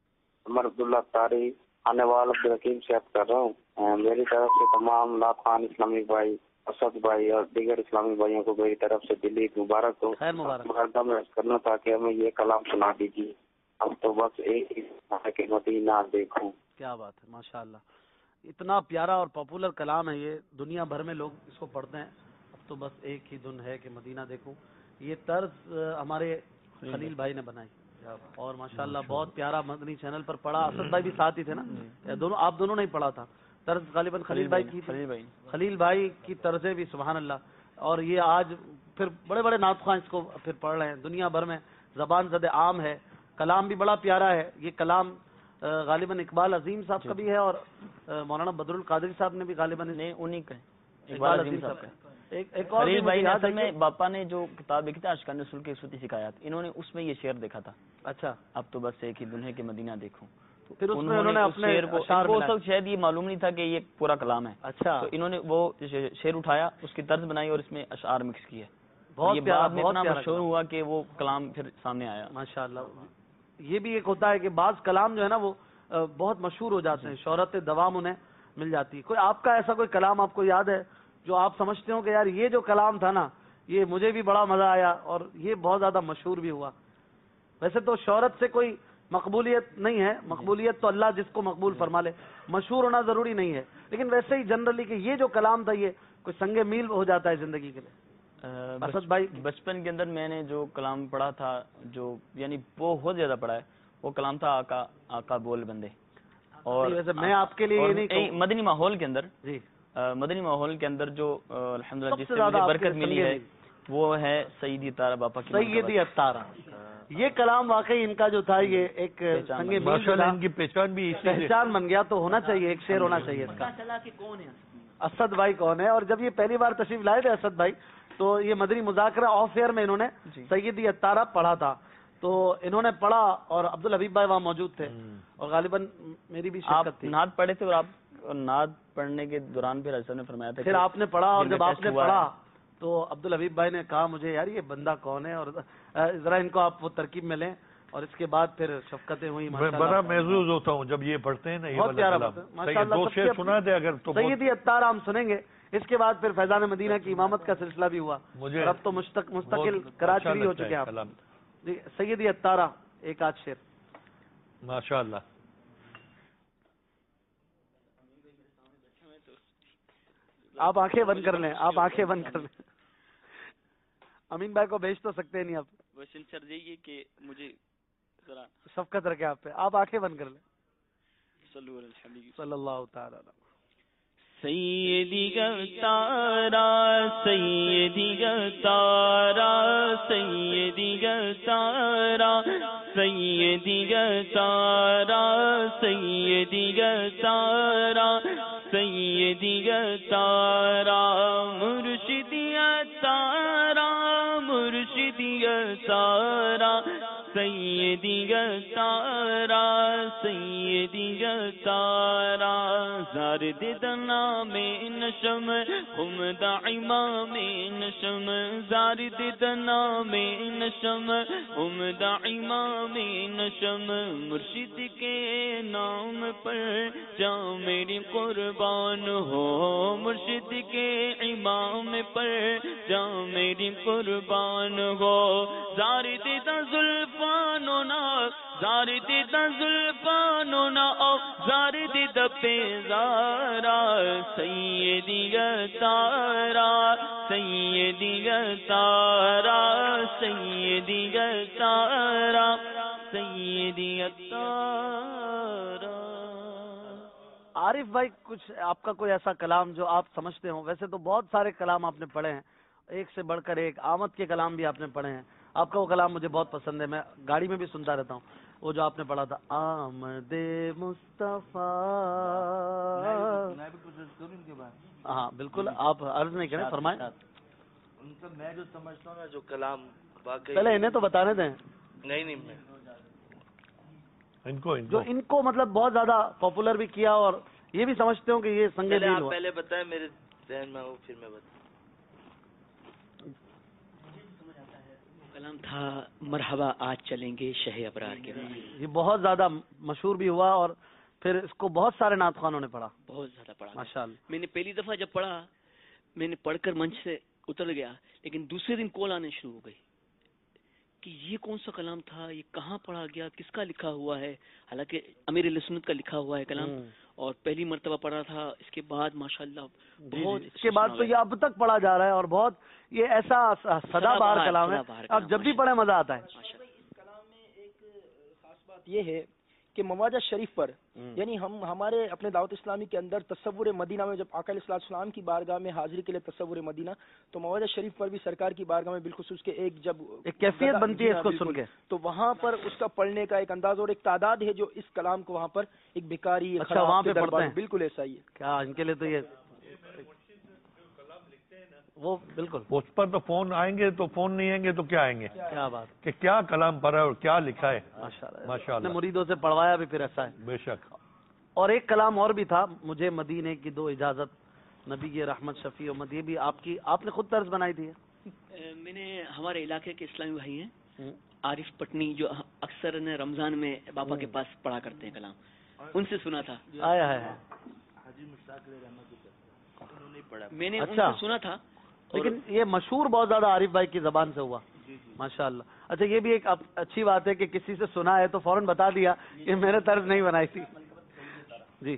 عمر عبداللہ تاری آنے والا عبدالحکیم سے عرض کر رہا ہوں، میری طرف سے تمام لاکھان اسلامی بھائی، اسد بھائی اور دیگر اسلامی بھائیوں کو میری طرف سے دلی مبارک ہو۔ خیر مبارک۔ مقدم میں عرض کرنا تھا کہ ہمیں یہ کلام سنا دیجیے، اب تو بس ایک ہی ہے کہ مدینہ دیکھوں۔ کیا بات ہے، ماشاء اللہ، اتنا پیارا اور پاپولر کلام ہے یہ، دنیا بھر میں لوگ اس کو پڑھتے ہیں۔ اب تو بس ایک ہی دن ہے کہ مدینہ دیکھوں، یہ طرز ہمارے خلیل بھائی نے بنائی، اور ماشاءاللہ بہت پیارا مدنی چینل پر پڑھا۔ اسد بھائی بھی ساتھ ہی تھے نا، دونوں آپ دونوں نے ہی پڑھا تھا طرز، غالباً خلیل بھائی کی، خلیل بھائی خلیل بھائی کی طرزیں بھی سبحان اللہ، اور یہ آج پھر بڑے بڑے نعت خواں اس کو پھر پڑھ رہے ہیں، دنیا بھر میں زبان زد عام ہے، کلام بھی بڑا پیارا ہے۔ یہ کلام غالباً اقبال عظیم صاحب کا بھی ہے، اور مولانا بدر القادری صاحب نے بھی غالباً انہیں کا اقبال عظیم صاحب کا۔ ایک اور خلیل بھائی اصل میں باپا نے جو کتاب لکھی تھی اشکان رسول کے صوتی شکایات، انہوں نے اس میں یہ شعر دیکھا تھا، اچھا اب تو بس ایک ہی دن ہے کہ مدینہ دیکھوں، پھر اس میں انہوں نے اپنے اشعار کو شاید یہ معلوم نہیں تھا کہ یہ پورا کلام ہے، اچھا تو انہوں نے وہ شعر اٹھایا، اس کی طرز بنائی اور اس میں اشعار مکس کیے، بہت یہ بعد میں اتنا مشہور ہوا کہ وہ کلام پھر سامنے آیا۔ ماشاءاللہ، یہ بھی ایک ہوتا ہے کہ بعض کلام جو ہے نا وہ بہت مشہور ہو جاتے ہیں، شہرت دوام انہیں مل جاتی ہے۔ کوئی آپ کا ایسا کوئی کلام آپ کو یاد ہے جو آپ سمجھتے ہو کہ یار یہ جو کلام تھا نا، یہ مجھے بھی بڑا مزہ آیا اور یہ بہت زیادہ مشہور بھی ہوا؟ ویسے تو شہرت سے کوئی مقبولیت نہیں ہے، مقبولیت تو اللہ جس کو مقبول فرما لے، مشہور ہونا ضروری نہیں ہے، لیکن ویسے ہی جنرلی کہ یہ جو کلام تھا یہ کوئی سنگ میل ہو جاتا ہے زندگی کے لیے۔ اسد بھائی، بچپن کے اندر میں نے جو کلام پڑھا تھا، جو یعنی بہت زیادہ پڑھا ہے، وہ کلام تھا آقا آقا بول بندے، اور ویسے میں آپ کے لیے یہ نہیں، مدنی ماحول کے اندر جی مدنی ماحول کے اندر جو الحمدللہ جس سے مجھے برکت ملی ہے وہ ہے سیدی تارا باپا کی، سیدی اتارا۔ یہ کلام واقعی ان کا جو تھا یہ ایک سنگ میل، ان کی پہچان بھی پہچان بن گیا، تو ہونا چاہیے، ایک شعر ہونا چاہیے اس کا۔ اسد بھائی کون ہے؟ اور جب یہ پہلی بار تشریف لائے تھے اسد بھائی، تو یہ مدنی مذاکرہ آف ایئر میں انہوں نے سیدی اتارا پڑھا تھا، تو انہوں نے پڑھا اور عبدالحبیب بھائی وہاں موجود تھے، اور غالباً میری بھی شرکت تھی۔ نعت پڑھے تھے، اور آپ نعت پڑھنے کے دوران پھر حضرت نے فرمایا تھا، پھر آپ نے پڑھا، اور جب آپ نے پڑھا تو عبدالحبیب بھائی نے کہا مجھے یار یہ بندہ کون ہے، اور ذرا ان کو آپ وہ ترکیب میں لیں، اور اس کے بعد پھر شفقتیں ہوئی۔ بڑا محظوظ ہوتا ہوں جب یہ پڑھتے ہیں نا، بہت پیارا دو شعر سنا دے اگر تو سیدی اتارا ہم سنیں گے، اس کے بعد پھر فیضان مدینہ کی امامت کا سلسلہ بھی ہوا، مجھے اب تو مستقل کراچی بھی ہو چکے آپ۔ جی سیدی اتارا ایک آدھ شعر۔ ماشاء اللہ۔ آپ آنکھیں بند کر لیں, آپ آنکھیں بند کر لیں. امین بھائی کو بھیج تو سکتے نہیں آپ. وسیم سر یہ کہ مجھے ذرا شفقت رکھے آپ پہ, آپ آنکھیں بند کر لیں. صلی اللہ تعالی علیہ. سیدی گتارا سیدی گتارا سیدی گتارا سیدی گتارا سیدی گتارا سیدی گتارا مرشدی گتارا مرشدی گتارا سیدی گتارا سیدی گتارا زارد دنا میں نشم حمد امام نشم زارد دنا میں نشم حمد امام نشم مرشد کے نام پر جا میری قربان ہو مرشد کے امام پر جا میری قربان ہو زارد زلفانو نا زارد زلفانو نا او زارد پیزارا سیدی گتارا سیدی گتارا سیدی گتارا سیدی گتارا. عارف بھائی کچھ آپ کا کوئی ایسا کلام جو آپ سمجھتے ہوں؟ ویسے تو بہت سارے کلام آپ نے پڑھے ہیں, ایک سے بڑھ کر ایک. آمد کے کلام بھی آپ نے پڑھے ہیں, آپ کا وہ کلام مجھے بہت پسند ہے, میں گاڑی میں بھی سنتا رہتا ہوں. وہ جو آپ نے پڑھا تھا آمد مصطفیٰ. ہاں بالکل, آپ عرض نہیں کریں, فرمائیں. ان کا میں جو سمجھتا ہوں نا جو کلام واقعی, پہلے انہیں تو بتانے دیں. نہیں نہیں میں ان کو جو ان کو مطلب بہت زیادہ پاپولر بھی کیا, اور یہ بھی سمجھتے ہوں کہ یہ سنگ دل ہوا. پہلے بتائیں, میرے ذہن میں ہو پھر میں بتاؤں. کلام تھا مرحبا آج چلیں گے شہ ابرار کے. یہ بہت زیادہ مشہور بھی ہوا, اور پھر اس کو بہت سارے نعت خوانوں نے پڑھا, بہت زیادہ پڑھا ماشاءاللہ. میں نے پہلی دفعہ جب پڑھا, میں نے پڑھ کر منچ سے اتر گیا, لیکن دوسرے دن کال آنے شروع ہو گئی کہ یہ کون سا کلام تھا, یہ کہاں پڑھا گیا, کس کا لکھا ہوا ہے. حالانکہ امیر اہل سنت کا لکھا ہوا ہے کلام, اور پہلی مرتبہ پڑھا تھا. اس کے بعد ماشاءاللہ بہت, اس کے بعد تو یہ اب تک پڑھا جا رہا ہے, اور بہت یہ ایسا سدا بہار کلام ہے, اب جب بھی پڑھے مزہ آتا ہے. اس کلام میں ایک خاص بات یہ ہے کہ مواجہ شریف پر, یعنی ہم ہمارے اپنے دعوت اسلامی کے اندر تصور مدینہ میں جب آقا علیہ السلام کی بارگاہ میں حاضری کے لیے تصور مدینہ, تو مواجہ شریف پر بھی سرکار کی بارگاہ میں بالخصوص کے ایک جب ایک کیفیت بنتی ہے اس کو سن کے, تو وہاں پر اس کا پڑھنے کا ایک انداز اور ایک تعداد ہے جو اس کلام کو وہاں پر ایک بیکاری, اچھا وہاں پہ پڑھتے ہیں, بالکل ایسا ہی ہے. کیا ان کے لیے تو یہ وہ بالکل, اس پر تو فون آئیں گے, تو فون نہیں آئیں گے تو کیا آئیں گے, کیا بات کہ کیا کلام پڑھا ہے اور کیا لکھا ہے. ماشاء اللہ, مریدوں سے پڑھوایا بھی پھر ایسا ہے. بے شک. اور ایک کلام اور بھی تھا, مجھے مدینے کی دو اجازت, نبی کی رحمت شفیع امت, یہ بھی آپ کی, آپ نے خود طرز بنائی تھی. میں نے ہمارے علاقے کے اسلامی بھائی ہیں عارف پٹنی, جو اکثر رمضان میں باپا کے پاس پڑھا کرتے ہیں کلام, ان سے سنا تھا. آیا ہے میں نے ان سے سنا تھا, لیکن یہ مشہور بہت زیادہ عارف بھائی کی زبان سے ہوا, ماشاء اللہ. اچھا یہ بھی ایک اچھی بات ہے کہ کسی سے سنا ہے تو فوراً بتا دیا کہ میں نے طرز نہیں بنائی تھی. جی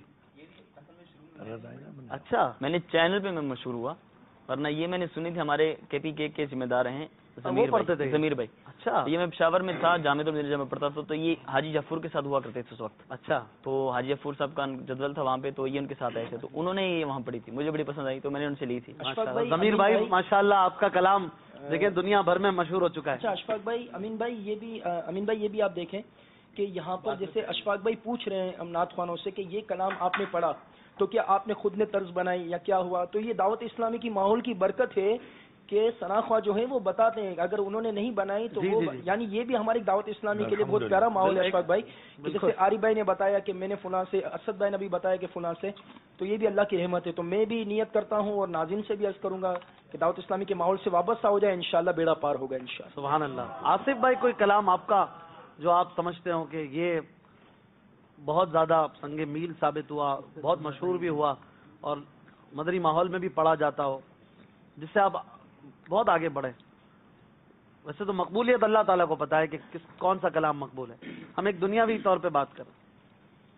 اچھا, میں نے چینل پہ میں مشہور ہوا, ورنہ یہ میں نے سنی تھی. ہمارے کے پی کے کے ذمہ دار ہیں ضمیر بھائی, ضمیر بھائی. اچھا, یہ میں پشاور میں تھا, جامعہ المدینہ میں پڑھتا تھا, تو یہ حاجی جعفر کے ساتھ ہوا کرتے تھے اس وقت. اچھا, تو حاجی جعفر صاحب کا جدول تھا وہاں پہ, تو یہ ان کے ساتھ آئے تھے, تو انہوں نے یہ وہاں پڑھی تھی, مجھے بڑی پسند آئی, تو میں نے ان سے لی تھی. ضمیر بھائی ماشاءاللہ آپ کا کلام دیکھیں دنیا بھر میں مشہور ہو چکا ہے. اچھا اشفاق بھائی, امین بھائی یہ بھی امین بھائی یہ بھی آپ دیکھیں کہ یہاں پر جیسے اشفاق بھائی پوچھ رہے ہیں نعت خوانوں سے کہ یہ کلام آپ نے پڑھا تو کیا آپ نے خود نے طرز بنائی یا کیا ہوا, تو یہ دعوت اسلامی کی ماحول کی برکت ہے کہ ثنا خواہ جو ہیں وہ بتاتے ہیں, اگر انہوں نے نہیں بنائی تو وہ, یعنی یہ بھی ہماری دعوت اسلامی کے لیے بہت پیارا ماحول ہے اشفاق بھائی. جیسے عارف بھائی نے بتایا کہ میں نے فلاں سے, اسد بھائی نے بھی بتایا کہ فلاں سے, تو یہ بھی اللہ کی رحمت ہے. تو میں بھی نیت کرتا ہوں اور ناظرین سے بھی عرض کروں گا کہ دعوت اسلامی کے ماحول سے وابستہ ہو جائے, انشاءاللہ بیڑا پار ہوگا انشاءاللہ. سبحان اللہ. آصف بھائی کوئی کلام آپ کا جو آپ سمجھتے ہو کہ یہ بہت زیادہ سنگ میل ثابت ہوا, بہت مشہور بھی ہوا, اور مدری ماحول میں بھی پڑھا جاتا ہو, جس سے آپ بہت آگے بڑھے؟ ویسے تو مقبولیت اللہ تعالیٰ کو پتا ہے کہ کس کون سا کلام مقبول ہے, ہم ایک دنیاوی طور پہ بات کریں.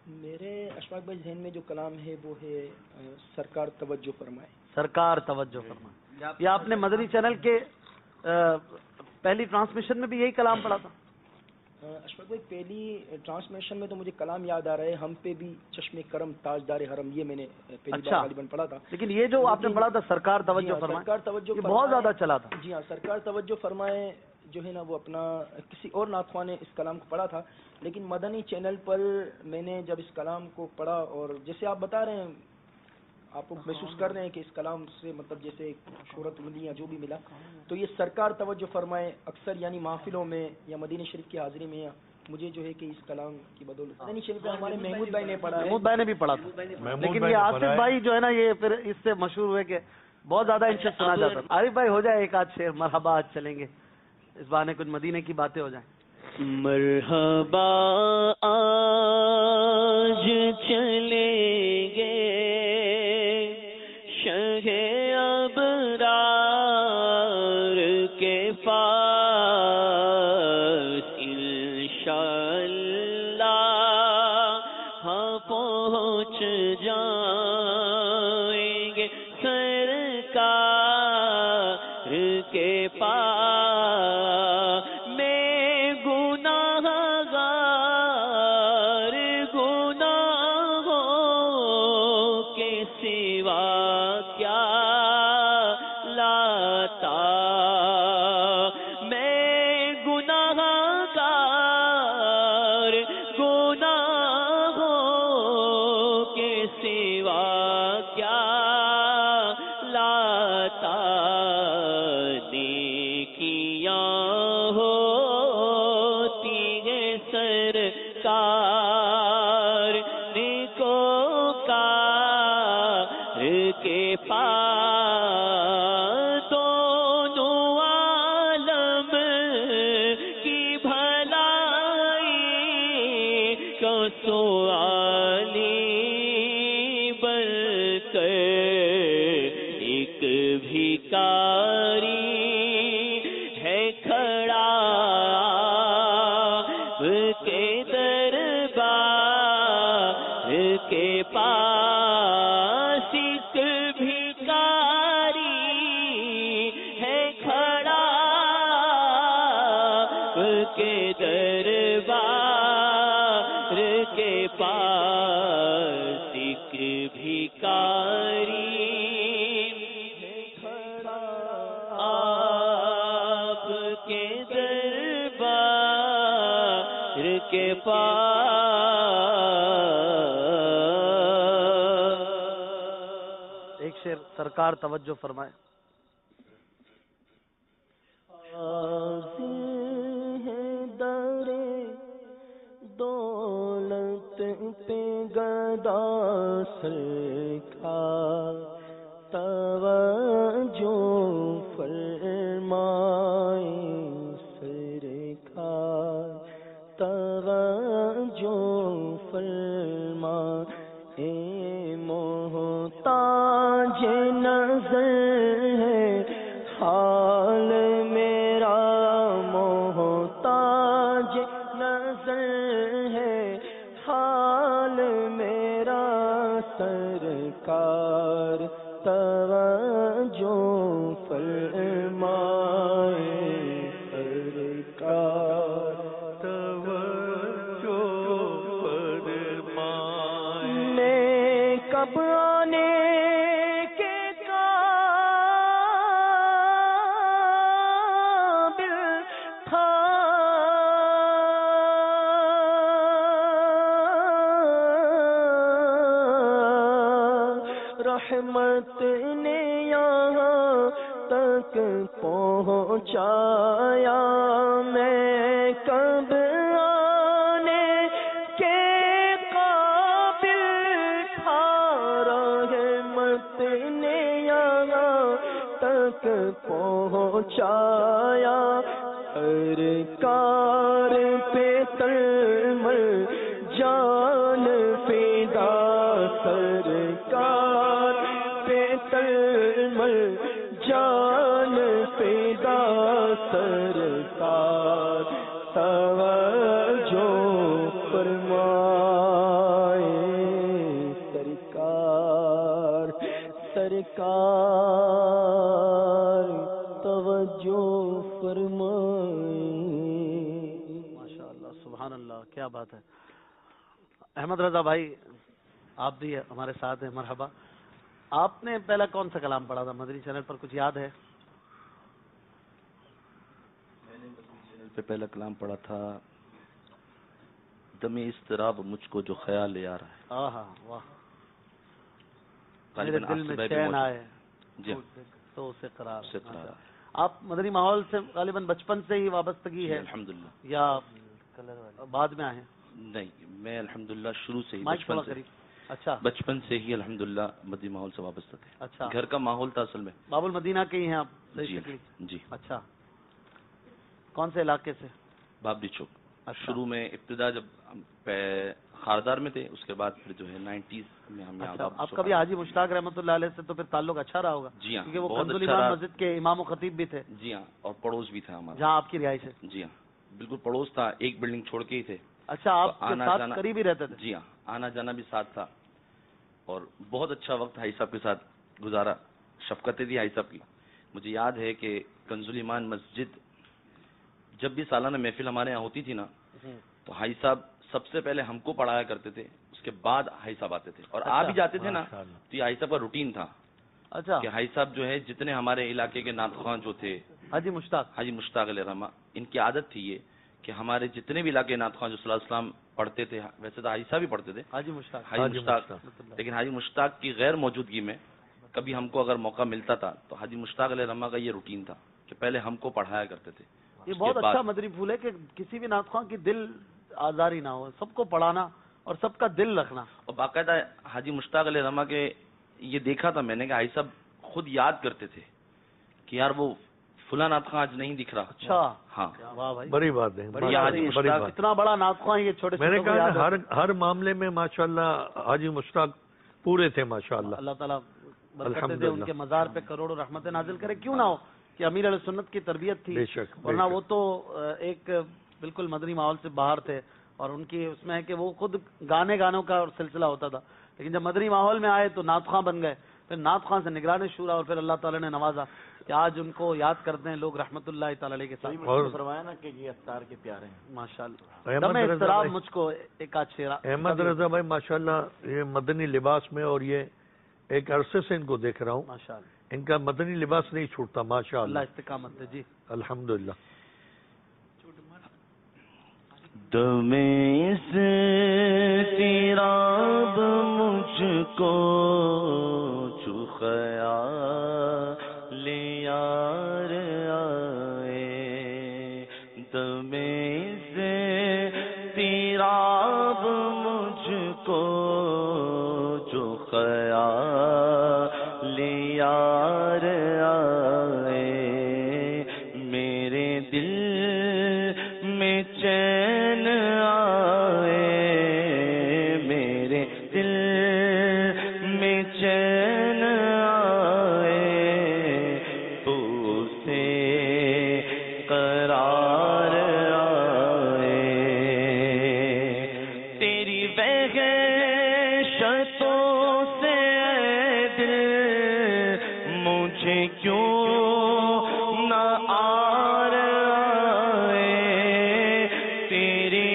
میرے اشفاق بھائی ذہن میں جو کلام ہے وہ ہے سرکار توجہ فرمائے. سرکار توجہ فرمائے. یہ آپ نے مدنی چینل کے پہلی ٹرانسمیشن میں بھی یہی کلام پڑھا تھا؟ اشفاق بھائی پہلی ٹرانسمیشن میں تو مجھے کلام یاد آ رہا ہے، ہم پہ بھی چشم کرم تاجدار حرم، یہ میں نے پہلی بار غالباً پڑھا تھا. لیکن یہ جو آپ نے پڑھا تھا سرکار توجہ فرمائے، سرکار توجہ بہت زیادہ چلا تھا. جی ہاں، سرکار توجہ فرمائے جو ہے نا وہ اپنا کسی اور ناتخواں نے اس کلام کو پڑھا تھا، لیکن مدنی چینل پر میں نے جب اس کلام کو پڑھا اور جیسے آپ بتا رہے ہیں آپ کو محسوس کر رہے ہیں کہ اس کلام سے مطلب جیسے شہرت ملی یا جو بھی ملا، تو یہ سرکار توجہ فرمائے اکثر یعنی محفلوں میں یا مدینہ شریف کی حاضری میں مجھے جو ہے کہ اس کلام کی بدولت مدینہ شریف میں ہمارے محمود بھائی نے پڑھا، محمود بھائی نے بھی پڑھا تھا، لیکن یہ آصف بھائی جو ہے نا یہ پھر اس سے مشہور ہوئے کہ بہت زیادہ ان سے سنا جاتا. عارف بھائی ہو جائے ایک آدھ شعر مرحبا، آج چلیں گے اس بہانے کچھ مدینے کی باتیں ہو جائیں. مرحبا آج چلیں گے شہ ابرار کے پاس، انشاءاللہ ہاں پہنچ جائیں گے سرکار کے پاس. ایک شعر سرکار توجہ فرمائے. دولت پہ گدا سرکار توجہ فرمائے، سرکار توجہ فرمائے، محتاج نظر ہے حال میرا، محتاج نظر ہے حال میرا، سرکار توجہ فرمائے، سرکار توجہ فرمائے. میں کب آنے کے قابل تھا، رحمت نے یہاں تک پہنچایا، میں کب آنے کے قابل تھا، رحمت نے یہاں تک پہنچایا، سرکار پہ تلمل جان فدا، سرکار پہ تلمل جان فدا، سرکار توجہ فرمائے. کیا بات ہے. احمد رضا بھائی آپ بھی ہمارے ساتھ ہیں, مرحبا. آپ نے پہلا کون سا کلام پڑھا تھا مدنی چینل پر, کچھ یاد ہے؟ میں نے مدنی چینل پہ پہلا کلام پڑھا تھا دم اضطراب مجھ کو جو خیال یار ہے. ہاں واہ, میرے دل میں چین آئے جی تو اسے قرار. سے قرار. آپ مدنی ماحول سے غالباً بچپن سے ہی وابستگی ہے الحمدللہ, یا بعد میں آئے ہیں؟ نہیں, میں الحمدللہ شروع سے ہی بچپن سے. اچھا, بچپن سے ہی الحمدللہ مدنی ماحول سے وابستہ تھے. اچھا, گھر کا ماحول تھا اصل میں. باب المدینہ کے ہی ہیں آپ؟ جی جی. اچھا, کون سے علاقے سے؟ بابری چوک. شروع میں ابتدا جب خاردار میں تھے, اس کے بعد پھر جو ہے نائنٹیز میں ہم یہاں. آپ کا بھی حاجی مشتاق رحمۃ اللہ علیہ سے تو پھر تعلق اچھا رہا ہوگا؟ جی ہاں, کیونکہ وہ کنز الایمان مسجد کے امام و خطیب بھی تھے. جی ہاں, اور پڑوس بھی تھا ہمارا جہاں آپ کی رہائش ہے. جی ہاں, بالکل پڑوس تھا, ایک بلڈنگ چھوڑ کے ہی تھے. اچھا, آپ کے ساتھ قریب ہی رہتے تھے؟ جی ہاں, آنا جانا بھی ساتھ تھا, اور بہت اچھا وقت حاجی صاحب کے ساتھ گزارا. شفقتیں تھی حاجی صاحب کی. مجھے یاد ہے کہ کنز الایمان مسجد جب بھی سالانہ محفل ہمارے یہاں ہوتی تھی نا, تو حاجی صاحب سب سے پہلے ہم کو پڑھایا کرتے تھے, اس کے بعد حاجی صاحب آتے تھے. اور آپ بھی جاتے تھے نا, تو یہ حاجی صاحب کا روٹین تھا. اچھا, کہ حاجی صاحب جو ہے جتنے ہمارے علاقے کے نعت خواں جو تھے, حاجی مشتاق حاجی مشتاق علیہ رحمہ, ان کی عادت تھی یہ کہ ہمارے جتنے بھی علاقے نعت خواں جو صلی اللہ علیہ وسلم پڑھتے تھے, ویسے تو حاجی صاحب ہی پڑھتے تھے, حاجی مشتاق حاجی مشتاق, لیکن حاجی مشتاق کی غیر موجودگی میں کبھی ہم کو اگر موقع ملتا تھا تو حاجی مشتاق علیہ رحمہ کا یہ روٹین تھا کہ پہلے ہم کو پڑھایا کرتے تھے. یہ بہت اچھا مدنی پھول ہے کہ کسی بھی نعت خواں کی دل آزاری نہ ہو, سب کو پڑھانا اور سب کا دل رکھنا. اور باقاعدہ حاجی مشتاق علیہ رحمہ کے یہ دیکھا تھا میں نے کہ حاجی صاحب خود یاد کرتے تھے کہ یار وہ فلاں نعت خواں آج نہیں دکھ رہا. اچھا, ہاں, واہ بھائی, بڑی بات ہے. اتنا بڑا نعت خواں یہ چھوٹے میں نے کہا ہر ہر معاملے میں ماشاءاللہ حاجی مشتاق پورے تھے ماشاءاللہ. اللہ تعالیٰ برکت دے, ان کے مزار پہ کروڑوں رحمتیں نازل کرے. کیوں نہ ہو کہ امیر علیہ سنت کی تربیت تھی, ورنہ وہ تو ایک بالکل مدنی ماحول سے باہر تھے, اور ان کی اس میں ہے کہ وہ خود گانے گانوں کا سلسلہ ہوتا تھا, لیکن جب مدنی ماحول میں آئے تو نعت خواں بن گئے, پھر نعت خواں سے نگران شورا, اور پھر اللہ تعالیٰ نے نوازا کہ آج ان کو یاد کرتے ہیں لوگ رحمت اللہ تعالی علیہ کے ساتھ. اور فرمایا نا کہ یہ افطار کے پیارے ہیں ماشاءاللہ. دم اضطراب مجھ کو ایک آدھ شعر. احمد رضا بھائی ماشاءاللہ, یہ مدنی لباس میں, اور یہ ایک عرصے سے ان کو دیکھ رہا ہوں, ماشاءاللہ ان کا مدنی لباس نہیں چھوٹتا ماشاءاللہ. اللہ استقامت دے. جی الحمدللہ. دم اضطراب مجھ کو جو خیال یار آئے, دم اضطراب مجھ کو جو خیال یار آئے, میرے دل میں چین آئے, میرے دل میں چین آئے, تو سے قرار آئے, تیری وحشتوں سے دل مجھے کیوں نہ آر آئے, تیری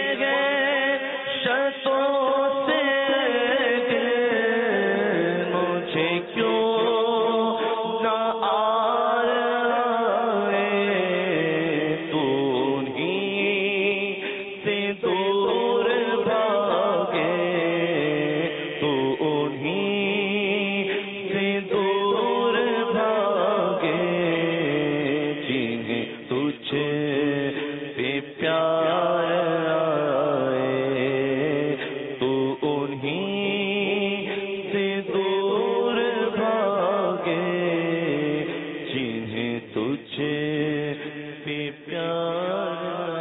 وحشتوں سے دل مجھے کیوں نہ آر آئے, تو انہیں سے دور بھاگے, تو انہیں سے دور بھاگے, جنہیں تجھ پہ پیار آئے, تو انہیں سے دور بھاگے, جنہیں تجھ پہ پیار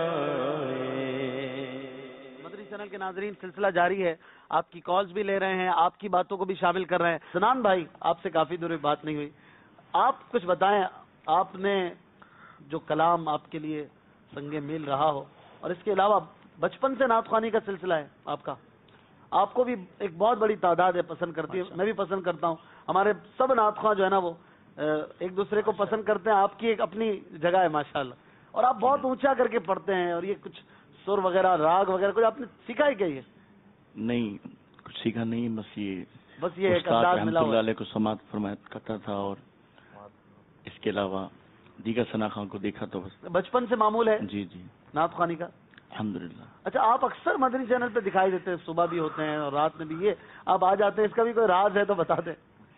آئے. مدنی چینل کے ناظرین, سلسلہ جاری ہے, آپ کی کالز بھی لے رہے ہیں, آپ کی باتوں کو بھی شامل کر رہے ہیں. سنان بھائی, آپ سے کافی دور بات نہیں ہوئی, آپ کچھ بتائیں. آپ نے جو کلام آپ کے لیے سنگ میل رہا ہو, اور اس کے علاوہ بچپن سے نعت خوانی کا سلسلہ ہے آپ کا, آپ کو بھی ایک بہت بڑی تعداد ہے پسند کرتی ہے, میں بھی پسند کرتا ہوں, ہمارے سب نعت خواں جو ہے نا وہ ایک دوسرے کو پسند کرتے ہیں. آپ کی ایک اپنی جگہ ہے ماشاءاللہ, اور آپ بہت اونچا کر کے پڑھتے ہیں, اور یہ کچھ سر وغیرہ راگ وغیرہ کچھ آپ نے سیکھا ہے کیا؟ یہ نہیں کچھ سیکھا نہیں، بس یہ بس یہ ایک استاد انداز رحمۃ ملا اللہ ہوا علیہ کو سماعت فرمایت کرتا تھا، اور اس کے علاوہ دیگر ثنا خان کو دیکھا تو بس بچپن سے معمول ہے جی جی نعت خوانی کا؟ الحمدللہ۔ اچھا، آپ اکثر مدنی چینل پہ دکھائی دیتے ہیں، صبح بھی ہوتے ہیں اور رات میں بھی، یہ آپ آ جاتے ہیں، اس کا بھی کوئی راز ہے تو بتا دیں۔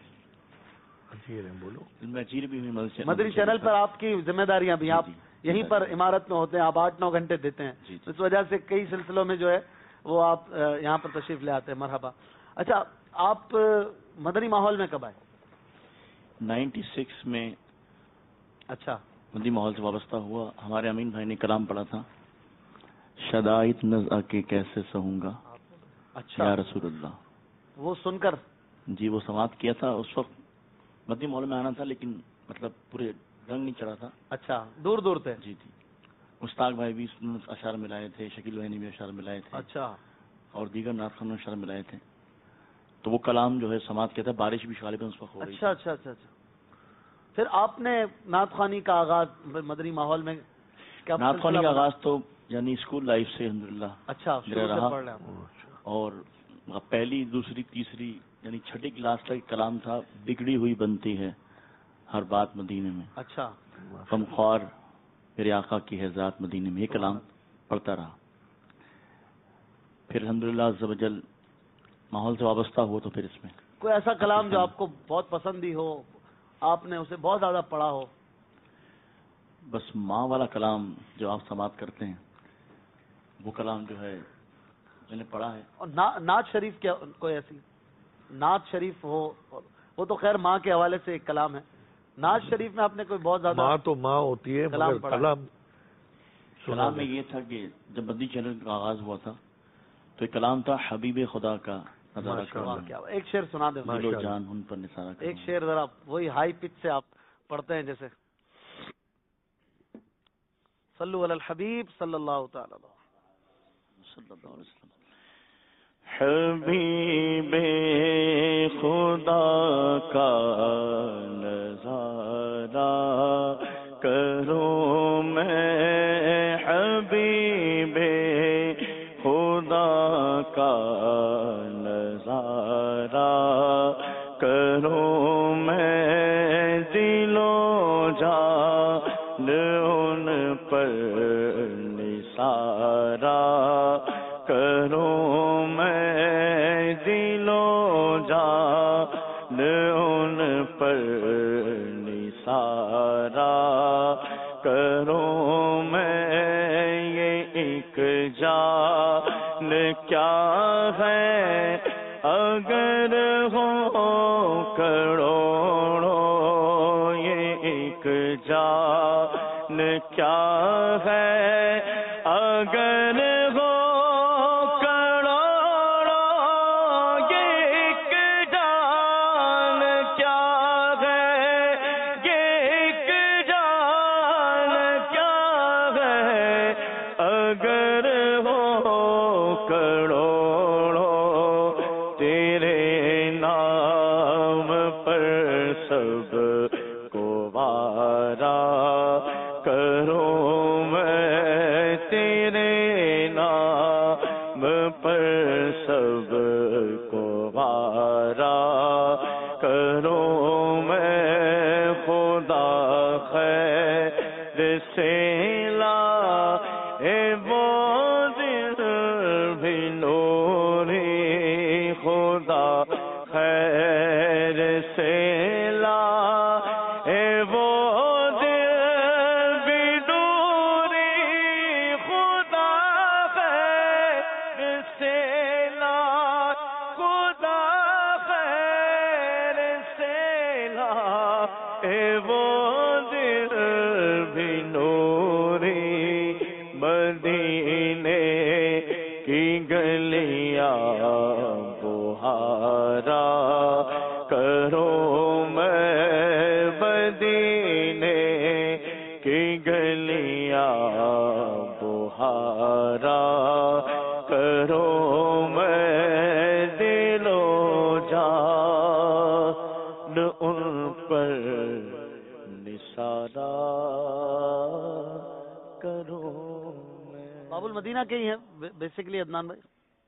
بولو میں چیر بھی ہوئی مدنی چینل پر آپ کی ذمہ داریاں بھی، آپ یہیں پر عمارت میں ہوتے ہیں، آپ آٹھ نو گھنٹے دیتے ہیں، اس وجہ سے کئی سلسلوں میں جو ہے وہ آپ یہاں پر تشریف لے آتے ہیں۔ مرحبا۔ اچھا، آپ مدنی ماحول میں کب آئے؟ نائنٹی سکس میں اچھا مدنی ماحول سے وابستہ ہوا۔ ہمارے امین بھائی نے کلام پڑھا تھا، شدائد نزع کے کیسے سہوں گا اچھا یا رسول اللہ، وہ سن کر جی وہ سماعت کیا تھا۔ اس وقت مدنی ماحول میں آنا تھا لیکن مطلب پورے رنگ نہیں چڑھا تھا۔ اچھا، دور دور تھے؟ جی جی، مشتاق بھائی بھی اشعار ملائے تھے، شکیل بھائی نے بھی اشعار ملائے تھے، اچھا، اور دیگر نعت خانوں نے اشعار ملائے تھے، تو وہ کلام جو ہے سماعت کیا تھا۔ بارش بھی غالباً اس وقت ہو رہی اچھا اچھا اچھا اچھا پھر آپ نے نعت خوانی کا آغاز مدنی ماحول میں کیا؟ نعت خوانی کا آغاز تو یعنی اسکول لائف سے الحمدللہ اچھا میرا رہا، پڑھ رہے ہیں، اور پہلی دوسری تیسری یعنی چھٹی کلاس تک کلام تھا، بگڑی ہوئی بنتی ہے ہر بات مدینے میں، اچھا، غم خوار میرے آقا کی ہے ذات مدینے میں، یہ کلام پڑھتا رہا۔ پھر الحمدللہ عز و جل ماحول سے وابستہ ہو تو پھر اس میں کوئی ایسا کلام جو آپ کو بہت پسند ہی ہو، آپ نے اسے بہت زیادہ پڑھا ہو؟ بس ماں والا کلام جو آپ سماعت کرتے ہیں وہ کلام جو ہے میں نے پڑھا ہے۔ اور نعت شریف کیا کوئی ایسی نعت شریف ہو؟ وہ تو خیر ماں کے حوالے سے ایک کلام ہے، نعت شریف میں آپ نے کوئی بہت زیادہ؟ ماں تو ماں ہوتی ہے، کلام مگر کلام کلام میں یہ تھا کہ جب مدنی چینل کا آغاز ہوا تھا تو ایک کلام تھا، حبیب خدا کا نظارہ کرنا، ایک شعر سنا دیں، دل و جان ان پر نثارہ کرنا۔ ایک شعر ذرا وہی ہائی پچ سے آپ پڑھتے ہیں جیسے، صلو علی الحبیب صلی اللہ تعالی صلی اللہ علیہ وسلم۔ حبیب خدا کا نظارہ کروں میں، حبیب خدا کا نظارہ کروں میں، دل و جان ان پر نثارہ کروں میں، دل و جان ان پر نثارہ کروں میں، یہ ایک جان کیا ہے اگر ہو کروڑوں، یہ ایک جان کیا ہے اگر ہو کروڑوں، یہ ایک جان کیا ہے، یہ ایک جان کیا ہے اگر ہو کروڑوں، تیرے نام پر سب کو وارا کروں میں، تیرے نام پر سب کو وارا کروں میں، خدا خیر سے لائے وہ دل بھی نوری، خدا خیر سے لائے وہ دل بھی نوری، خدا خیر سے لائے، خدا خیر سے لائے وہ دل بھی نوری، مدینے کی گلیاں بہارا کروں میں، مدینے کی گلیاں بہارا کروں میں، دل و جان ان پر نثارہ کروں میں۔ باب المدینہ کے ہی ہیں بیسیکلی عدنان بھائی؟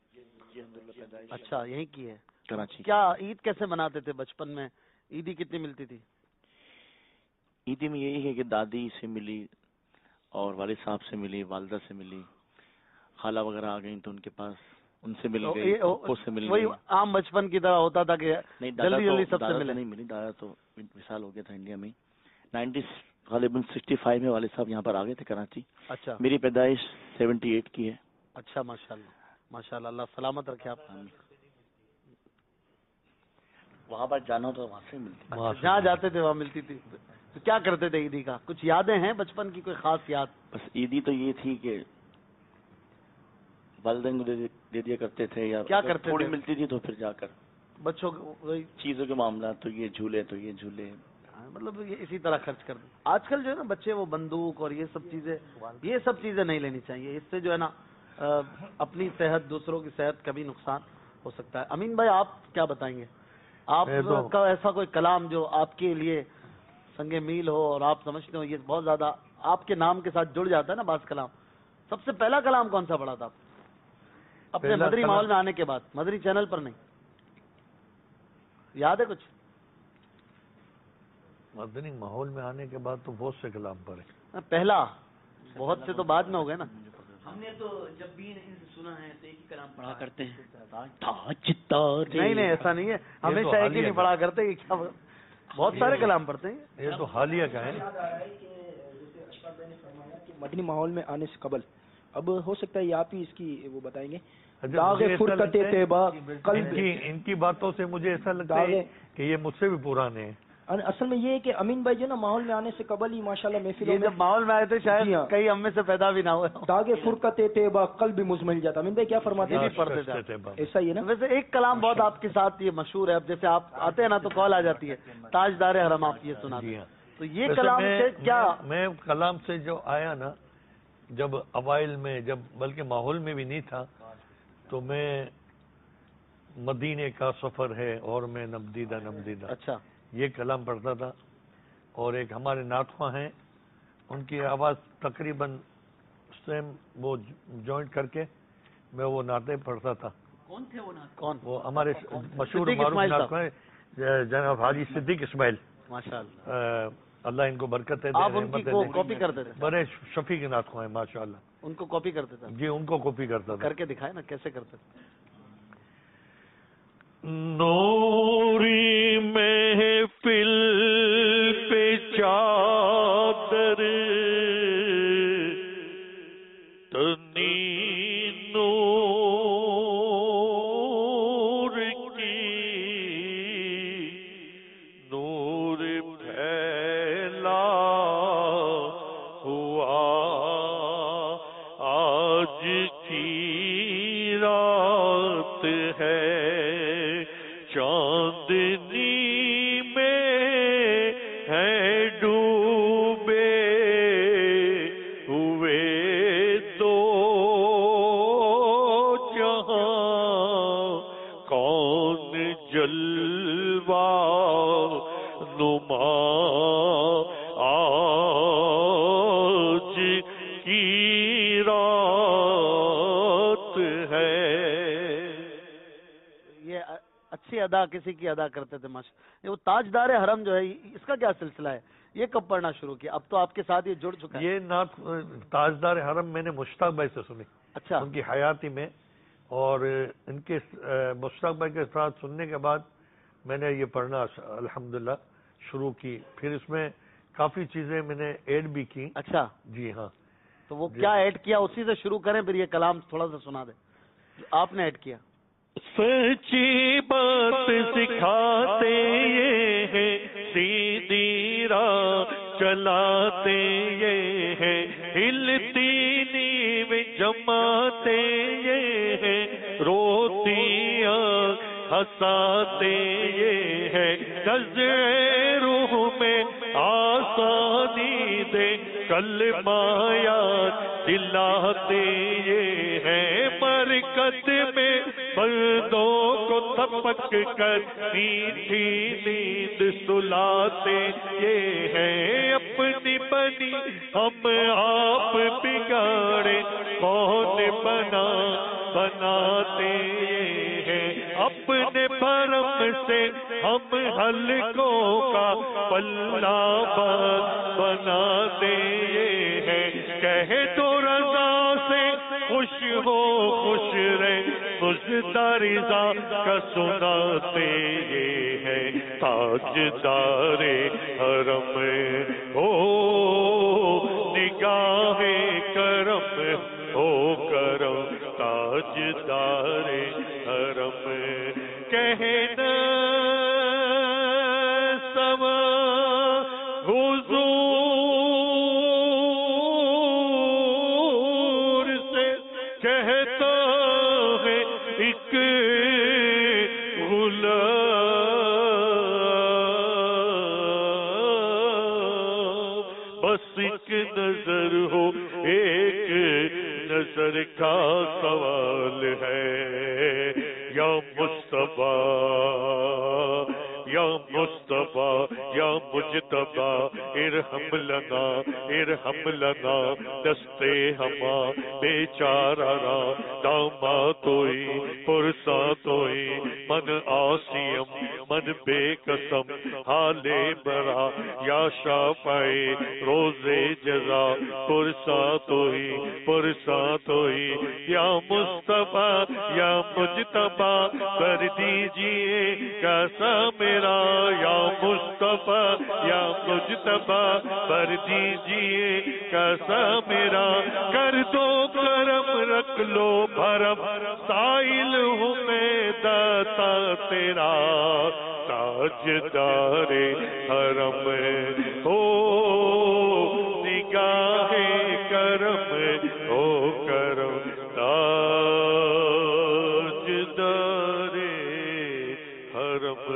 اچھا یہیں کی ہے کراچی. کیا عید کیسے مناتے تھے بچپن میں؟ عیدی کتنی ملتی تھی؟ عیدی میں یہی ہے کہ دادی سے ملی اور والد صاحب سے ملی, والدہ سے ملی, خالہ وغیرہ آ گئی تو ان کے پاس ان سے مل گئی, پھپھو سے مل گئی. عام بچپن کی طرح ہوتا تھا کہ جلدی جلدی سب سے ملے؟ نہیں ملی, دادا تو مثال ہو گیا تھا انڈیا میں نائنٹی غالباً سکسٹی فائیو میں والد صاحب یہاں پر آ گئے تھے کراچی. اچھا میری پیدائش سیونٹی ایٹ کی ہے. اچھا ماشاء اللہ ماشاء اللہ, اللہ سلامت رکھے آپ. وہاں پر جانا تو وہاں سے ملتی, جہاں جاتے تھے وہاں ملتی تھی. تو کیا کرتے تھے عیدی کا؟ کچھ یادیں ہیں بچپن کی, کوئی خاص یاد؟ بس عیدی تو یہ تھی کہ والدین کو دے دیا کرتے تھے, یا کیا کرتے تھوڑی تھے ملتی تھی تو پھر جا کر بچوں کو چیزوں کے معاملات, تو یہ جھولے تو یہ جھولے, مطلب یہ اسی طرح خرچ کر دیں. آج کل جو ہے نا بچے وہ بندوق اور یہ سب چیزیں یہ سب چیزیں نہیں لینی چاہیے. اس سے جو ہے نا اپنی صحت, دوسروں کی صحت کا بھی نقصان ہو سکتا ہے. امین بھائی آپ کیا بتائیں گے؟ آپ کا ایسا کوئی کلام جو آپ کے لیے سنگ میل ہو اور آپ سمجھتے ہو یہ بہت زیادہ آپ کے نام کے ساتھ جڑ جاتا ہے نا بعض کلام, سب سے پہلا کلام کون سا پڑھا تھا آپ اپنے مدری ماحول میں آنے کے بعد؟ مدری چینل پر نہیں, یاد ہے کچھ؟ مدنی ماحول میں آنے کے بعد تو بہت سے کلام پڑھے. پہلا بہت سے تو بعد میں ہو گئے نا. ہم نے تو جب بھی ان سے سنا ہے تو ایک ہی کلام پڑھا کرتے ہیں. نہیں نہیں ایسا نہیں ہے, ہمیشہ ایک ہی نہیں پڑھا کرتے, کیا بہت سارے کلام پڑھتے ہیں. یہ تو حالیہ کا ہے. مدنی ماحول میں آنے سے قبل اب ہو سکتا ہے آپ ہی اس کی وہ بتائیں گے. ان کی باتوں سے مجھے ایسا لگتا ہے کہ یہ مجھ سے بھی پرانے ہیں. اصل میں یہ ہے کہ امین بھائی جو نا ماحول میں آنے سے قبل ہی ماشاءاللہ محفلوں میں جب ماحول میں آئے تھے شاید کئی ہم میں سے پیدا بھی نہ ہوئے. داغ فرقت طیبہ قلب مزمل جاتا. امین بھائی کیا فرماتے ہیں؟ پڑھتے تھے ایسا ہی ہے نا. ویسے ایک کلام بہت آپ کے ساتھ یہ مشہور ہے, اب جیسے آپ آتے ہیں نا تو کال آ جاتی ہے تاجدار حرم, آپ یہ سنا دیں. تو یہ کلام سے کیا میں کلام سے جو آیا نا, جب اوائل میں, جب بلکہ ماحول میں بھی نہیں تھا, تو میں مدینے کا سفر ہے اور میں نمدیدہ نمدیدہ, اچھا یہ کلام پڑھتا تھا. اور ایک ہمارے نعتخواں ہیں, ان کی آواز تقریباً سیم وہ جوائنٹ کر کے میں وہ نعتیں پڑھتا تھا. کون تھے وہ نعت؟ کون؟ وہ ہمارے مشہور معروف نعتخواں جناب حاجی صدیق اسماعیل, ماشاء اللہ اللہ ان کو برکت ہے. آپ ان کی کاپی کرتے تھے؟ بڑے شفیع کے نعتخواں ہیں ماشاء اللہ. ان کو کاپی کرتے تھے؟ جی ان کو کاپی کرتا تھا. کر کے دکھائے نا کیسے کرتے تھے. نوری محفل پہ چادر تنی نور کی, نور پھیلا ہوا آج کی رات ہے, چاندنی میں ہے ڈوبے ہوئے دو جہاں, کون جلوہ نما آج کی رات ہے. اچھی ادا کسی کی ادا کرتے تھے ماشاء. وہ تاجدار حرم جو ہے اس کا کیا سلسلہ ہے؟ یہ کب پڑھنا شروع کیا؟ اب تو آپ کے ساتھ یہ جڑ چکا ہے. یہ نعت تاجدار حرم میں نے مشتاق بھائی سے سنی. اچھا. ان کی حیاتی میں, اور ان کے مشتاق بھائی کے ساتھ سننے کے بعد میں نے یہ پڑھنا الحمدللہ شروع کی. پھر اس میں کافی چیزیں میں نے ایڈ بھی کی. اچھا جی ہاں. تو وہ کیا ایڈ کیا اسی سے شروع کریں, پھر یہ کلام تھوڑا سا سنا دیں آپ نے ایڈ کیا. سچی بات سکھاتے یہ ہیں, سیدھی راہ چلاتے یہ ہیں, ہلتی نیو جماتے یہ ہیں, روتیاں ہنساتے یہ ہیں, نظر روح میں آسانی دے کلمہ یاد دلاتے یہ ہیں, برکت میں بندوں کو تھپک کر میٹھی نیند سلاتے یہ ہیں, اپنی بنی ہم آپ بگاڑے کون بنا بناتے ہیں اپنے بھرم سے ہم حلقوں کا پلہ باز بناتے ہیں کہہ دو رضا سے خوش ہو خوش رہے مجھتا رضا کا سناتے یہ ہے تاجدار حرم ہو نگاہ کرم ہو کرم تاجدار حرم کہنا سوا حضور سے کہتا ہے ایک غلام بس ایک نظر ہو ایک نظر کا سوال ہے یا مصطفیٰ یا مصطفیٰ یا مجتبیٰ ارحم لنا ارحم لنا دستے ہما بیچارہ را داماتوئی پرساتوئی من آسیم من بے قسم حال برا یا شافعی روز جزا پرساتوئی پرساتوئی یا مصطفیٰ یا مجتبیٰ کر دیجئے کیسا میرا یا مصطفیٰ یا مجتبیٰ کر دیجئے کیسا میرا کر دو کرم رکھ لو بھرم سائل ہوں میں داتا تیرا تاجدار حرم ہو نگاہ کرم ہو کرم تاجدار حرم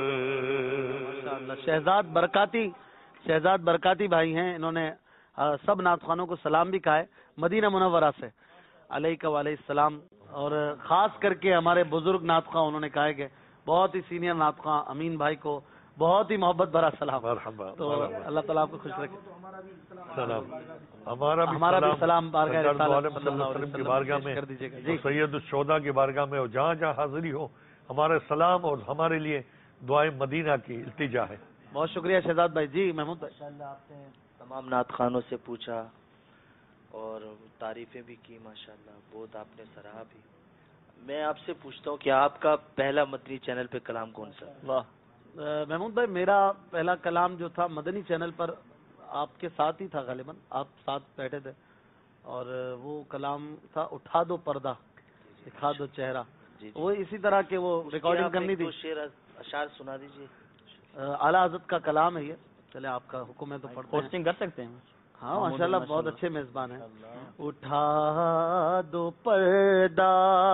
شہزاد برکاتی شہزاد برکاتی بھائی ہیں انہوں نے سب نعت خوانوں کو سلام بھی کہا ہے مدینہ منورہ سے علیہ وعلیہ السلام اور خاص کر کے ہمارے بزرگ نعت خواں انہوں نے کہا ہے کہ بہت ہی سینئر نعت خواں امین بھائی کو بہت ہی محبت بھرا سلام تو اللہ تعالیٰ آپ کو خوش رکھے سلام ہمارا بھی ہمارا بھی سلام بارگاہ رسالت صلی اللہ علیہ وسلم کی بارگاہ میں کر دیجیے گا جی سید الشہداء کی بارگاہ میں اور جہاں جہاں حاضری ہو ہمارے سلام اور ہمارے لیے دعائیں مدینہ کی التجا ہے بہت شکریہ شہزاد بھائی جی محمود بھائی ماشاءاللہ آپ نے تمام نعت خوانوں سے پوچھا اور تعریفیں بھی کی ماشاءاللہ بہت آپ نے سراہا بھی میں آپ سے پوچھتا ہوں کہ آپ کا پہلا مدنی چینل پہ کلام کون سا واہ محمود بھائی میرا پہلا کلام جو تھا مدنی چینل پر آپ کے ساتھ ہی تھا غالباً آپ ساتھ بیٹھے تھے اور وہ کلام تھا اٹھا دو پردہ دکھا دو چہرہ وہ اسی طرح کے وہ ریکارڈنگ کرنی تھی شعر اشعار سنا دیجیے اعلیٰ حضرت کا کلام ہے یہ چلے آپ کا حکم ہے تو پڑھتے ہیں پوسٹنگ کر سکتے ہیں ہاں ماشاءاللہ بہت اچھے میزبان ہیں اٹھا دو پردہ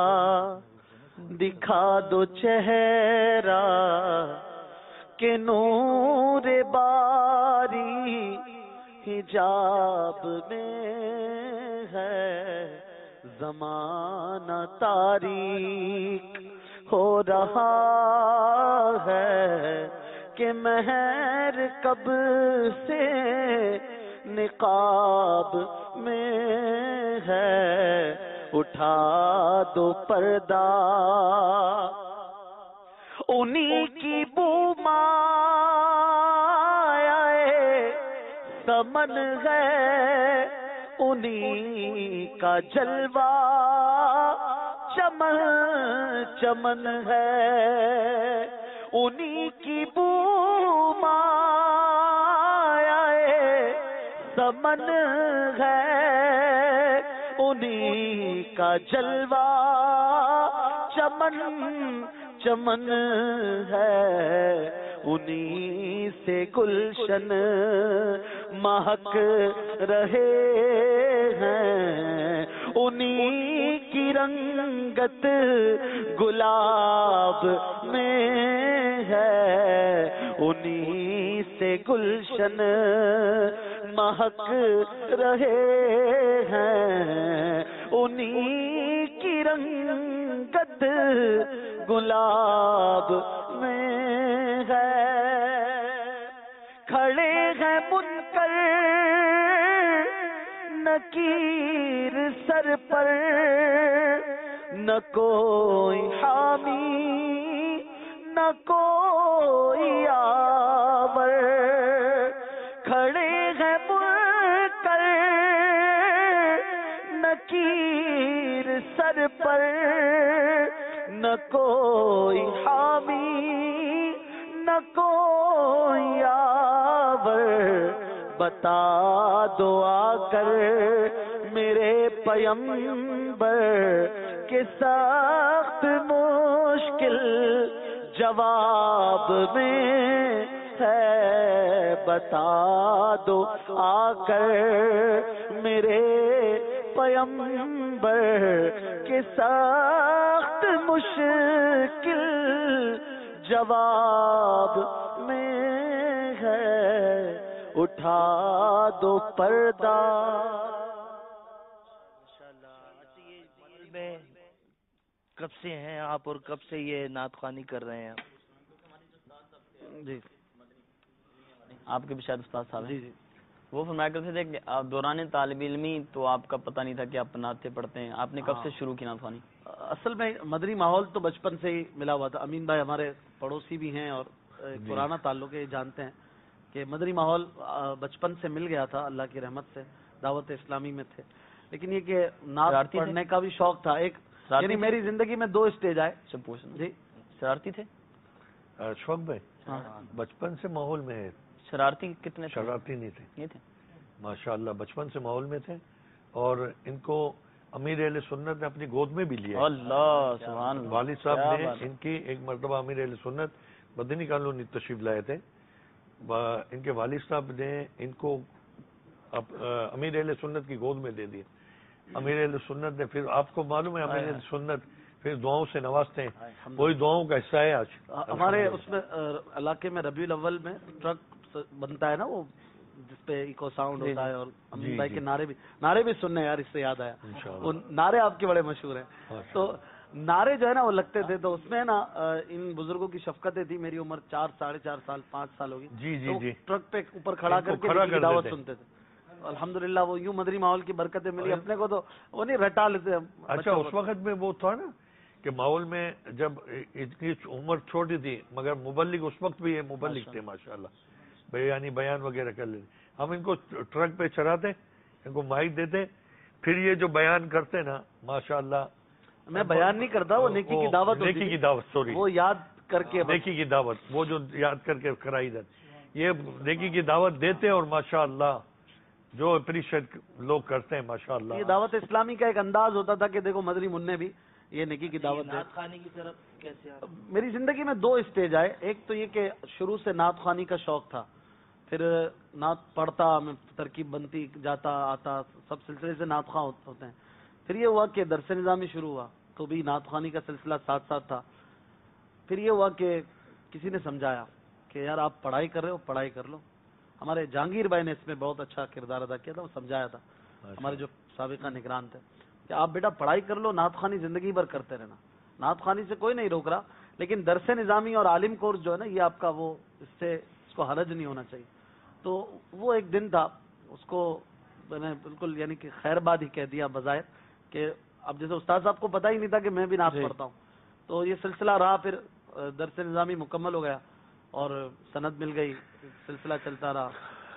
دکھا دو چہرہ کہ نور باری حجاب میں ہے زمانہ تاریک ہو رہا ہے کہ مہر کب سے نقاب میں ہے اٹھا دو پردہ انہی کی بو مایہ سمن ہے انہی کا جلوہ چمن چمن ہے انہی کی بو مایہ سمن ہے انہی کا جلوہ چمن چمن ہے انہی سے گلشن مہک رہے ہیں انہی کی رنگت گلاب میں ہے انہی سے گلشن مہک رہے ہیں انہی کی رنگت گلاب میں ہے کھڑے ہیں منکر نکیر سر پر نہ کوئی حامی نہ کوئی آور، کھڑے ہیں منکر نکیر سر پر نہ کوئی حامی نہ کوئی آور، بتا دو آ کر میرے پیمبر کہ سخت مشکل جواب میں ہے، بتا دو آ کر میرے پیمبر کہ سخت مشکل جواب میں ہے، اٹھا دو پردہ۔ میں کب سے ہیں آپ اور کب سے یہ نعت خوانی کر رہے ہیں؟ جی آپ کے بھی شاید استاد صاحب جی جی وہ فرمایا کرتے تھے کہ آپ دوران طالب علمی تو آپ کا پتہ نہیں تھا کہ آپ نعتیں پڑھتے ہیں، آپ نے کب سے شروع کی نعت خوانی؟ اصل میں مدنی ماحول تو بچپن سے ہی ملا ہوا تھا۔ امین بھائی ہمارے پڑوسی بھی ہیں اور پرانا تعلق ہے، جانتے ہیں کہ مدنی ماحول بچپن سے مل گیا تھا، اللہ کی رحمت سے دعوت اسلامی میں تھے، لیکن یہ کہ نعت پڑھنے کا بھی شوق تھا ایک، یعنی میری زندگی میں دو اسٹیج آئے۔ جی شرارتی تھے شوق بھائی؟ بچپن سے ماحول میں ہے۔ شرارتی کتنے؟ شرارتی نہیں تھے، نہیں تھے ماشاء اللہ، بچپن سے ماحول میں تھے، اور ان کو امیر اہل سنت نے اپنی گود میں بھی لیا۔ اللہ سبحان اللہ۔ والد صاحب نے ان کی ایک مرتبہ امیر اہل سنت مدنی کالونی تشریف لائے تھے، ان کے والد صاحب نے ان کو امیر اہل سنت کی گود میں دے دیا۔ امیر اہل سنت نے پھر، آپ کو معلوم ہے امیر اہل سنت پھر دعاؤں سے نوازتے ہیں، وہی دعاؤں کا حصہ ہے آج ہمارے اس میں علاقے میں ربیع الاول میں ٹرک بنتا ہے نا، وہ جس پہ ایکو ساؤنڈ ہوتا ہے، اور امین بھائی کے نعرے بھی نعرے بھی سننے یار، اس سے یاد آیا وہ نعرے آپ کے بڑے مشہور ہیں، تو نعرے جو ہے نا وہ لگتے تھے، تو اس میں نا ان بزرگوں کی شفقتیں تھی، میری عمر چار ساڑھے چار سال پانچ سال ہوگی، جی جی جی ٹرک پہ اوپر کھڑا کر کے دعوت سنتے تھے، الحمدللہ وہ یوں مدنی ماحول کی برکتیں ملی، اپنے کو تو وہ نہیں رٹا لیتے۔ اچھا اس وقت میں وہ تھا نا کہ ماحول میں جب اتنی عمر چھوٹی تھی، مگر مبلغ اس وقت بھی یہ مبلغ تھے ماشاءاللہ، یعنی بیان وغیرہ کر لیتے، ہم ان کو ٹرک پہ چڑھاتے، ان کو مائک دیتے، پھر یہ جو بیان کرتے نا ماشاءاللہ، میں بیان نہیں کرتا، وہ نیکی کی دعوت، نیکی کی دعوت سوری وہ یاد کر کے، نیکی کی دعوت، وہ جو یاد کر کے کرائی جاتی، یہ نیکی کی دعوت دیتے، اور ماشاءاللہ جو اپریشیٹ لوگ کرتے ہیں ماشاءاللہ۔ یہ دعوت اسلامی کا ایک انداز ہوتا تھا کہ دیکھو مدنی منع بھی یہ نیکی کی دعوت ہے۔ نعت خوانی کی طرف کیسے آپ؟ میری زندگی میں دو اسٹیج آئے، ایک تو یہ کہ شروع سے نعت خوانی کا شوق تھا، پھر نعت پڑھتا، میں ترکیب بنتی جاتا آتا، سب سلسلے سے نعت خواں ہوتے ہیں، پھر یہ ہوا کہ درس نظامی شروع ہوا تو بھی نعت خوانی کا سلسلہ ساتھ ساتھ تھا، پھر یہ ہوا کہ کسی نے سمجھایا کہ یار آپ پڑھائی کر رہے ہو، پڑھائی کر لو۔ ہمارے جہانگیر بھائی نے اس میں بہت اچھا کردار ادا کیا تھا، وہ سمجھایا تھا، ہمارے جو سابقہ نگران تھے، کہ آپ بیٹا پڑھائی کر لو، نعت خوانی زندگی بھر کرتے رہنا، نعت خوانی سے کوئی نہیں روک رہا، لیکن درس نظامی اور عالم کورس جو ہے نا، یہ آپ کا وہ اس سے اس کو حرج نہیں ہونا چاہیے۔ تو وہ ایک دن تھا، اس کو میں نے بالکل یعنی کہ خیر بات ہی کہہ دیا بظاہر، کہ اب جیسے استاد صاحب کو پتہ ہی نہیں تھا کہ میں بھی نعت پڑھتا ہوں، تو یہ سلسلہ رہا، پھر درس نظامی مکمل ہو گیا اور سند مل گئی، سلسلہ چلتا رہا،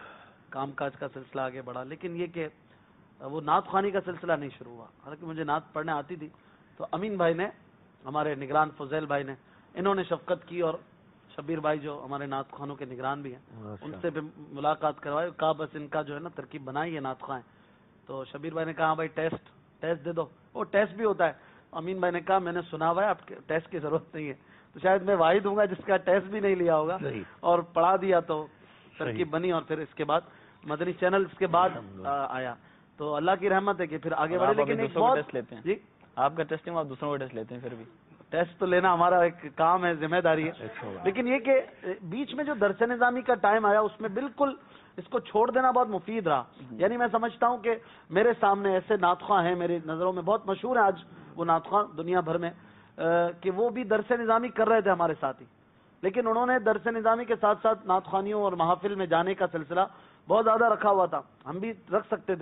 کام کاج کا سلسلہ آگے بڑھا، لیکن یہ کہ وہ نعت خوانی کا سلسلہ نہیں شروع ہوا، حالانکہ مجھے نعت پڑھنے آتی تھی۔ تو امین بھائی نے، ہمارے نگران فضیل بھائی نے، انہوں نے شفقت کی، اور شبیر بھائی جو ہمارے نعت خوانوں کے نگران بھی ہیں، ان سے بھی ملاقات کروائی، کہا بس ان کا جو ہے نا ترکیب بنائی ہے نعت خواں، تو شبیر بھائی نے کہا بھائی ٹیسٹ ٹیسٹ دے دو، وہ ٹیسٹ بھی ہوتا ہے۔ امین بھائی نے کہا میں نے سنا ہوا ہے، آپ ٹیسٹ کی ضرورت نہیں ہے، تو شاید میں واحد ہوں گا جس کا ٹیسٹ بھی نہیں لیا ہوگا، اور پڑھا دیا تو ترکیب بنی، اور پھر اس کے بعد مدنی چینل اس کے بعد آیا، تو اللہ کی رحمت ہے کہ پھر آگے بڑھے۔ لیکن ایک بہت ٹیسٹ لیتے ہیں جی، آپ کا ٹیسٹ نہیں، آپ دوسروں کا ٹیسٹ لیتے ہیں، پھر بھی ٹیسٹ تو لینا ہمارا ایک کام ہے، ذمہ داری ہے، لیکن یہ کہ بیچ میں جو درس نظامی کا ٹائم آیا اس میں بالکل اس کو چھوڑ دینا بہت مفید رہا۔ یعنی میں سمجھتا ہوں کہ میرے سامنے ایسے نعت خواں ہیں، میری نظروں میں بہت مشہور ہیں آج وہ نعت خواں دنیا بھر میں، کہ وہ بھی درس نظامی کر رہے تھے ہمارے ساتھ ہی، لیکن انہوں نے درس نظامی کے ساتھ ساتھ نعت خوانیوں اور محافل میں جانے کا سلسلہ بہت زیادہ رکھا ہوا تھا، ہم بھی رکھ سکتے تھے،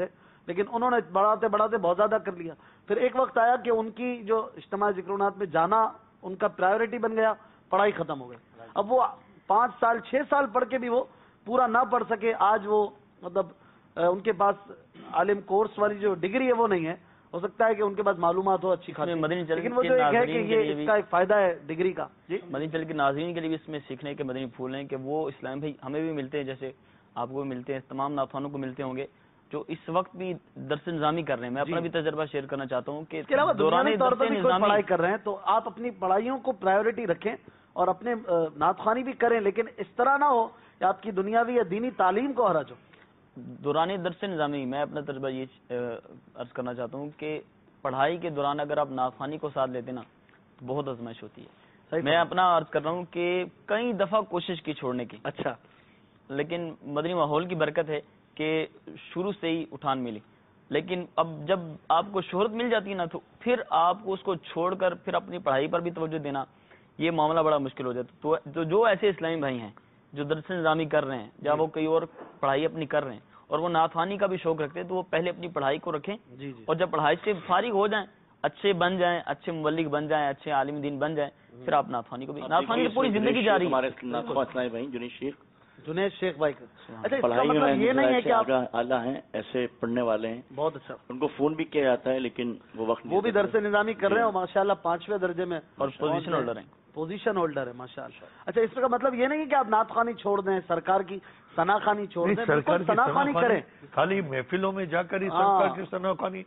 لیکن انہوں نے بڑھاتے بڑھاتے بہت زیادہ کر لیا. پھر ایک وقت آیا کہ ان کی جو اجتماعی ذکرونات میں جانا ان کا پرائیورٹی بن گیا, پڑھائی ختم ہو گئی. اب وہ پانچ سال چھ سال پڑھ کے بھی وہ پورا نہ پڑھ سکے. آج وہ مطلب ان کے پاس عالم کورس والی جو ڈگری ہے وہ نہیں ہے. ہو سکتا ہے کہ ان کے پاس معلومات ہو اچھی خاصی, لیکن وہ جو ایک ہے کہ یہ اس کا ایک فائدہ ہے ڈگری کا. جی مدنی چینل کے ناظرین کے لیے بھی اس میں سیکھنے کے مدنی پھول ہیں کہ وہ اسلام بھائی ہمیں بھی ملتے ہیں, جیسے آپ کو بھی ملتے ہیں, تمام ناتخوانوں کو ملتے ہوں گے جو اس وقت بھی درس نظامی کر رہے ہیں. میں اپنا بھی تجربہ شیئر کرنا چاہتا ہوں کہ دوران درس نظامی پڑھائی کر رہے ہیں تو آپ اپنی پڑھائیوں کو پرائیورٹی رکھیں اور اپنے نعت خوانی بھی کریں, لیکن اس طرح نہ ہو کہ آپ کی دنیاوی یا دینی تعلیم کو حرج ہو. دوران درس نظامی میں اپنا تجربہ یہ عرض کرنا چاہتا ہوں کہ پڑھائی کے دوران اگر آپ نعت خوانی کو ساتھ لیتے نا تو بہت آزمائش ہوتی ہے. میں اپنا عرض کر رہا ہوں کہ کئی دفعہ کوشش کی چھوڑنے کی, اچھا لیکن مدنی ماحول کی برکت ہے کہ شروع سے ہی اٹھان ملی. لیکن اب جب آپ کو شہرت مل جاتی ہے نا تو پھر آپ کو اس کو چھوڑ کر پھر اپنی پڑھائی پر بھی توجہ دینا یہ معاملہ بڑا مشکل ہو جاتا. تو جو ایسے اسلامی بھائی ہیں جو درس نظامی کر رہے ہیں یا وہ کئی اور پڑھائی اپنی کر رہے ہیں اور وہ نعت خوانی کا بھی شوق رکھتے ہیں تو وہ پہلے اپنی پڑھائی کو رکھیں, اور جب پڑھائی سے فارغ ہو جائیں, اچھے بن جائیں, اچھے مبلغ بن جائیں, اچھے عالم دین بن جائیں, پھر آپ نعت خوانی کو بھی. نعت خوانی پوری زندگی جاری. ہمارے اسلامی بھائی جنید شیخ جنید شیخ بھائی اچھا پڑھائی مطلب یہ نہیں ہے کہ آپ اعلیٰ ہیں, ایسے پڑھنے والے ہیں, بہت اچھا, ان کو فون بھی کیا جاتا ہے لیکن وہ وقت وہ بھی درس نظامی کر رہے ہیں اور ماشاءاللہ پانچویں درجے میں اور پوزیشن ہولڈر ہیں پوزیشن ہولڈر ہے ماشاءاللہ. اچھا اس کا مطلب یہ نہیں ہے کہ آپ نعت خوانی چھوڑ دیں, سرکار کی ثنا خوانی چھوڑ دیں, بالکل ثنا خوانی کریں, خالی محفلوں میں جا کر ہی سرکار کی ثنا خوانی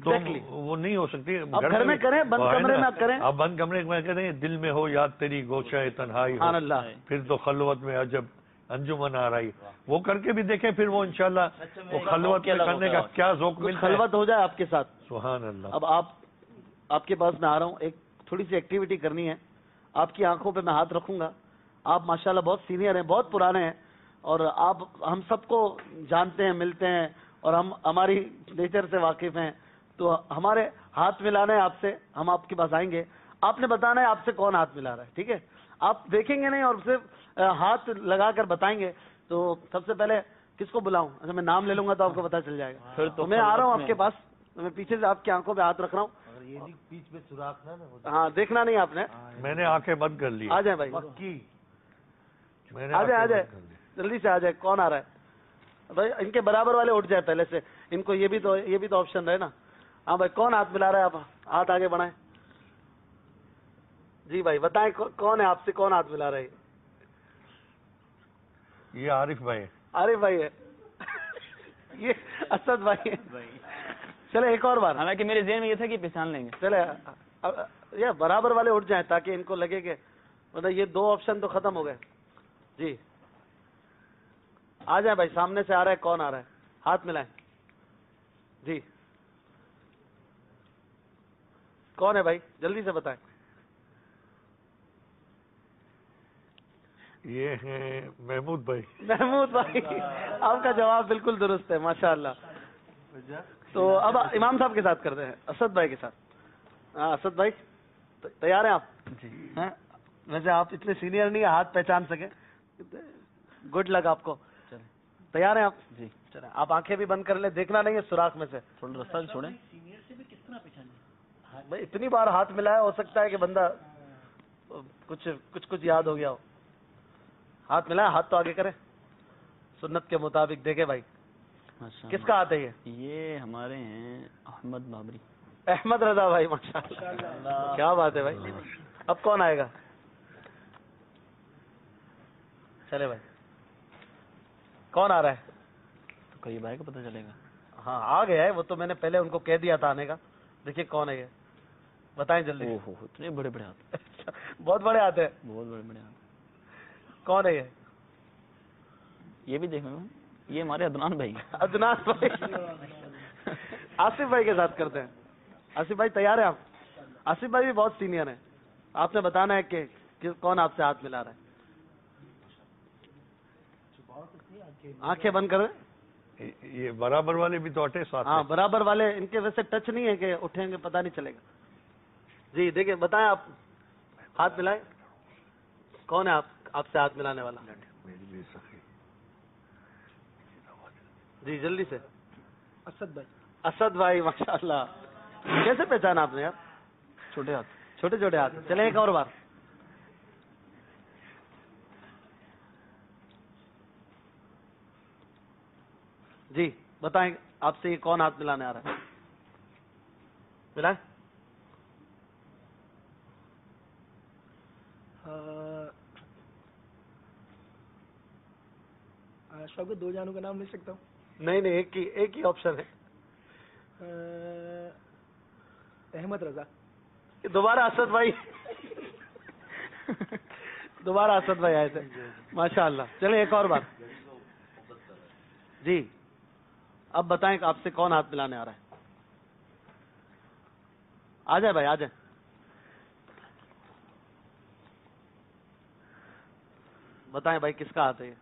وہ نہیں ہو سکتی. گھر میں کریں, بند کمرے میں کریں. آپ بند کمرے میں کریں, دل میں ہو یاد تیری گوشہ تنہائی ہو, پھر تو خلوت میں عجب انجمن آ رہی, وہ کر کے بھی دیکھیں, پھر وہ انشاءاللہ وہ خلوت میں کرنے کا کیا ذوق ملتا ہے. خلوت ہو جائے آپ کے ساتھ, سبحان اللہ. اب آپ آپ کے پاس میں آ رہا ہوں, ایک تھوڑی سی ایکٹیویٹی کرنی ہے. آپ کی آنکھوں پہ میں ہاتھ رکھوں گا. آپ ماشاءاللہ بہت سینئر ہیں, بہت پرانے ہیں, اور آپ ہم سب کو جانتے ہیں, ملتے ہیں, اور ہم ہماری نیچر سے واقف ہیں, تو ہمارے ہاتھ ملانا ہے آپ سے. ہم آپ کے پاس آئیں گے, آپ نے بتانا ہے آپ سے کون ہاتھ ملا رہا ہے, ٹھیک ہے؟ آپ دیکھیں گے نہیں اور صرف ہاتھ لگا کر بتائیں گے. تو سب سے پہلے کس کو بلاؤں؟ اچھا میں نام لے لوں گا تو آپ کو پتا چل جائے گا. تو میں آ رہا ہوں آپ کے پاس, میں پیچھے سے آپ کی آنکھوں پہ ہاتھ رکھ رہا ہوں. بیچ میں سوراخ نہ, ہاں دیکھنا نہیں آپ نے, میں نے آنکھیں بند کر لی. آ جائیں بھائی, آ جائیں آ جائیں جلدی سے آ جائے. کون آ رہا ہے بھائی؟ ان کے برابر والے اٹھ جائے پہلے سے, ان کو یہ بھی تو یہ بھی تو آپشن رہے نا. ہاں بھائی کون ہاتھ ملا رہا ہے؟ آپ ہاتھ آگے بڑھائیں. جی بھائی بتائیں کون ہے آپ سے, کون ہاتھ ملا رہا ہے؟ یہ عارف بھائی. عارف بھائی ہے. یہ اسد بھائی ہے. چلے ایک اور بار, حالانکہ میرے ذہن میں یہ تھا کہ پہچان لیں گے. چلے یہ برابر والے اٹھ جائیں تاکہ ان کو لگے کہ مطلب یہ دو آپشن تو ختم ہو گئے. جی آ جائیں بھائی, سامنے سے آ رہا ہے, کون آ رہا ہے؟ ہاتھ ملائیں. جی کون ہے بھائی؟ جلدی سے بتائیں. یہ ہے محمود بھائی. محمود بھائی, آپ کا جواب بالکل درست ہے ماشاءاللہ. تو اب امام صاحب کے ساتھ کرتے ہیں, اسد بھائی کے ساتھ. ہاں اسد بھائی تیار ہیں آپ؟ جی. ویسے آپ اتنے سینئر نہیں, ہاتھ پہچان سکے, گڈ لک آپ کو. تیار ہیں آپ؟ جی چلیں, آپ آنکھیں بھی بند کر لیں, دیکھنا نہیں ہے سوراخ میں سے. تھوڑا رستہ چھوڑیں. بھائی اتنی بار ہاتھ ملایا, ہو سکتا ہے کہ بندہ کچھ کچھ کچھ یاد ہو گیا ہو. ہاتھ ملایا, ہاتھ تو آگے کریں سنت کے مطابق. دیکھیں بھائی کس کا ہاتھ ہے یہ؟ یہ ہمارے ہیں احمد بابری. احمد رضا بھائی ماشاءاللہ, کیا بات ہے بھائی. اب کون آئے گا؟ چلے بھائی کون آ رہا ہے؟ تو کئی بھائی کو پتہ چلے گا. ہاں آ گیا ہے وہ تو, میں نے پہلے ان کو کہہ دیا تھا آنے کا. دیکھیے کون ہے یہ, بتائیں جلدی. اتنے بڑے بڑے ہاتھ, بہت بڑے ہاتھ ہیں, بہت بڑے بڑے ہاتھ. کون ہے یہ؟ یہ بھی دیکھیں, یہ ہمارے عدنان بھائی. عدنان بھائی. آصف بھائی کے ساتھ کرتے ہیں. آصف بھائی تیار ہیں آپ؟ آصف بھائی بھی بہت سینئر ہیں, آپ نے بتانا ہے کہ کون آپ سے ہاتھ ملا رہا ہے. آنکھیں بند کریں. یہ برابر والے بھی تو اٹھے ساتھ. ہاں برابر والے, ان کے ویسے ٹچ نہیں ہے کہ اٹھیں گے پتہ نہیں چلے گا. جی دیکھیں بتائیں, آپ ہاتھ ملائیں. کون ہے آپ آپ سے ہاتھ ملانے والا؟ جی جلدی سے. اسد بھائی. اسد بھائی ماشاءاللہ. کیسے پہچانا آپ نے یار؟ چھوٹے ہاتھ چھوٹے چھوٹے ہاتھ. چلیں ایک اور بار. جی بتائیں آپ سے یہ کون ہاتھ ملانے آ رہا ہے؟ ملا سب کو دو جانوں کا نام مل سکتا ہوں؟ نہیں نہیں ایک ہی ایک ہی آپشن ہے. احمد رضا. دوبارہ اسد بھائی دوبارہ اسد بھائی آئے تھے ماشاء اللہ. چلیں ایک اور بار. جی اب بتائیں کہ آپ سے کون ہاتھ ملانے آ رہا ہے؟ آ جائے بھائی آ جائیں. بتائیں بھائی کس کا ہاتھ ہے یہ؟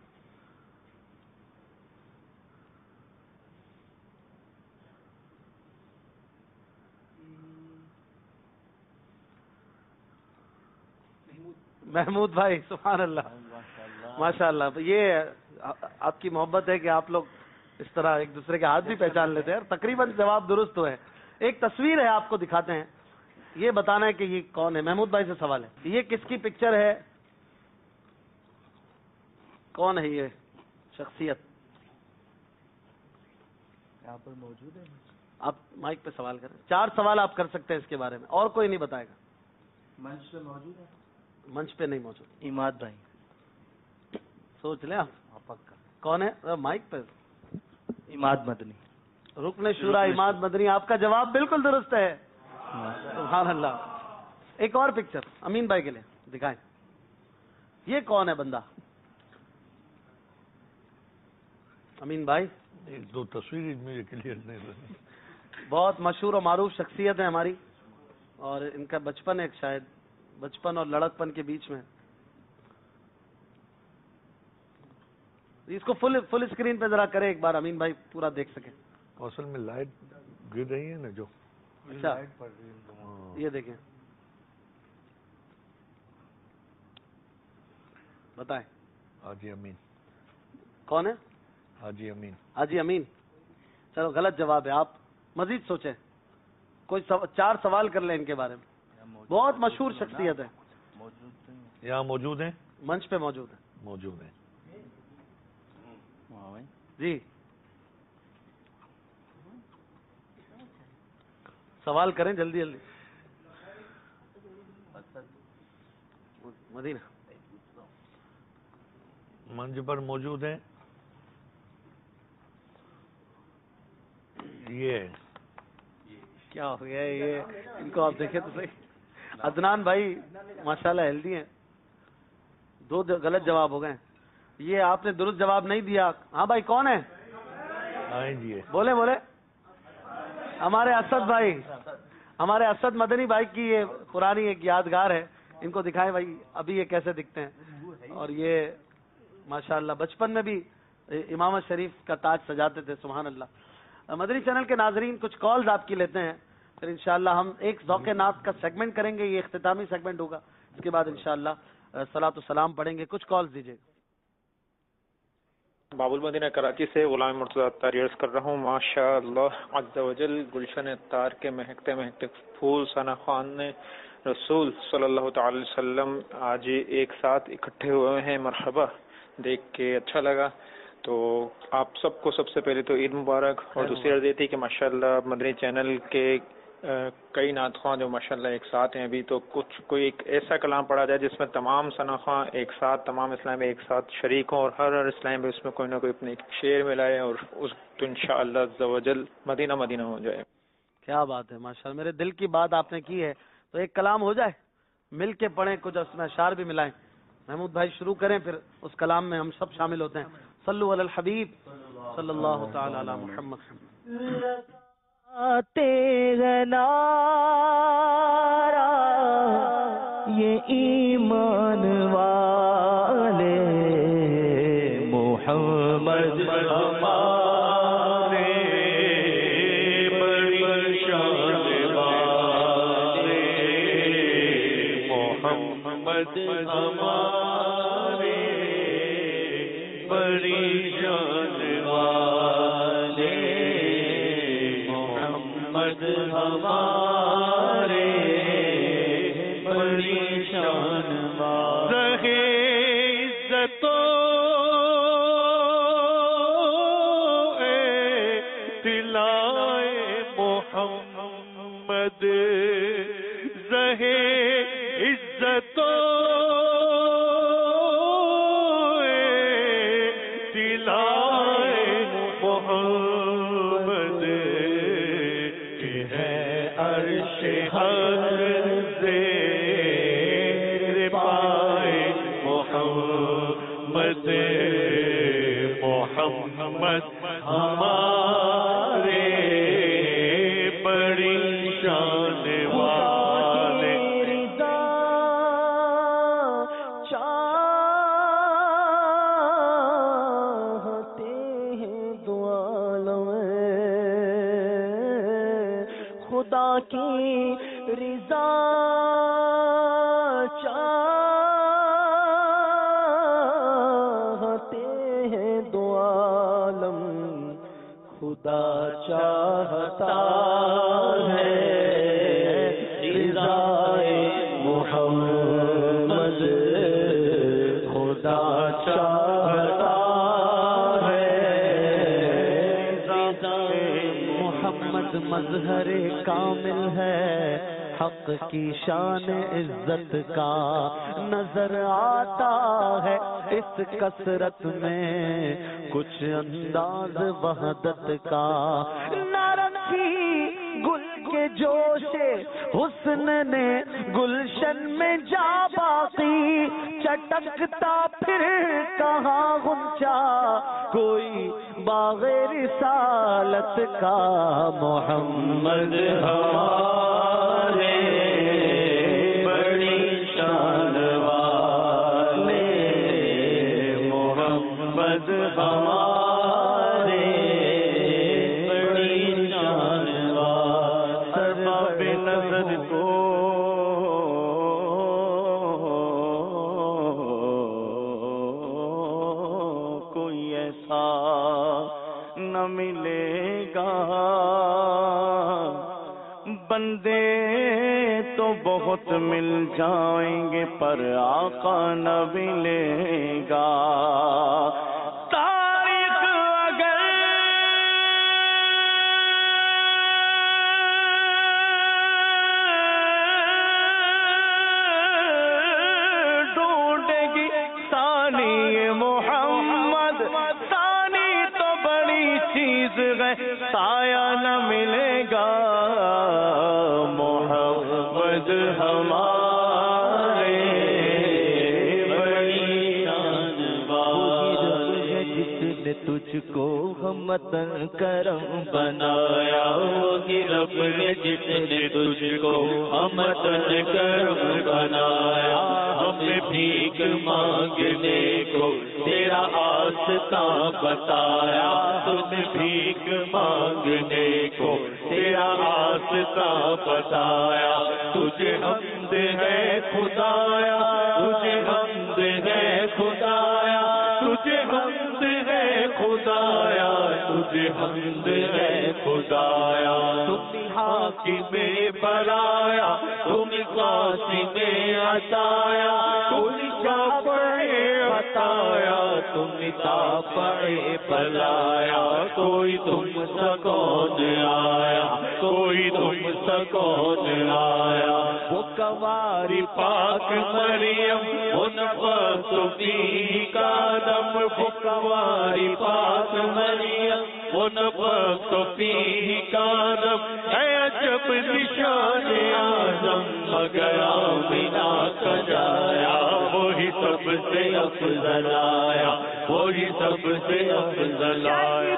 محمود بھائی. سبحان اللہ ماشاء اللہ. یہ آپ کی محبت ہے کہ آپ لوگ اس طرح ایک دوسرے کے ہاتھ بھی پہچان لیتے ہیں. تقریباً جواب درست ہوئے. ایک تصویر ہے آپ کو دکھاتے ہیں, یہ بتانا ہے کہ یہ کون ہے. محمود بھائی سے سوال ہے, یہ کس کی پکچر ہے؟ کون ہے یہ شخصیت؟ یہاں پر موجود ہے. آپ مائک پہ سوال کریں. چار سوال آپ کر سکتے ہیں اس کے بارے میں, اور کوئی نہیں بتائے گا. منچ پہ موجود ہے؟ منچ پہ نہیں موجود. اماد بھائی. سوچ لیں آپ کون ہے. مائک پہ اماد مدنی. رکن شورا اماد مدنی. آپ کا جواب بالکل درست ہے. سبحان اللہ. ایک اور پکچر امین بھائی کے لیے دکھائیں. یہ کون ہے بندہ؟ امین بھائی. ایک دو تصویر مجھے کلیئر نہیں. بہت مشہور و معروف شخصیت ہے ہماری, اور ان کا بچپن ایک شاید بچپن اور لڑکپن کے بیچ میں. اس کو فل فل اسکرین پہ ذرا کرے ایک بار امین بھائی, پورا دیکھ سکیں. اصل میں لائٹ گر رہی ہے نا جو. اچھا یہ دیکھیں. بتائیں. حاجی امین. کون ہے؟ حاجی امین. حاجی امین. چلو غلط جواب ہے, آپ مزید سوچیں. کوئی سو... چار سوال کر لیں ان کے بارے میں. بہت مشہور شخصیت ہے. یہاں موجود ہیں؟ منچ پہ موجود ہے. موجود ہیں. جی سوال کریں جلدی جلدی. مدینہ منچ پر موجود ہیں. یہ کیا ہو گیا یہ, ان کو آپ دیکھیں تو صحیح. عدنان بھائی ماشاءاللہ ہیلدی ہیں. دو غلط جواب ہو گئے. یہ آپ نے درست جواب نہیں دیا. ہاں بھائی کون ہے؟ جی بولے بولے. ہمارے اسد بھائی, ہمارے اسد مدنی بھائی کی یہ پرانی ایک یادگار ہے. ان کو دکھائیں بھائی ابھی یہ کیسے دکھتے ہیں. اور یہ ماشاءاللہ بچپن میں بھی امامت شریف کا تاج سجاتے تھے. سبحان اللہ. مدنی چینل کے ناظرین کچھ کالز آپ کی لیتے ہیں, پھر انشاءاللہ ہم ایک ذوق نعت کا سیگمنٹ کریں گے. یہ اختتامی سیگمنٹ ہوگا. اس کے بعد انشاءاللہ صلاۃ و سلام پڑھیں گے. کچھ کالز دیجیے. باب المدینہ کراچی سے غلام مرتضی اتاری عرض کر رہا ہوں. ماشاء اللہ عز و جل گلشن اتار کے مہکتے مہکتے پھول ثنا خوان نے رسول صلی اللہ تعالی وسلم آج ایک ساتھ اکٹھے ہوئے ہیں. مرحبا, دیکھ کے اچھا لگا. تو آپ سب کو سب سے پہلے تو عید مبارک, اور دوسری عرض یہ تھی کہ ماشاءاللہ مدنی چینل کے کئی نعت خواں جو ماشاءاللہ ایک ساتھ ہیں ابھی, تو کچھ کوئی ایک ایسا کلام پڑھا جائے جس میں تمام ثنا خواں ایک ساتھ, تمام اسلام ایک ساتھ شریک ہوں, اور ہر ہر اسلام میں اس میں کوئی نہ کوئی اپنے شعر ملائے, اور اس تو انشاءاللہ عز و جل مدینہ مدینہ ہو جائے. کیا بات ہے ماشاءاللہ. میرے دل کی بات آپ نے کی ہے, تو ایک کلام ہو جائے, مل کے پڑھیں, کچھ اس میں اشعار بھی ملائیں. محمود بھائی شروع کریں, پھر اس کلام میں ہم سب شامل ہوتے ہیں. صلو علی الحبیب صلی اللہ تعالی علی محمد. تیرا یہ ایمان والے محمد ہمارے بڑی شان والے محمد ہمارے بڑی شان والے मोहम्मद हमारे बड़ी शान रहे इज्जतो तिलाए मोहम्मद रहे इज्जतो मोहम्मद हमारे बड़ी शान वाले चाहते हैं दुआलों में खुदा की रिजा खुदा चाहता है रिज़ाए मोहम्मद खुदा चाहता है रिज़ाए मोहम्मद मज़हर कामिल है हक की शान इज्जत का नजर आता है इस कसरत में कुछ अंदाज वहदत का नारंगी गुल के जोशे हुस्न ने गुलशन में जा बाकी चटकता फिर कहाँ गुंचा कोई बाग़े रिसालत का मोहम्मद हमारे बड़ी शान वाले मोहम्मद हमारे बड़ी शान वाले सरब नजर को कोई ऐसा न मिलेगा बंदे तो बहुत मिल जाएंगे पर आका न मिलेगा तारीख अगर ढूंढेगी सानी मोहम्मद सानी तो बड़ी चीज है साया न मिलेगा मोहम्मद हमारे बड़ी शान वाले जिसने तुझको हमतन करम बनाया होगी रब ने जिसने तुझको हमतन करम बनाया हमें भीख मांगने को तेरा आस्था बताया तुझे भीख मांगने को तेरा आस्था बताया तुझे हम्द है खुदाया तुझे हम्द है खुदाया तुझे हम्द है खुदाया तुझे हम्द है खुदाया तुम हाकिमे बनाया तुम कासिमे अताया तुम शाफ़े बताया तुम ताफ़े पलाया कोई तुम सकौन आया कोई तुम सकौन आया वो कवारी पाक मरियम उन फी का दम वो कवारी पाक मरियम उन फी का दम जब निशान आजम मगरा बिना सजाया वही सबसे अफजल आया वही सबसे अफजल आया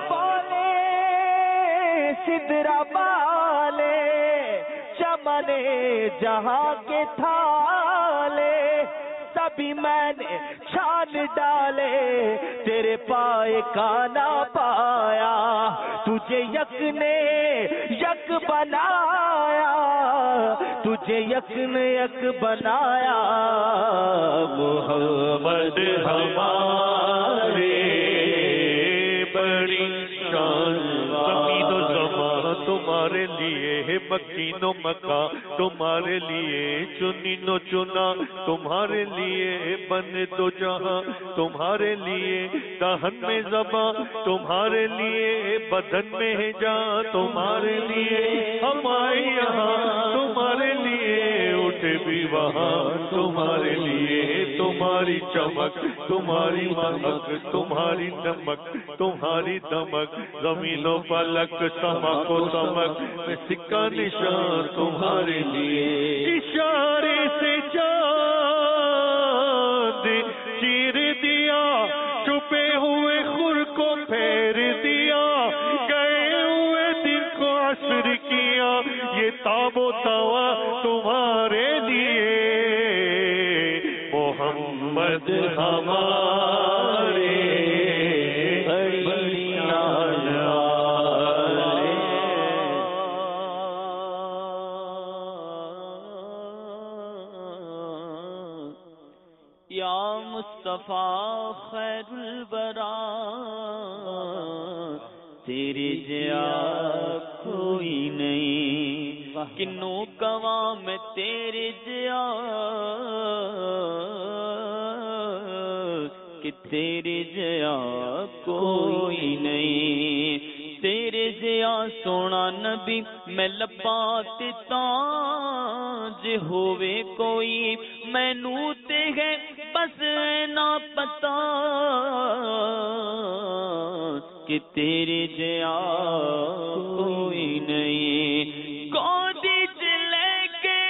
सिदरा वाले चमने जहाँ के थाले सभी मैंने छान डाले तेरे पाए का ना पाया तुझे यक ने यक बनाया तुझे यक ने यक बनाया मोहम्मद हमारे बड़ी शान تمہارے لیے ہے مکین و مکہ تمہارے لیے چنین و چنا تمہارے لیے بنے دو جہاں تمہارے لیے دہن میں زباں تمہارے لیے بدن میں ہے جان تمہارے لیے ہم آئے یہاں تمہارے لیے اٹھے بھی وہاں تمہارے لیے تمہاری چمک تمہاری مہک تمہاری نمک تمہاری دمک زمین و فلک سمک و سمک میں سکہ نشان تمہارے لیے اشارے سے چاند چیر دیا چھپے ہوئے خور کو پھیر دیا گئے ہوئے دن کو عصر کیا یہ تاب و توا تمہارے لیے محمد ہمارے یا مصطفیٰ خیر الورا تیرے جیا کوئی نہیں کنوں کواں میں تیرے جیا کہ تیرے جیا کوئی نہیں تیرے جیا سونا نبی میں لباں تے تاں جے ہووے کوئی مینوں تے ہے بس نہ پتا کہ تیرے جیا کوئی نہیں گودی چ لے کے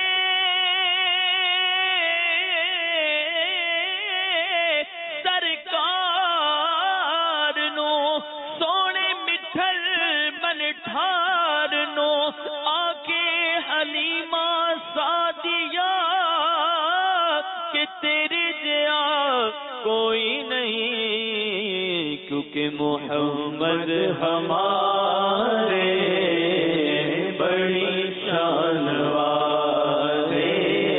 سرکار نو سونے مٹھل من ٹھار نو آکے حلیمہ سعدیہ کہ تیرے جیا کوئی نہیں کیونکہ محمد ہمارے بڑی شان والے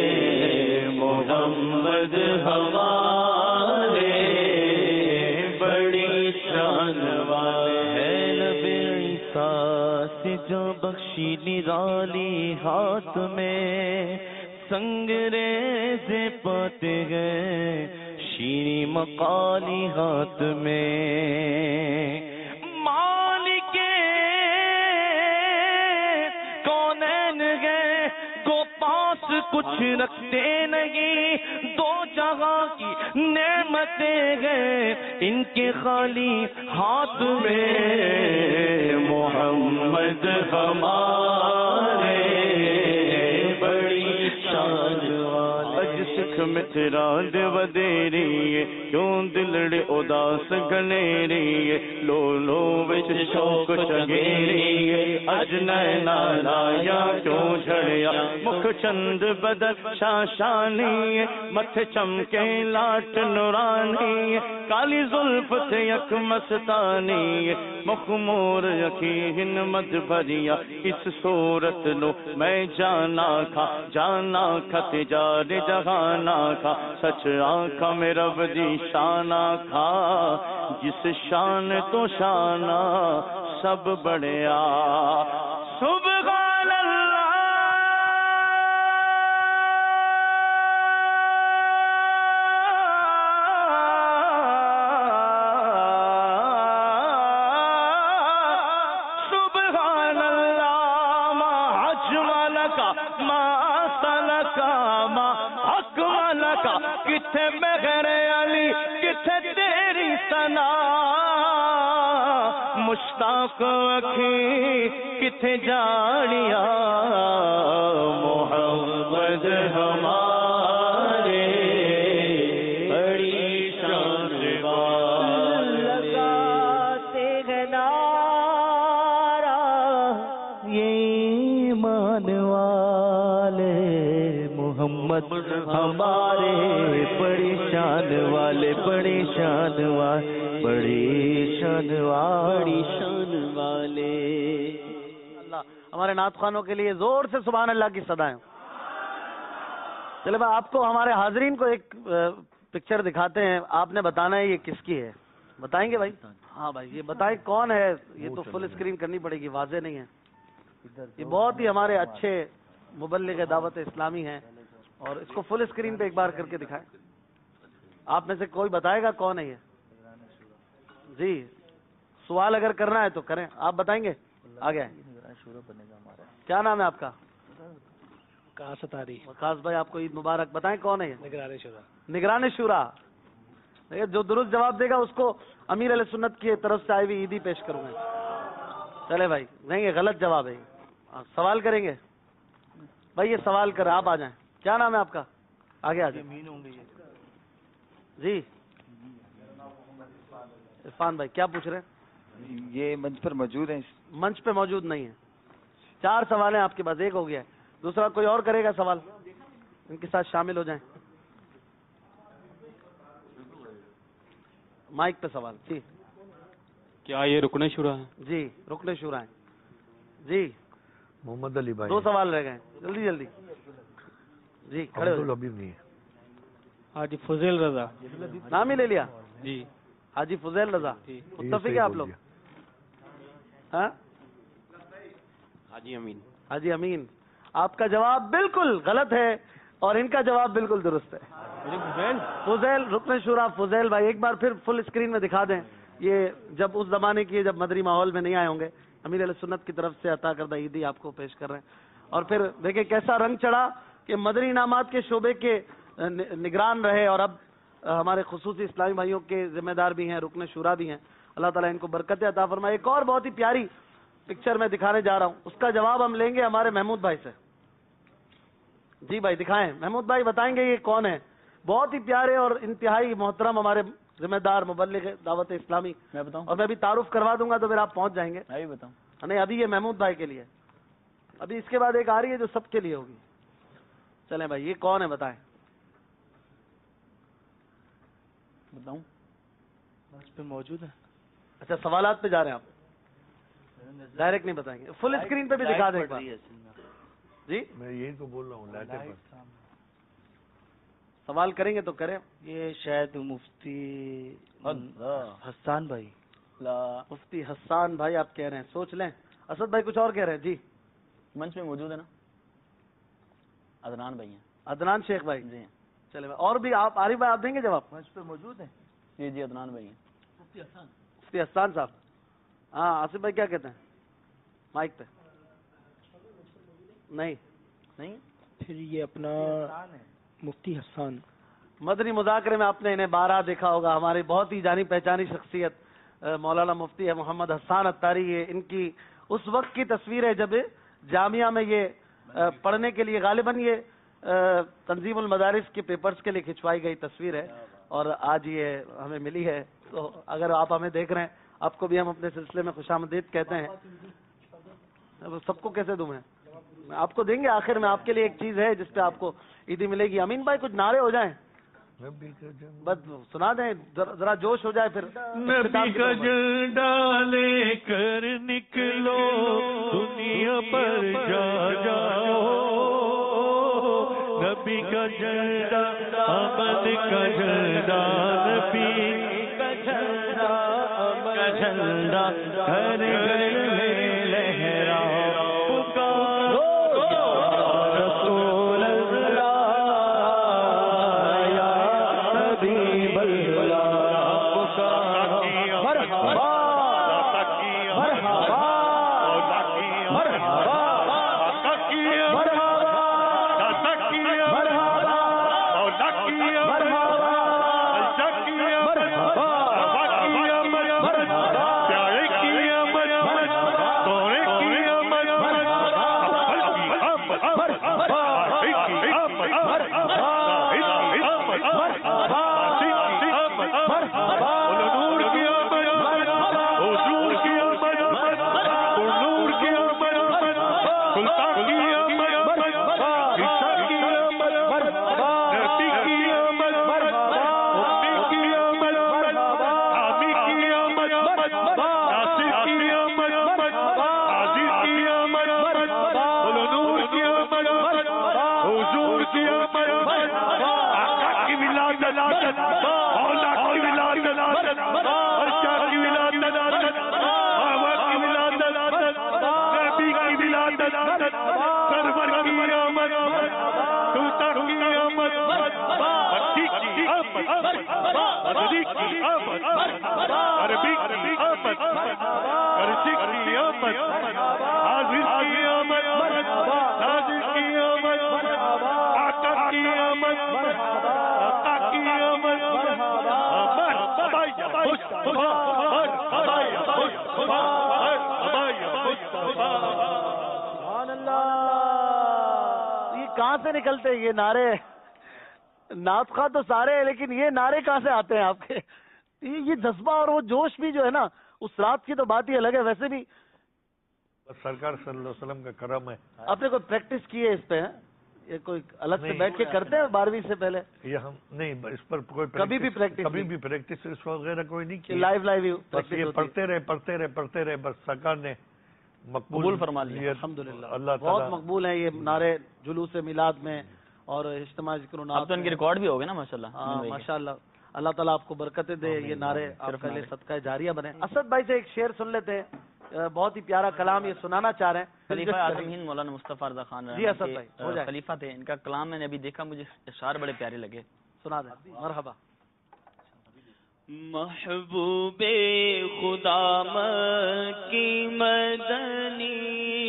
محمد ہمارے بڑی شان والے ہے نبی عیسیٰ سے جو بخشی نرالی ہاتھ میں سنگریزے پاتے گئے شیریں مقالی ہاتھ میں مالک کونین گئے کو پاس کچھ رکھتے نہیں دو جہاں کی نعمتیں گئے ان کے خالی ہاتھ میں محمد ہمارے بڑی شان اج سکھ میں تیرا دیو دیری کیوں دلڑے اداس گنیری لو لو وچ شوق چگیری اج نینا لایا کیوں جھڑیا مکھ چند بدل شاشانی متھے چمکے لاٹ نورانی کالی زلف تے یک مستانی مکھ مور یکی ہن مد بھریا اس صورت نو میں جانا کھا جانا کھا تجار جہانا کھا سچ آنکھا میں رب دی شانا کھا جس شان تو شانا سب بڑیا سبحان اللہ سبحان اللہ ما اجملک ما احسنک ما اکملک کتھے بغیر علی کتھے تیری ثنا مشتاق اکھی کتھے جانیا محمد ہمارے بڑی شان والے لگاتے ہیں نعرہ یہ ایمان والے محمد ہمارے بڑی شان والے بڑی شان والے بڑی شان والی شان والے اللہ ہمارے نعت خوانوں کے لیے زور سے سبحان اللہ کی صدائیں. چلے بھائی آپ کو ہمارے حاضرین کو ایک پکچر دکھاتے ہیں آپ نے بتانا ہے یہ کس کی ہے بتائیں گے بھائی؟ ہاں بھائی یہ بتائیں کون ہے یہ تو فل اسکرین کرنی پڑے گی واضح نہیں ہے. یہ بہت ہی ہمارے اچھے مبلغ دعوت اسلامی ہیں، اور اس کو فل اسکرین پہ ایک بار کر کے دکھائیں. آپ میں سے کوئی بتائے گا کون ہے یہ؟ جی سوال اگر کرنا ہے تو کریں، آپ بتائیں گے. آگے کیا نام ہے آپ کا؟ وقاص اتاری. وقاص بھائی آپ کو عید مبارک. بتائیں کون ہے یہ؟ نگران شورا. نگران شورا. جو درست جواب دے گا اس کو امیر علیہ سنت کی طرف سے آئی ہوئی عیدی پیش کروں گا. چلے بھائی نہیں یہ غلط جواب ہے. سوال کریں گے بھائی، یہ سوال کریں. آپ آ جائیں. کیا نام ہے آپ کا؟ آگے آ جائیں. جی عرفان بھائی کیا پوچھ رہے ہیں؟ یہ منچ پر موجود ہیں؟ منچ پہ موجود نہیں ہے. چار سوال ہیں آپ کے پاس، ایک ہو گیا ہے. دوسرا کوئی اور کرے گا سوال؟ ان کے ساتھ شامل ہو جائیں. مائک پہ سوال. جی کیا یہ رکن شورا ہے؟ جی رکن شورا ہے. جی محمد علی بھائی. دو سوال رہ گئے، جلدی جلدی. جی کھڑے ہو. نہیں ہے. حاجی فضیل رضا. نام ہی لے لیا. جی حاجی فضیل رضا. متفق ہے آپ لوگ؟ ہاں حاجی امین. حاجی امین. آپ کا جواب بالکل غلط ہے اور ان کا جواب بالکل درست ہے. فضیل رکن شورا فضیل بھائی. ایک بار پھر فل اسکرین میں دکھا دیں. یہ جب اس زمانے کی جب مدری ماحول میں نہیں آئے ہوں گے، امیر علیہ سنت کی طرف سے عطا کردہ عیدی آپ کو پیش کر رہے ہیں. اور پھر دیکھیں کیسا رنگ چڑھا کہ مدری انعامات کے شعبے کے نگران رہے اور اب ہمارے خصوصی اسلامی بھائیوں کے ذمہ دار بھی ہیں، رکن شورا بھی ہیں. اللہ تعالیٰ ان کو برکت عطا فرمائے. ایک اور بہت ہی پیاری پکچر میں دکھانے جا رہا ہوں، اس کا جواب ہم لیں گے ہمارے محمود بھائی سے. جی بھائی دکھائیں. محمود بھائی بتائیں گے یہ کون ہے؟ بہت ہی پیارے اور انتہائی محترم ہمارے ذمہ دار مبلغ دعوت اسلامی. میں بتاؤں؟ اور میں بھی تعارف کروا دوں گا تو پھر آپ پہنچ جائیں گے. میں بھی بتاؤں؟ نہیں ابھی یہ محمود بھائی کے لیے، ابھی اس کے بعد ایک آ رہی ہے جو سب کے لیے ہوگی. چلیں بھائی یہ کون ہے بتائیں. بتاؤں؟ اس پہ موجود ہے. اچھا سوالات پہ جا رہے ہیں آپ؟ ڈائریکٹ نہیں بتائیں گے، فل اسکرین پہ بھی دکھا دیں. جی میں یہی تو بول رہا ہوں. لائٹر پر سوال کریں گے تو کریں. یہ شاید مفتی حسان بھائی. مفتی حسان بھائی آپ کہہ رہے ہیں، سوچ لیں. اسد بھائی کچھ اور کہہ رہے ہیں. جی منچ میں موجود ہے نا؟ عدنان بھائی ہیں. عدنان شیخ بھائی. جی چلے بھائی اور بھی آپ عارف بھائی آپ دیں گے جواب؟ منچ پہ موجود ہے. جی جی عدنان بھائی ہیں. مفتی حسان صاحب. ہاں آصف بھائی کیا کہتے ہیں؟ مائک پہ نہیں نہیں. پھر یہ اپنا مفتی حسان. مدنی مذاکرے میں آپ نے انہیں بارہ دیکھا ہوگا. ہماری بہت ہی جانی پہچانی شخصیت مولانا مفتی ہے محمد حسان اتاری. یہ ان کی اس وقت کی تصویر ہے جب جامعہ میں یہ پڑھنے کے لیے غالباً یہ تنظیم المدارس کے پیپرز کے لیے کھنچوائی گئی تصویر ہے اور آج یہ ہمیں ملی ہے. تو اگر آپ ہمیں دیکھ رہے ہیں آپ کو بھی ہم اپنے سلسلے میں خوش آمدید کہتے ہیں. سب کو کیسے دوں میں آپ کو دیں گے. آخر میں آپ کے لیے ایک چیز ہے جس پہ آپ کو عیدی ملے گی. امین بھائی کچھ نعرے ہو جائیں، بس سنا دیں ذرا جوش ہو جائے. پھر نبی کا جھنڈا لے کر نکلو دنیا پر جا جاؤ. نبی کا جھنڈا امن کا جھنڈا نبی کا جھنڈا امن کا جھنڈا ہر گھر میں لہرا. ولادت سرور کی آمد توتا کی آمد مکی کی آمد مدنی کی آمد عربی کی آمد کرسی کی آمد حاضر کی آمد ناظر کی آمد آقا کی آمد آقا کی آمد سبحان اللہ. یہ کہاں سے نکلتے ہیں یہ نعرے؟ نعت خواہ تو سارے ہیں لیکن یہ نعرے کہاں سے آتے ہیں آپ کے؟ یہ جذبہ اور وہ جوش بھی جو ہے نا اس رات کی تو بات ہی الگ ہے. ویسے بھی سرکار صلی اللہ علیہ وسلم کا کرم ہے. آپ نے کوئی پریکٹس کی ہے اس پہ؟ یہ کوئی الگ سے بیٹھ کے کرتے ہیں بارہویں سے پہلے؟ یہ ہم نہیں اس پر کوئی کبھی بھی پریکٹس کبھی بھی پریکٹس وغیرہ کوئی نہیں کی. لائیو لائیو بس یہ پڑھتے رہے پڑھتے رہے پڑھتے رہے بس سرکار نے مقبول فرما لیا. الحمدللہ اللہ بہت مقبول ہیں یہ نعرے جلوس میلاد میں اور اجتماع ذکر و نعت. اب تو ان کے ریکارڈ بھی ہو گئے نا ماشاءاللہ. ماشاء اللہ. اللہ تعالیٰ آپ کو برکتیں دے. یہ نعرے آپ کے لیے صدقہ جاریہ بنے. اسد بھائی سے ایک شعر سن لیتے ہیں. بہت ہی پیارا کلام یہ سنانا چاہ رہے ہیں. خلیفہ اعظم ہند مولانا مصطفیٰ رضا خان جی اسد بھائی ہو جائے. خلیفہ تھے. ان کا کلام میں نے ابھی دیکھا مجھے اشعار بڑے پیارے لگے. سنا دیں. مرحبا. محبوب خدا مکی مدنی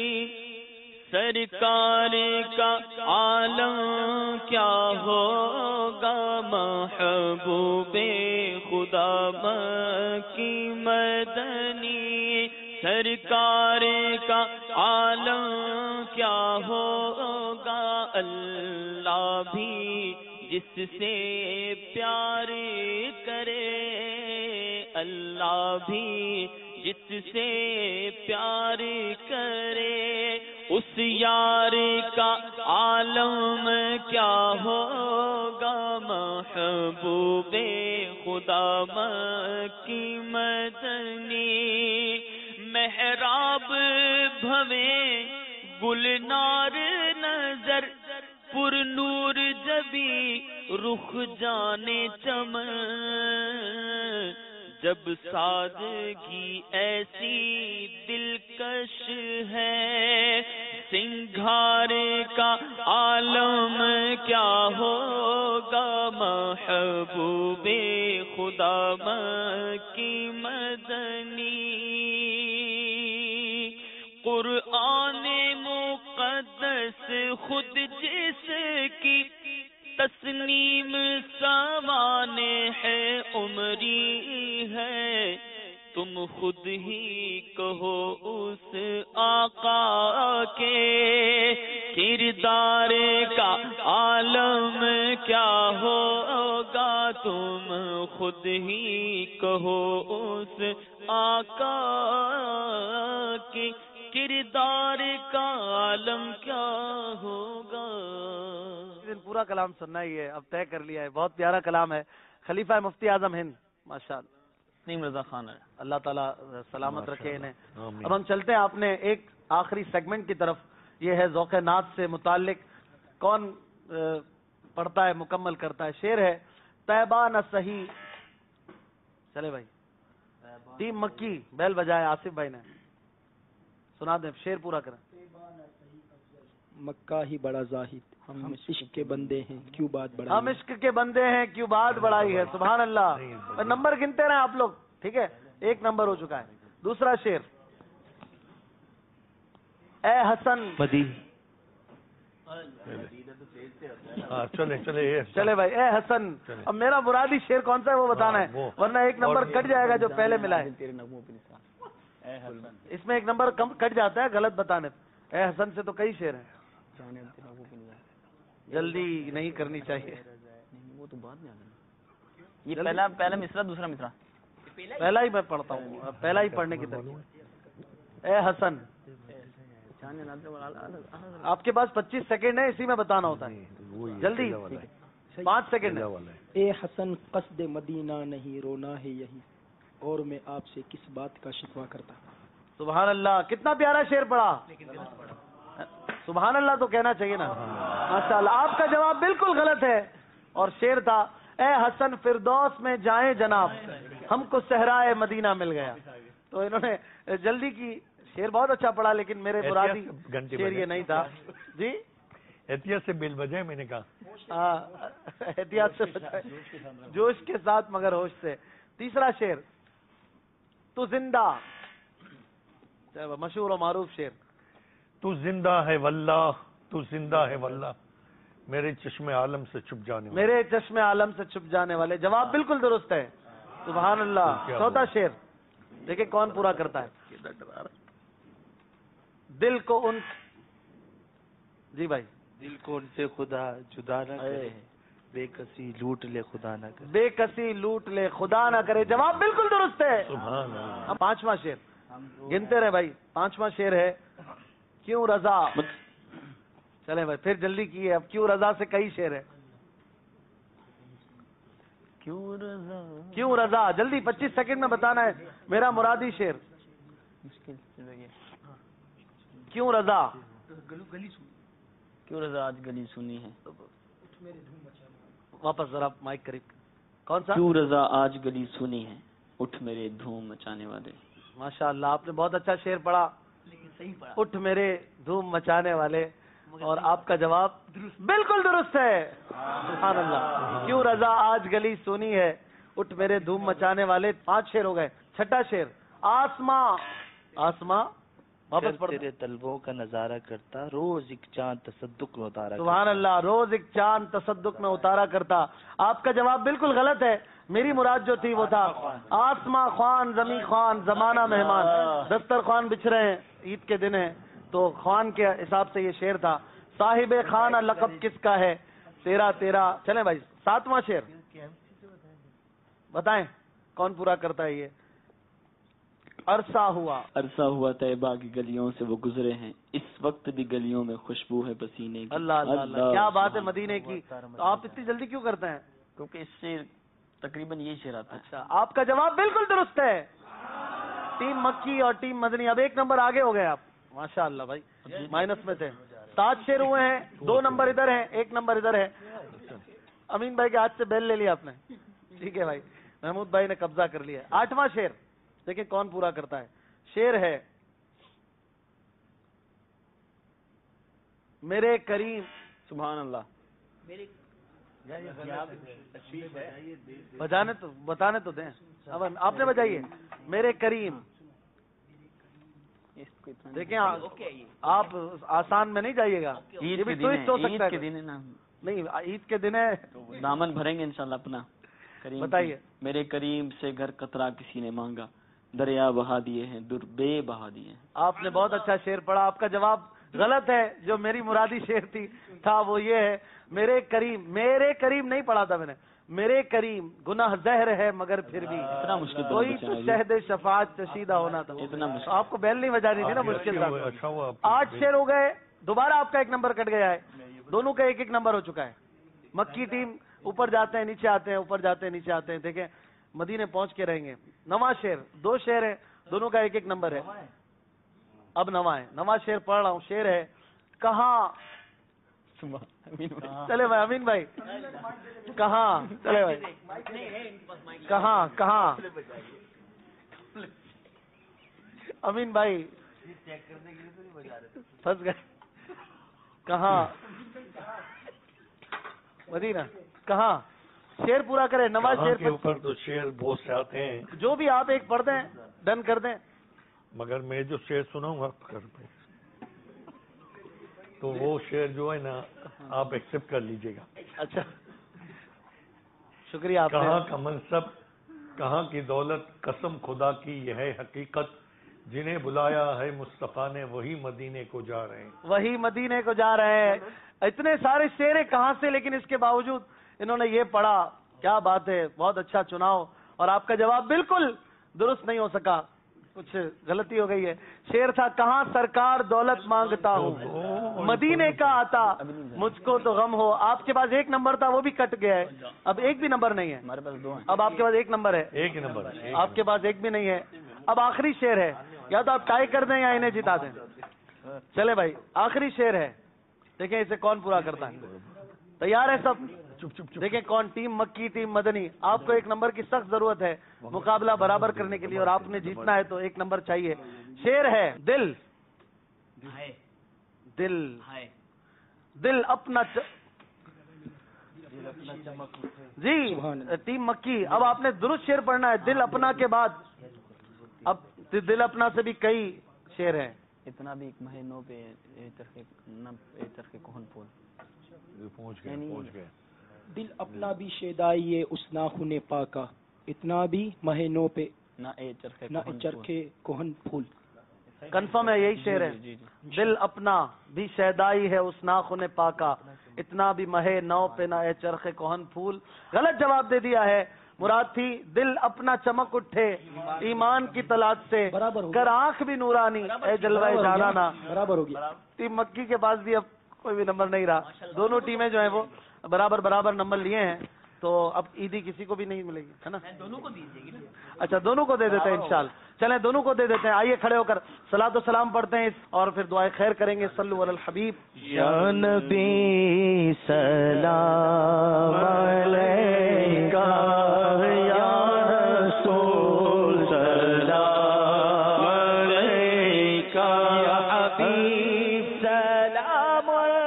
سرکار کا عالم کیا ہوگا. محبوب خدا مکی مدنی سرکار کا عالم کیا ہوگا. اللہ بھی جس سے پیار کرے اللہ بھی جس سے پیار کرے اس یار کا عالم کیا ہوگا. محبوب خدا مکی مدنی محراب بھوے گلنار نظر پر نور جبی رخ جانے چمن جب سادگی ایسی دلکش ہے سنگھار کا عالم کیا ہوگا. محبوب خدا مکی مدنی قرآن مقدس خود جس کی تسنیم سوانے ہے عمری ہے تم خود ہی کہو اس آقا کے کردار کا عالم کیا ہوگا. تم خود ہی کہو اس آقا کے کردار کا عالم کیا ہوگا. پورا کلام سننا ہی ہے. اب طے کر لیا ہے. بہت پیارا کلام ہے. خلیفہ مفتی اعظم ہند ماشاء اللہ نیم رضا خان ہے. اللہ تعالیٰ سلامت رکھے انہیں. اب ہم چلتے ہیں آپ نے ایک آخری سیگمنٹ کی طرف. یہ ہے ذوق نعت سے متعلق کون پڑھتا ہے مکمل کرتا ہے. شعر ہے طیبہ نہ صحیح. چلے بھائی ٹیم مکی بیل بجائے آصف بھائی نے. سنا دیں شعر پورا کریں. مکہ ہی بڑا زاہد ہم عشق کے بندے ہیں کیوں بات بڑا. ہم عشق کے بندے ہیں کیوں بات بڑائی ہے. سبحان اللہ. نمبر گنتے رہے آپ لوگ. ٹھیک ہے ایک نمبر ہو چکا ہے. دوسرا شعر اے حسن بدی. چلے چلے چلے بھائی اے حسن. اب میرا مرادی شعر کون سا ہے وہ بتانا ہے ورنہ ایک نمبر کٹ جائے گا جو پہلے ملا ہے. اس میں ایک نمبر کم کٹ جاتا ہے غلط بتانے. اے حسن سے تو کئی شعر ہیں. جلدی نہیں کرنی چاہیے. وہ تو بعد میں آ گیا. یہ پہلا پہلا مصرع دوسرا مصرع پہلا ہی میں پڑھتا ہوں. پہلا ہی پڑھنے کی طرف. اے حسن آپ کے پاس پچیس سیکنڈ ہے اسی میں بتانا ہوتا ہے. جلدی پانچ سیکنڈ. اے حسن قصد مدینہ نہیں رونا ہے یہی اور میں آپ سے کس بات کا شکوہ کرتا. سبحان اللہ. کتنا پیارا شعر پڑھا. سبحان اللہ تو کہنا چاہیے نا. ماشاء اللہ. آپ کا جواب بالکل غلط ہے اور شعر تھا اے حسن فردوس میں جائیں جناب ہم کو صحرائے مدینہ مل گیا. تو انہوں نے جلدی کی शेर बहुत अच्छा पढ़ा, लेकिन मेरे मुरादी घंटे शेर ये नहीं था जी। एहतियात से बिल बजाए मैंने कहा, हाँ एहतियात से बजाए, जोश के साथ मगर होश से। तीसरा शेर, तू जिंदा, मशहूर और मारूफ शेर। तू जिंदा है वल्लाह, तू जिंदा है वल्लाह, मेरे चश्मे आलम से छुप जाने वाले। मेरे चश्मे आलम से छुप जाने वाले, जवाब बिल्कुल दुरुस्त है, सुभान अल्लाह। चौथा शेर देखिए कौन पूरा करता है। दिल को उन, जी भाई, दिल को उनसे खुदा जुदा न करे, बेकसी लूट ले खुदा न करे। बेकसी लूट ले खुदा न करे, जवाब बिल्कुल दुरुस्त है। सुभान अल्लाह। अब पांचवा शेर गिनते रहे भाई, पांचवा शेर है, क्यों रजा। चले भाई फिर जल्दी की है, अब क्यों रजा से कई शेर है। क्यों रजा, क्यों रजा, जल्दी पच्चीस सेकंड में बताना है मेरा मुरादी शेर। मुश्किल क्यों रजा, क्यों रजा आज गली सुनी है। वापस जरा माइक करीब। कौन सा। क्यों रजा आज गली सुनी है, उठ मेरे धूम मचाने वाले। माशाअल्लाह, आपने बहुत अच्छा शेर पढ़ा, उठ मेरे धूम मचाने वाले, और आपका जवाब बिल्कुल दुरुस्त है, सुभान अल्लाह। क्यों रजा आज गली सुनी है, उठ मेरे धूम मचाने वाले। पांच शेर हो गए। छठा शेर, आसमां, आसमां वापस पढ़। तेरे तलबों का नजारा करता, रोज एक चांद तसद्दुक में उतारा। सुभान अल्लाह, रोज एक चांद तसद्दुक में उतारा करता। आपका जवाब बिल्कुल गलत है, मेरी मुराद जो थी वो था आसमां ख्वान, जमी ख्वान, जमाना मेहमान, दस्तर ख्वान बिछ रहे हैं, ईद के दिन है तो ख्वान के हिसाब से ये शेर था। साहिबे खाना लकब किसका है, तेरा तेरा। चले भाई सातवां शेर बताएं कौन पूरा करता है ये। अरसा हुआ, अरसा हुआ तैयबा की गलियों से वो गुजरे हैं, इस वक्त भी गलियों में खुशबू है पसीने की। अल्लाह अल्लाह अल्लाह, क्या बात है मदीने की। तो आप इतनी जल्दी क्यों करते हैं। क्योंकि इससे तकरीबन यही शेर आता है। अच्छा, आपका जवाब बिल्कुल दुरुस्त है। टीम मक्की और टीम मदनी अब एक नंबर आगे हो गए आप, माशाअल्लाह भाई, माइनस में थे। सात शेर हुए हैं, दो नंबर इधर है, एक नंबर इधर है। अमीन भाई के हाथ से बेल ले लिया आपने, ठीक है भाई, महमूद भाई ने कब्जा कर लिया। आठवां शेर देखिए कौन पूरा करता है। शेर है, मेरे करीम, सुभान अल्लाह। बजाने तो बताने तो दें, अब आपने बजाइए। मेरे करीम, देखें आप आसान में नहीं जाइएगा, ये भी ट्विस्ट हो सकता है। नहीं, ईद के दिन है, दामन भरेंगे इंशाल्लाह अपना। करीम बताइए। मेरे करीम से घर कतरा किसी ने मांगा, दरिया बहा दिए हैं, दुर्बे बहा दिए हैं। आपने बहुत अच्छा शेर पढ़ा, आपका जवाब गलत है। जो मेरी मुरादी शेर थी था वो ये है, मेरे करीम, मेरे करीम नहीं पढ़ा था मैंने, मेरे करीम गुनाह जहर है मगर फिर भी इतना मुश्किल कोई तो शहद शफात चशीदा होना था। इतना मुश्किल, आपको बैल नहीं बजानी थी ना, मुश्किल था। अच्छा, आठ शेर हो गए, दोबारा आपका एक नंबर कट गया है, दोनों का एक एक नंबर हो चुका है। मक्की टीम ऊपर जाते हैं नीचे आते हैं, ऊपर जाते हैं नीचे आते हैं, देखें मदीने पहुंच के रहेंगे। नवा शेर, दो शेर है, दोनों का एक एक नंबर है। अब नवा है, नवा शेर पढ़ रहा हूँ। शेर है, कहाँ, चले भाई अमीन भाई, कहाँ, चले भाई, कहाँ कहाँ, अमीन भाई फंस गए, कहाँ, मदीना, कहाँ। शेर पूरा करें, नवा शेर के ऊपर तो शेर बहुत से आते हैं, जो भी आप एक पढ़ दें, डन कर दें। मगर मैं जो शेर सुनाऊंगा कर पे तो वो शेर जो है ना आप एक्सेप्ट कर लीजिएगा। अच्छा, शुक्रिया। कहाँ का मनसब, कहाँ की दौलत, कसम खुदा की यह है हकीकत, जिन्हें बुलाया है मुस्तफा ने वही मदीने को जा रहे हैं, वही मदीने को जा रहे हैं। इतने सारे शेर है कहाँ से, लेकिन इसके बावजूद इन्होंने ये पढ़ा, क्या बात है, बहुत अच्छा चुनाव। और आपका जवाब बिल्कुल दुरुस्त नहीं हो सका, कुछ गलती हो गई है। शेर था, कहाँ सरकार दौलत मांगता हूँ, मदीने का आता मुझको तो गम हो। आपके पास एक नंबर था, वो भी कट गया है, अब एक भी नंबर नहीं है हमारे पास, दो है। अब आपके पास एक नंबर है, एक नंबर है, आपके पास एक भी नहीं है। अब आखिरी शेर है, या तो आप टाई कर दें या इन्हें जिता दें। चले भाई, आखिरी शेर है, देखें इसे कौन पूरा करता है। तैयार है सब, دیکھیں کون ٹیم مکی ٹیم مدنی. آپ کو ایک نمبر کی سخت ضرورت ہے مقابلہ برابر کرنے کے لیے اور آپ نے جیتنا ہے تو ایک نمبر چاہیے. شیر ہے دل دل دل اپنا جی ٹیم مکی. اب آپ نے درست شیر پڑھنا ہے. دل اپنا کے بعد اب دل اپنا سے بھی کئی شیر ہیں. اتنا بھی ایک مہینوں پہ چرخے کوہن پھول پہنچ گئے پہنچ گئے. دل اپنا بھی شیدائی اس ناخن پاکا اتنا بھی مہینوں پہ نہ اے چرخے نہ چرخے کوہن پھول. کنفرم ہے یہی شعر ہے. دل اپنا بھی شیدائی ہے اس ناخن پاکا اتنا بھی مہے نو پہ نہ اے چرخے کوہن پھول. غلط جواب دے دیا ہے. مراد تھی دل اپنا چمک اٹھے ایمان کی تلاش سے کر آنکھ بھی نورانی اے جلوہ جانانا. برابر ہو گیا. ٹیم مکی کے پاس بھی اب کوئی بھی نمبر نہیں رہا. دونوں ٹیمیں جو ہیں وہ برابر برابر نمبر لیے ہیں تو اب عیدی کسی کو بھی نہیں ملے گی ہے نا. دونوں کو دیجیے گی. اچھا دونوں کو دے دیتے ہیں انشاءاللہ. چلیں دونوں کو دے دیتے ہیں. آئیے کھڑے ہو کر صلاۃ و سلام پڑھتے ہیں اور پھر دعائے خیر کریں گے. صلو علی الحبیب. یا نبی سلام علیکہ یا رسول سلام علیکہ یا حبیب سلام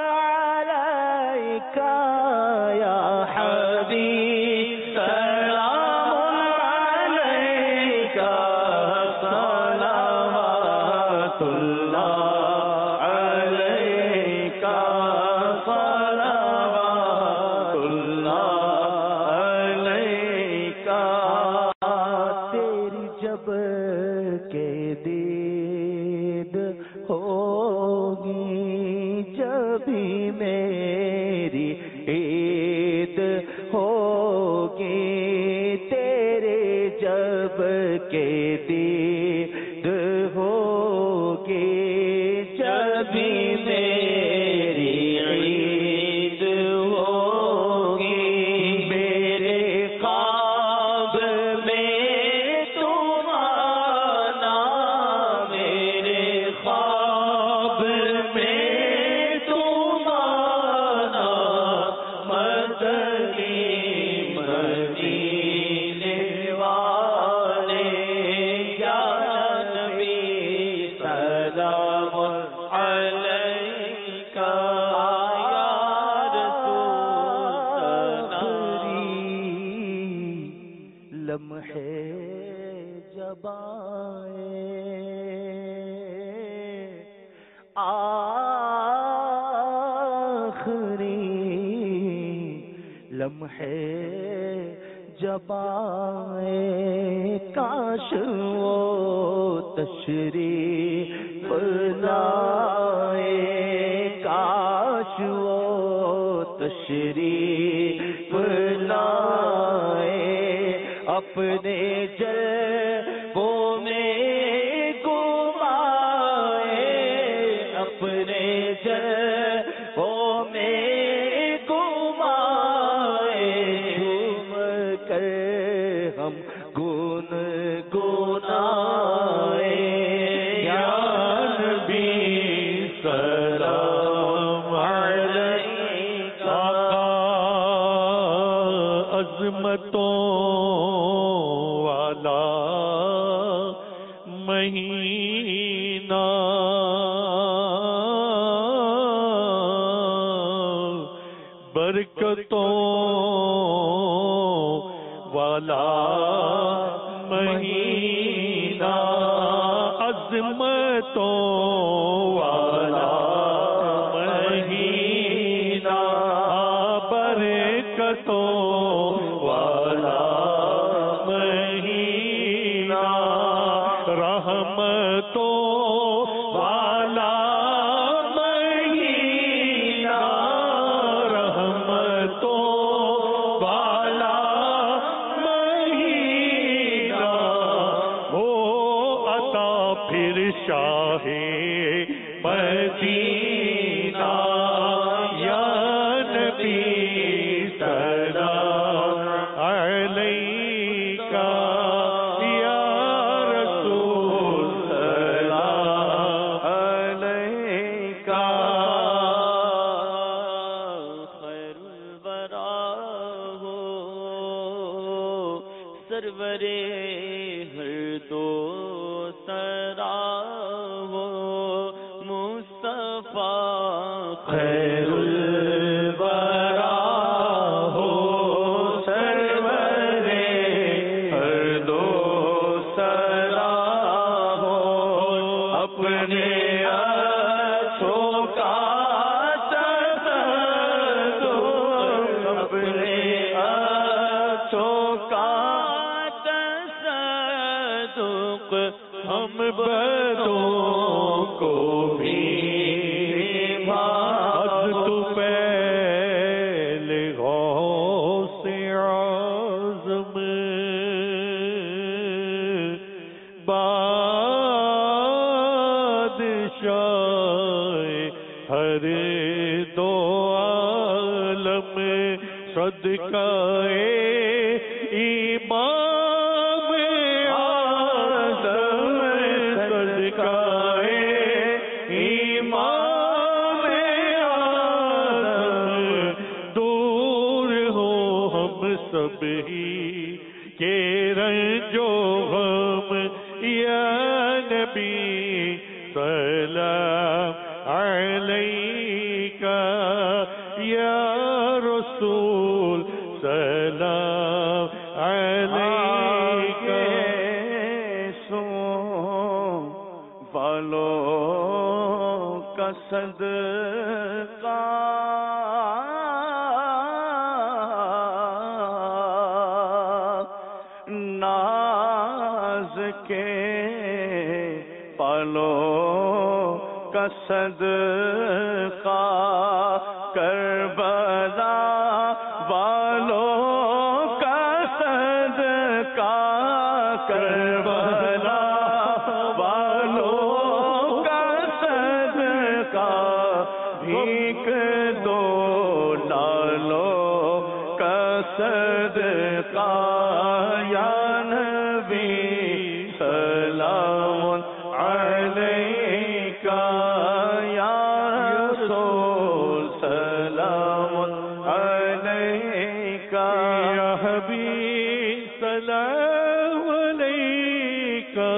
علیکہ یا حبیب سلام علیکہ صلوات اللہ علیکہ صلوات اللہ علیکہ. تیری جب کے دید ہوگی جبھی میری عید ہوگی. تیرے جب کے دید ہوگی جبھی میری عید ہوگی. میرے خواب میں تم آنا میرے خواب میں تم آنا مدنی مدینے والے یا نبی سلام علیکہ یا رسول سلام. لمحے جب آئے آخری لمحے جب آئے کاش وہ تشریف لائے کاش وہ تشریف لائے اپنے جلووں میں گمائے اپنے جلووں میں گمائے. جھوم کر ہم گن گنائے یا نبی سلام علیکہ. عظمتوں والا مہینہ برکتوں والا مہینہ عظمتوں والا مہینہ برکتوں والا مہینہ رحمتوں والا مہینہ رحمتوں والا مہینہ ہو عطا پھر شاہ مدینہ یا نبی سلام سرورے ہر دو سرا ہو مصطفیٰ خیر الورا ہو سرورے ہر دو سرا ہو اپنے ہم بدوں کو بھی بھاد تو پہلے غوث اعظم بادشاہ ہر دو عالم صدقہ ایمان سب ہی کے رنجو غم یا نبی سلام علیکہ یا رسول سلام علیکہ سو والوں کا صدقہ ناز کے پالوں کا صدقہ کربلا والوں کا صدقہ کربلا والوں کا صدقہ بھیک دو لالوں کا صدقہ یا نبی سلام علیکہ یا رسول سلام علیکہ یا حبیب سلام علیکہ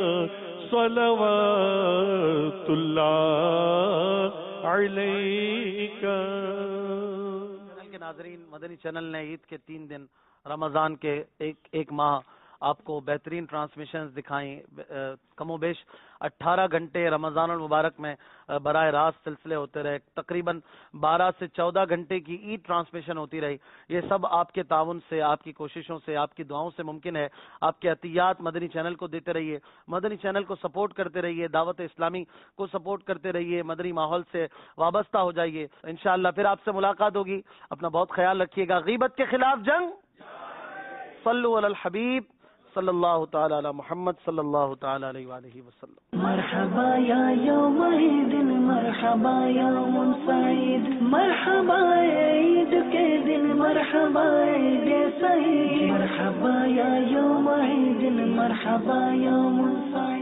صلوات اللہ علیکہ۔ کے ناظرین، مدنی چینل نے عید کے تین دن رمضان کے ایک ایک ماہ آپ کو بہترین ٹرانسمیشنز دکھائیں، کم و بیش اٹھارہ گھنٹے رمضان المبارک میں براہ راست سلسلے ہوتے رہے، تقریباً بارہ سے چودہ گھنٹے کی عید ٹرانسمیشن ہوتی رہی۔ یہ سب آپ کے تعاون سے، آپ کی کوششوں سے، آپ کی دعاؤں سے ممکن ہے۔ آپ کے عطیات مدنی چینل کو دیتے رہیے، مدنی چینل کو سپورٹ کرتے رہیے، دعوت اسلامی کو سپورٹ کرتے رہیے، مدنی ماحول سے وابستہ ہو جائیے۔ انشاءاللہ پھر آپ سے ملاقات ہوگی۔ اپنا بہت خیال رکھیے گا۔ غیبت کے خلاف جنگ، صلو علی الحبیب صلی اللہ تعالی علی محمد صلی اللہ تعالی علیہ وآلہ وسلم۔ مرحبا یا یوم عید، مرحبا یوم سعید، مرحبا عید کے دن، مرحبا عید سعید، مرحبا یا یوم عید، مرحبا یوم سعید۔